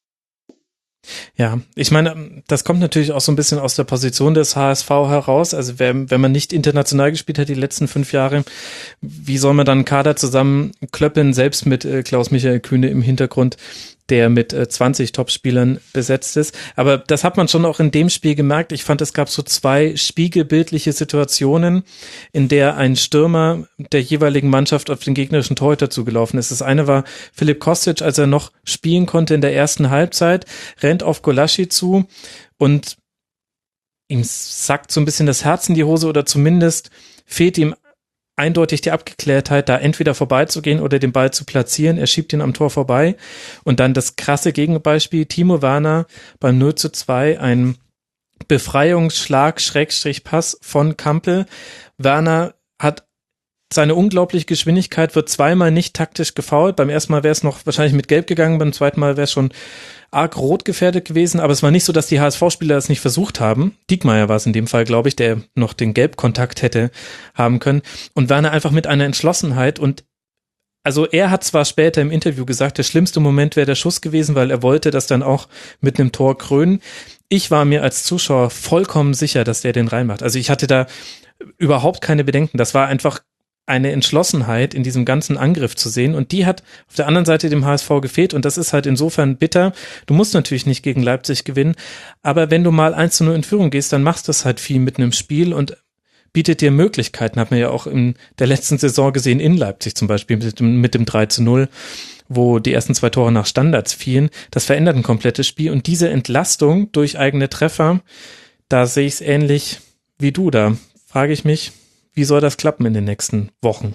Ja, ich meine, das kommt natürlich auch so ein bisschen aus der Position des HSV heraus. Also wenn man nicht international gespielt hat die letzten 5 Jahre, wie soll man dann einen Kader zusammenklöppeln, selbst mit Klaus-Michael Kühne im Hintergrund, der mit 20 Topspielern besetzt ist. Aber das hat man schon auch in dem Spiel gemerkt. Ich fand, es gab so 2 spiegelbildliche Situationen, in der ein Stürmer der jeweiligen Mannschaft auf den gegnerischen Torhüter zugelaufen ist. Das eine war Filip Kostic, als er noch spielen konnte in der ersten Halbzeit, rennt auf Gulaschi zu und ihm sackt so ein bisschen das Herz in die Hose oder zumindest fehlt ihm eindeutig die Abgeklärtheit, da entweder vorbeizugehen oder den Ball zu platzieren. Er schiebt ihn am Tor vorbei. Und dann das krasse Gegenbeispiel, Timo Werner beim 0:2, ein Befreiungsschlag, Schrägstrich-Pass von Kampel. Werner hat seine unglaubliche Geschwindigkeit, wird 2-mal nicht taktisch gefoult. Beim ersten Mal wäre es noch wahrscheinlich mit Gelb gegangen, beim zweiten Mal wäre es schon arg rot gefährdet gewesen, aber es war nicht so, dass die HSV-Spieler das nicht versucht haben. Diekmeyer war es in dem Fall, glaube ich, der noch den Gelbkontakt hätte haben können. Und Werner einfach mit einer Entschlossenheit und also er hat zwar später im Interview gesagt, der schlimmste Moment wäre der Schuss gewesen, weil er wollte das dann auch mit einem Tor krönen. Ich war mir als Zuschauer vollkommen sicher, dass der den reinmacht. Also ich hatte da überhaupt keine Bedenken. Das war einfach eine Entschlossenheit in diesem ganzen Angriff zu sehen und die hat auf der anderen Seite dem HSV gefehlt und das ist halt insofern bitter. Du musst natürlich nicht gegen Leipzig gewinnen, aber wenn du mal 1:0 in Führung gehst, dann machst du das halt viel mit einem Spiel und bietet dir Möglichkeiten, hat man ja auch in der letzten Saison gesehen in Leipzig zum Beispiel mit dem 3:0, wo die ersten 2 Tore nach Standards fielen. Das verändert ein komplettes Spiel und diese Entlastung durch eigene Treffer, da sehe ich es ähnlich wie du. Da frage ich mich, wie soll das klappen in den nächsten Wochen?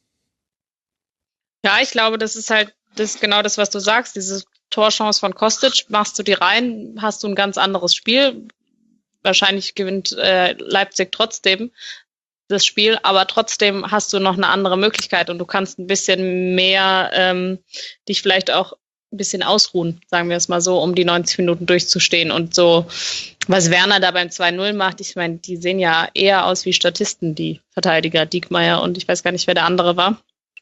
Ja, ich glaube, das ist genau das, was du sagst. Diese Torchance von Kostic, machst du die rein, hast du ein ganz anderes Spiel. Wahrscheinlich gewinnt Leipzig trotzdem. das Spiel, aber trotzdem hast du noch eine andere Möglichkeit und du kannst ein bisschen mehr dich vielleicht auch ein bisschen ausruhen, sagen wir es mal so, um die 90 Minuten durchzustehen. Und so, was Werner da beim 2-0 macht, ich meine, die sehen ja eher aus wie Statisten, die Verteidiger, Diekmeyer und ich weiß gar nicht, wer der andere war.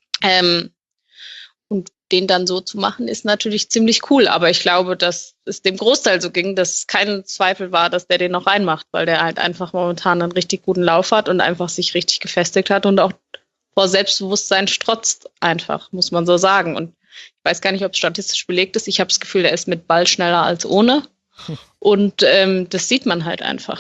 Und den dann so zu machen, ist natürlich ziemlich cool. Aber ich glaube, dass es dem Großteil so ging, dass es kein Zweifel war, dass der den noch reinmacht, weil der halt einfach momentan einen richtig guten Lauf hat und einfach sich richtig gefestigt hat und auch vor Selbstbewusstsein strotzt einfach, muss man so sagen. Und ich weiß gar nicht, ob es statistisch belegt ist. Ich habe das Gefühl, er ist mit Ball schneller als ohne. Und das sieht man halt einfach.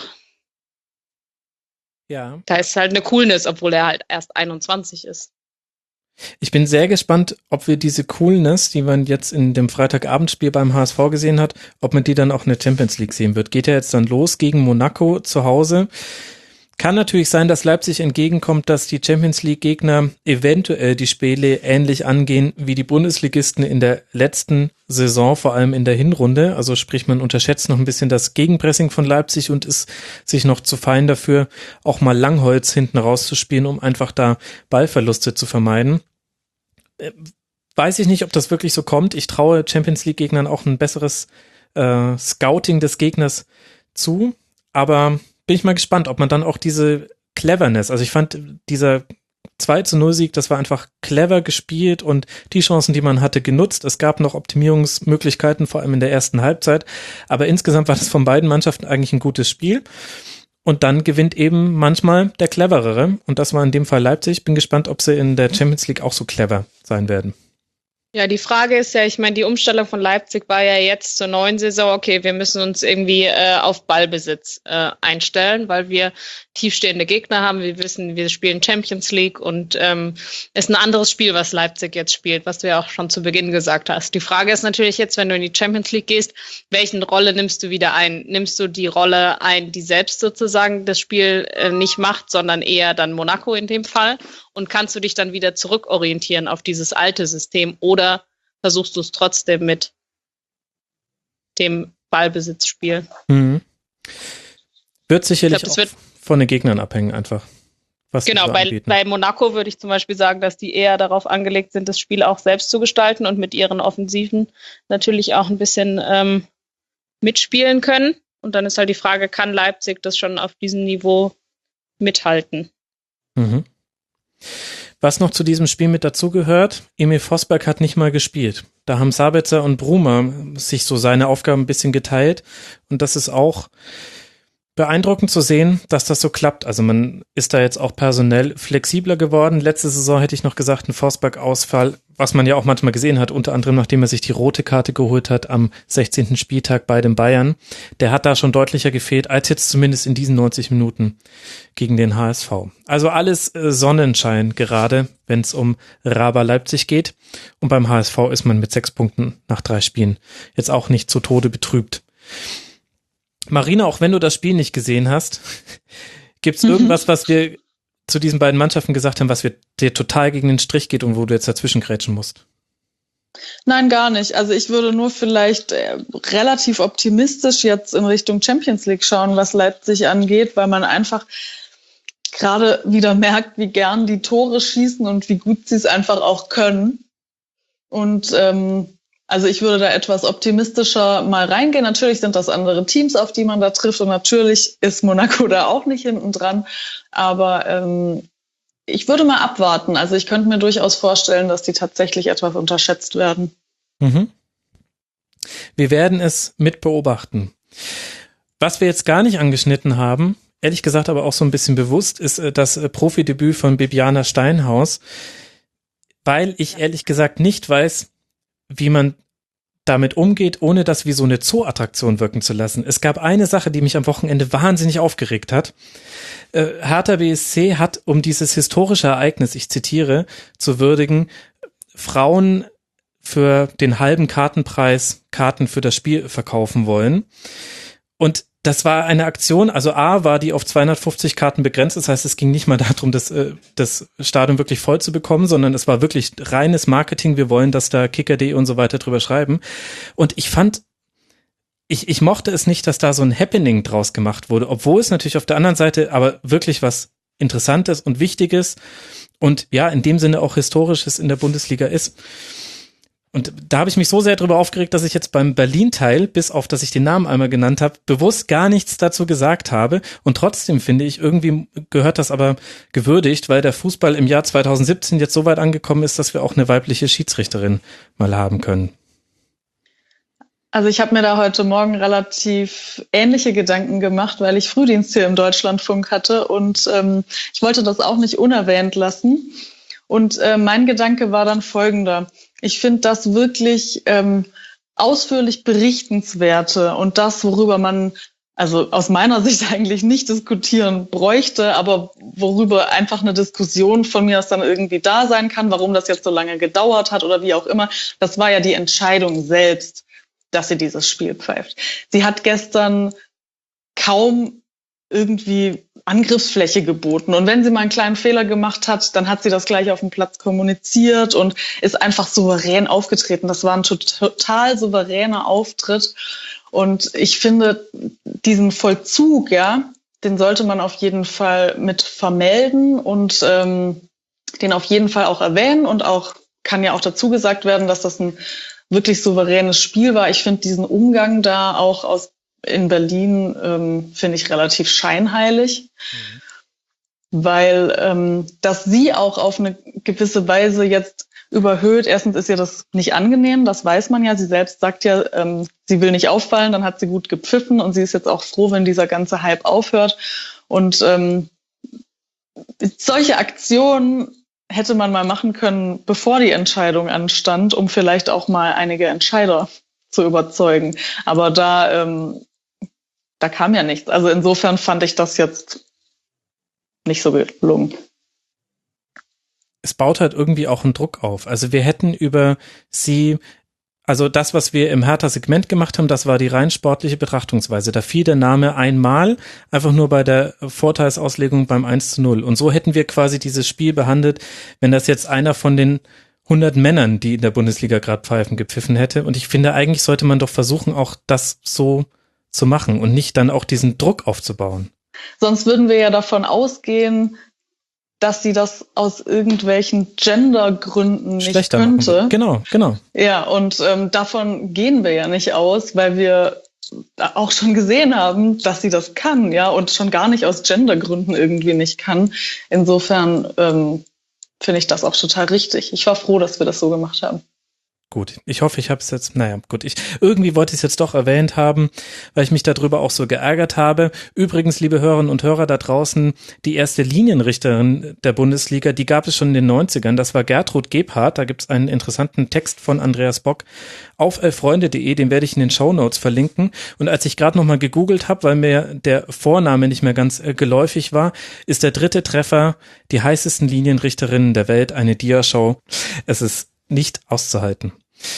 Ja. Da ist halt eine Coolness, obwohl er halt erst 21 ist. Ich bin sehr gespannt, ob wir diese Coolness, die man jetzt in dem Freitagabendspiel beim HSV gesehen hat, ob man die dann auch in der Champions League sehen wird. Geht ja jetzt dann los gegen Monaco zu Hause. Kann natürlich sein, dass Leipzig entgegenkommt, dass die Champions League Gegner eventuell die Spiele ähnlich angehen wie die Bundesligisten in der letzten Saison, vor allem in der Hinrunde. Also sprich, man unterschätzt noch ein bisschen das Gegenpressing von Leipzig und ist sich noch zu fein dafür, auch mal Langholz hinten rauszuspielen, um einfach da Ballverluste zu vermeiden. Weiß ich nicht, ob das wirklich so kommt. Ich traue Champions League Gegnern auch ein besseres Scouting des Gegners zu, aber bin ich mal gespannt, ob man dann auch diese Cleverness, also ich fand dieser 2-0-Sieg, das war einfach clever gespielt und die Chancen, die man hatte, genutzt. Es gab noch Optimierungsmöglichkeiten, vor allem in der ersten Halbzeit, aber insgesamt war das von beiden Mannschaften eigentlich ein gutes Spiel und dann gewinnt eben manchmal der Cleverere und das war in dem Fall Leipzig. Bin gespannt, ob sie in der Champions League auch so clever sein werden. Ja, die Frage ist ja, ich meine, die Umstellung von Leipzig war ja jetzt zur neuen Saison, okay, wir müssen uns irgendwie auf Ballbesitz einstellen, weil wir tiefstehende Gegner haben. Wir wissen, wir spielen Champions League und ist ein anderes Spiel, was Leipzig jetzt spielt, was du ja auch schon zu Beginn gesagt hast. Die Frage ist natürlich jetzt, wenn du in die Champions League gehst, welche Rolle nimmst du wieder ein? Nimmst du die Rolle ein, die selbst sozusagen das Spiel nicht macht, sondern eher dann Monaco in dem Fall? Und kannst du dich dann wieder zurückorientieren auf dieses alte System oder versuchst du es trotzdem mit dem Ballbesitzspiel? Mhm. Wird sicherlich von den Gegnern abhängen einfach. Was genau, so bei Monaco würde ich zum Beispiel sagen, dass die eher darauf angelegt sind, das Spiel auch selbst zu gestalten und mit ihren Offensiven natürlich auch ein bisschen mitspielen können. Und dann ist halt die Frage, kann Leipzig das schon auf diesem Niveau mithalten? Mhm. Was noch zu diesem Spiel mit dazugehört, Emil Vosberg hat nicht mal gespielt. Da haben Sabitzer und Bruma sich so seine Aufgaben ein bisschen geteilt und das ist auch beeindruckend zu sehen, dass das so klappt. Also man ist da jetzt auch personell flexibler geworden. Letzte Saison hätte ich noch gesagt, ein Vosberg-Ausfall, was man ja auch manchmal gesehen hat, unter anderem nachdem er sich die rote Karte geholt hat am 16. Spieltag bei den Bayern. Der hat da schon deutlicher gefehlt, als jetzt zumindest in diesen 90 Minuten gegen den HSV. Also alles Sonnenschein gerade, wenn es um Raba Leipzig geht. Und beim HSV ist man mit 6 Punkten nach 3 Spielen jetzt auch nicht zu Tode betrübt. Marina, auch wenn du das Spiel nicht gesehen hast, gibt es irgendwas, was wir zu diesen beiden Mannschaften gesagt haben, was dir total gegen den Strich geht und wo du jetzt dazwischen grätschen musst? Nein, gar nicht. Also ich würde nur vielleicht relativ optimistisch jetzt in Richtung Champions League schauen, was Leipzig angeht, weil man einfach gerade wieder merkt, wie gern die Tore schießen und wie gut sie es einfach auch können. Und also ich würde da etwas optimistischer mal reingehen. Natürlich sind das andere Teams, auf die man da trifft. Und natürlich ist Monaco da auch nicht hinten dran. Aber ich würde mal abwarten. Also ich könnte mir durchaus vorstellen, dass die tatsächlich etwas unterschätzt werden. Mhm. Wir werden es mit beobachten. Was wir jetzt gar nicht angeschnitten haben, ehrlich gesagt aber auch so ein bisschen bewusst, ist das Profidebüt von Bibiana Steinhaus. Weil ich ehrlich gesagt nicht weiß, wie man damit umgeht, ohne das wie so eine Zoo-Attraktion wirken zu lassen. Es gab eine Sache, die mich am Wochenende wahnsinnig aufgeregt hat. Hertha BSC hat, um dieses historische Ereignis, ich zitiere, zu würdigen, Frauen für den halben Kartenpreis Karten für das Spiel verkaufen wollen. Und das war eine Aktion, also A, war die auf 250 Karten begrenzt, das heißt, es ging nicht mal darum, das Stadion wirklich voll zu bekommen, sondern es war wirklich reines Marketing, wir wollen, dass da Kicker.de und so weiter drüber schreiben. Und ich fand, ich mochte es nicht, dass da so ein Happening draus gemacht wurde, obwohl es natürlich auf der anderen Seite aber wirklich was Interessantes und Wichtiges und ja, in dem Sinne auch Historisches in der Bundesliga ist. Und da habe ich mich so sehr darüber aufgeregt, dass ich jetzt beim Berlin-Teil, bis auf, dass ich den Namen einmal genannt habe, bewusst gar nichts dazu gesagt habe. Und trotzdem finde ich, irgendwie gehört das aber gewürdigt, weil der Fußball im Jahr 2017 jetzt so weit angekommen ist, dass wir auch eine weibliche Schiedsrichterin mal haben können. Also ich habe mir da heute Morgen relativ ähnliche Gedanken gemacht, weil ich Frühdienst hier im Deutschlandfunk hatte und ich wollte das auch nicht unerwähnt lassen. Und mein Gedanke war dann folgender. Ich finde das wirklich ausführlich Berichtenswerte und das, worüber man also aus meiner Sicht eigentlich nicht diskutieren bräuchte, aber worüber einfach eine Diskussion von mir aus dann irgendwie da sein kann, warum das jetzt so lange gedauert hat oder wie auch immer. Das war ja die Entscheidung selbst, dass sie dieses Spiel pfeift. Sie hat gestern kaum irgendwie Angriffsfläche geboten. Und wenn sie mal einen kleinen Fehler gemacht hat, dann hat sie das gleich auf dem Platz kommuniziert und ist einfach souverän aufgetreten. Das war ein total souveräner Auftritt. Und ich finde, diesen Vollzug, ja, den sollte man auf jeden Fall mit vermelden und den auf jeden Fall auch erwähnen. Und auch kann ja auch dazu gesagt werden, dass das ein wirklich souveränes Spiel war. Ich finde diesen Umgang da auch in Berlin finde ich relativ scheinheilig, weil dass sie auch auf eine gewisse Weise jetzt überhöht. Erstens ist ihr das nicht angenehm, das weiß man ja. Sie selbst sagt ja, sie will nicht auffallen, dann hat sie gut gepfiffen und sie ist jetzt auch froh, wenn dieser ganze Hype aufhört. Und solche Aktionen hätte man mal machen können, bevor die Entscheidung anstand, um vielleicht auch mal einige Entscheider zu überzeugen. Aber da kam ja nichts. Also insofern fand ich das jetzt nicht so gelungen. Es baut halt irgendwie auch einen Druck auf. Also wir hätten über sie, also das, was wir im Hertha-Segment gemacht haben, das war die rein sportliche Betrachtungsweise. Da fiel der Name einmal, einfach nur bei der Vorteilsauslegung beim 1:0. Und so hätten wir quasi dieses Spiel behandelt, wenn das jetzt einer von den 100 Männern, die in der Bundesliga gerade pfeifen, gepfiffen hätte. Und ich finde, eigentlich sollte man doch versuchen, auch das so zu machen und nicht dann auch diesen Druck aufzubauen. Sonst würden wir ja davon ausgehen, dass sie das aus irgendwelchen Gendergründen nicht könnte. Genau. Ja, und davon gehen wir ja nicht aus, weil wir auch schon gesehen haben, dass sie das kann, ja, und schon gar nicht aus Gendergründen irgendwie nicht kann. Insofern finde ich das auch total richtig. Ich war froh, dass wir das so gemacht haben. Gut, ich hoffe, ich habe es jetzt, irgendwie wollte ich es jetzt doch erwähnt haben, weil ich mich darüber auch so geärgert habe. Übrigens, liebe Hörerinnen und Hörer da draußen, die erste Linienrichterin der Bundesliga, die gab es schon in den 90ern, das war Gertrud Gebhardt, da gibt es einen interessanten Text von Andreas Bock auf elffreunde.de, den werde ich in den Shownotes verlinken. Und als ich gerade nochmal gegoogelt habe, weil mir der Vorname nicht mehr ganz geläufig war, ist der 3. Treffer die heißesten Linienrichterinnen der Welt, eine Dia-Show. Es ist nicht auszuhalten.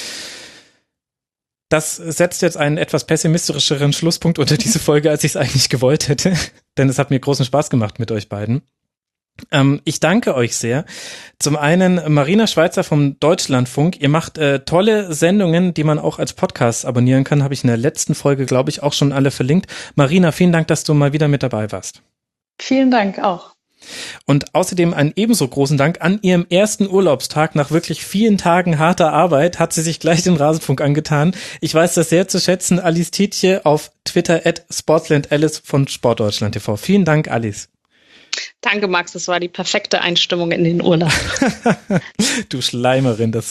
Das setzt jetzt einen etwas pessimistischeren Schlusspunkt unter diese Folge, als ich es eigentlich gewollt hätte, denn es hat mir großen Spaß gemacht mit euch beiden. Ich danke euch sehr. Zum einen Marina Schweizer vom Deutschlandfunk. Ihr macht tolle Sendungen, die man auch als Podcast abonnieren kann. Habe ich in der letzten Folge, glaube ich, auch schon alle verlinkt. Marina, vielen Dank, dass du mal wieder mit dabei warst. Vielen Dank auch. Und außerdem einen ebenso großen Dank an ihrem ersten Urlaubstag. Nach wirklich vielen Tagen harter Arbeit hat sie sich gleich den Rasenfunk angetan. Ich weiß das sehr zu schätzen. Alice Tietje auf Twitter @sportslandalice von Sportdeutschland TV. Vielen Dank, Alice. Danke, Max. Das war die perfekte Einstimmung in den Urlaub. Du Schleimerin, das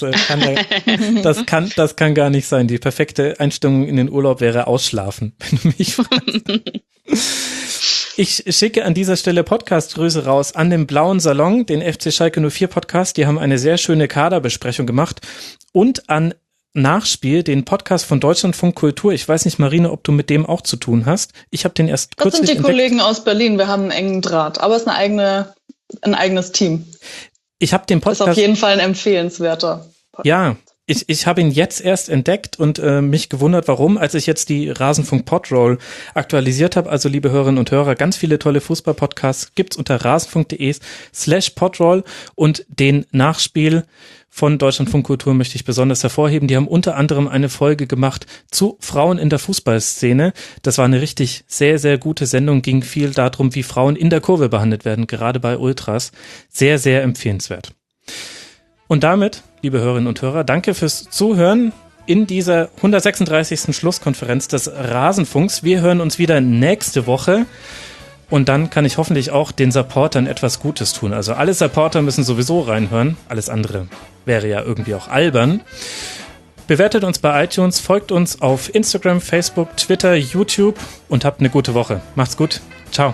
kann gar nicht sein. Die perfekte Einstimmung in den Urlaub wäre ausschlafen, wenn du mich fragst. Ich schicke an dieser Stelle Podcast-Grüße raus an den Blauen Salon, den FC Schalke 04 Podcast. Die haben eine sehr schöne Kaderbesprechung gemacht. Und an Nachspiel, den Podcast von Deutschlandfunk Kultur. Ich weiß nicht, Marina, ob du mit dem auch zu tun hast. Ich habe den erst kürzlich entdeckt. Das sind die Kollegen aus Berlin. Wir haben einen engen Draht. Aber es ist ein eigenes Team. Ich habe den Podcast. Das ist auf jeden Fall ein empfehlenswerter Podcast. Ja, Ich habe ihn jetzt erst entdeckt und mich gewundert, warum, als ich jetzt die Rasenfunk-Podroll aktualisiert habe. Also liebe Hörerinnen und Hörer, ganz viele tolle Fußball-Podcasts gibt's unter rasenfunk.de/podroll und den Nachspiel von Deutschlandfunk Kultur möchte ich besonders hervorheben. Die haben unter anderem eine Folge gemacht zu Frauen in der Fußballszene. Das war eine richtig sehr, sehr gute Sendung, ging viel darum, wie Frauen in der Kurve behandelt werden, gerade bei Ultras. Sehr, sehr empfehlenswert. Und damit, liebe Hörerinnen und Hörer, danke fürs Zuhören in dieser 136. Schlusskonferenz des Rasenfunks. Wir hören uns wieder nächste Woche und dann kann ich hoffentlich auch den Supportern etwas Gutes tun. Also alle Supporter müssen sowieso reinhören, alles andere wäre ja irgendwie auch albern. Bewertet uns bei iTunes, folgt uns auf Instagram, Facebook, Twitter, YouTube und habt eine gute Woche. Macht's gut. Ciao.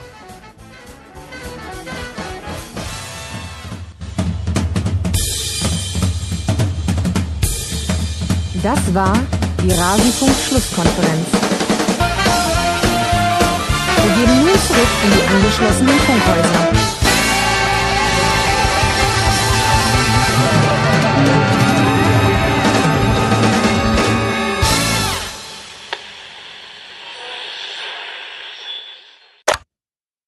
Das war die Rasenfunk-Schlusskonferenz. Wir gehen nun zurück in die angeschlossenen Funkhäuser.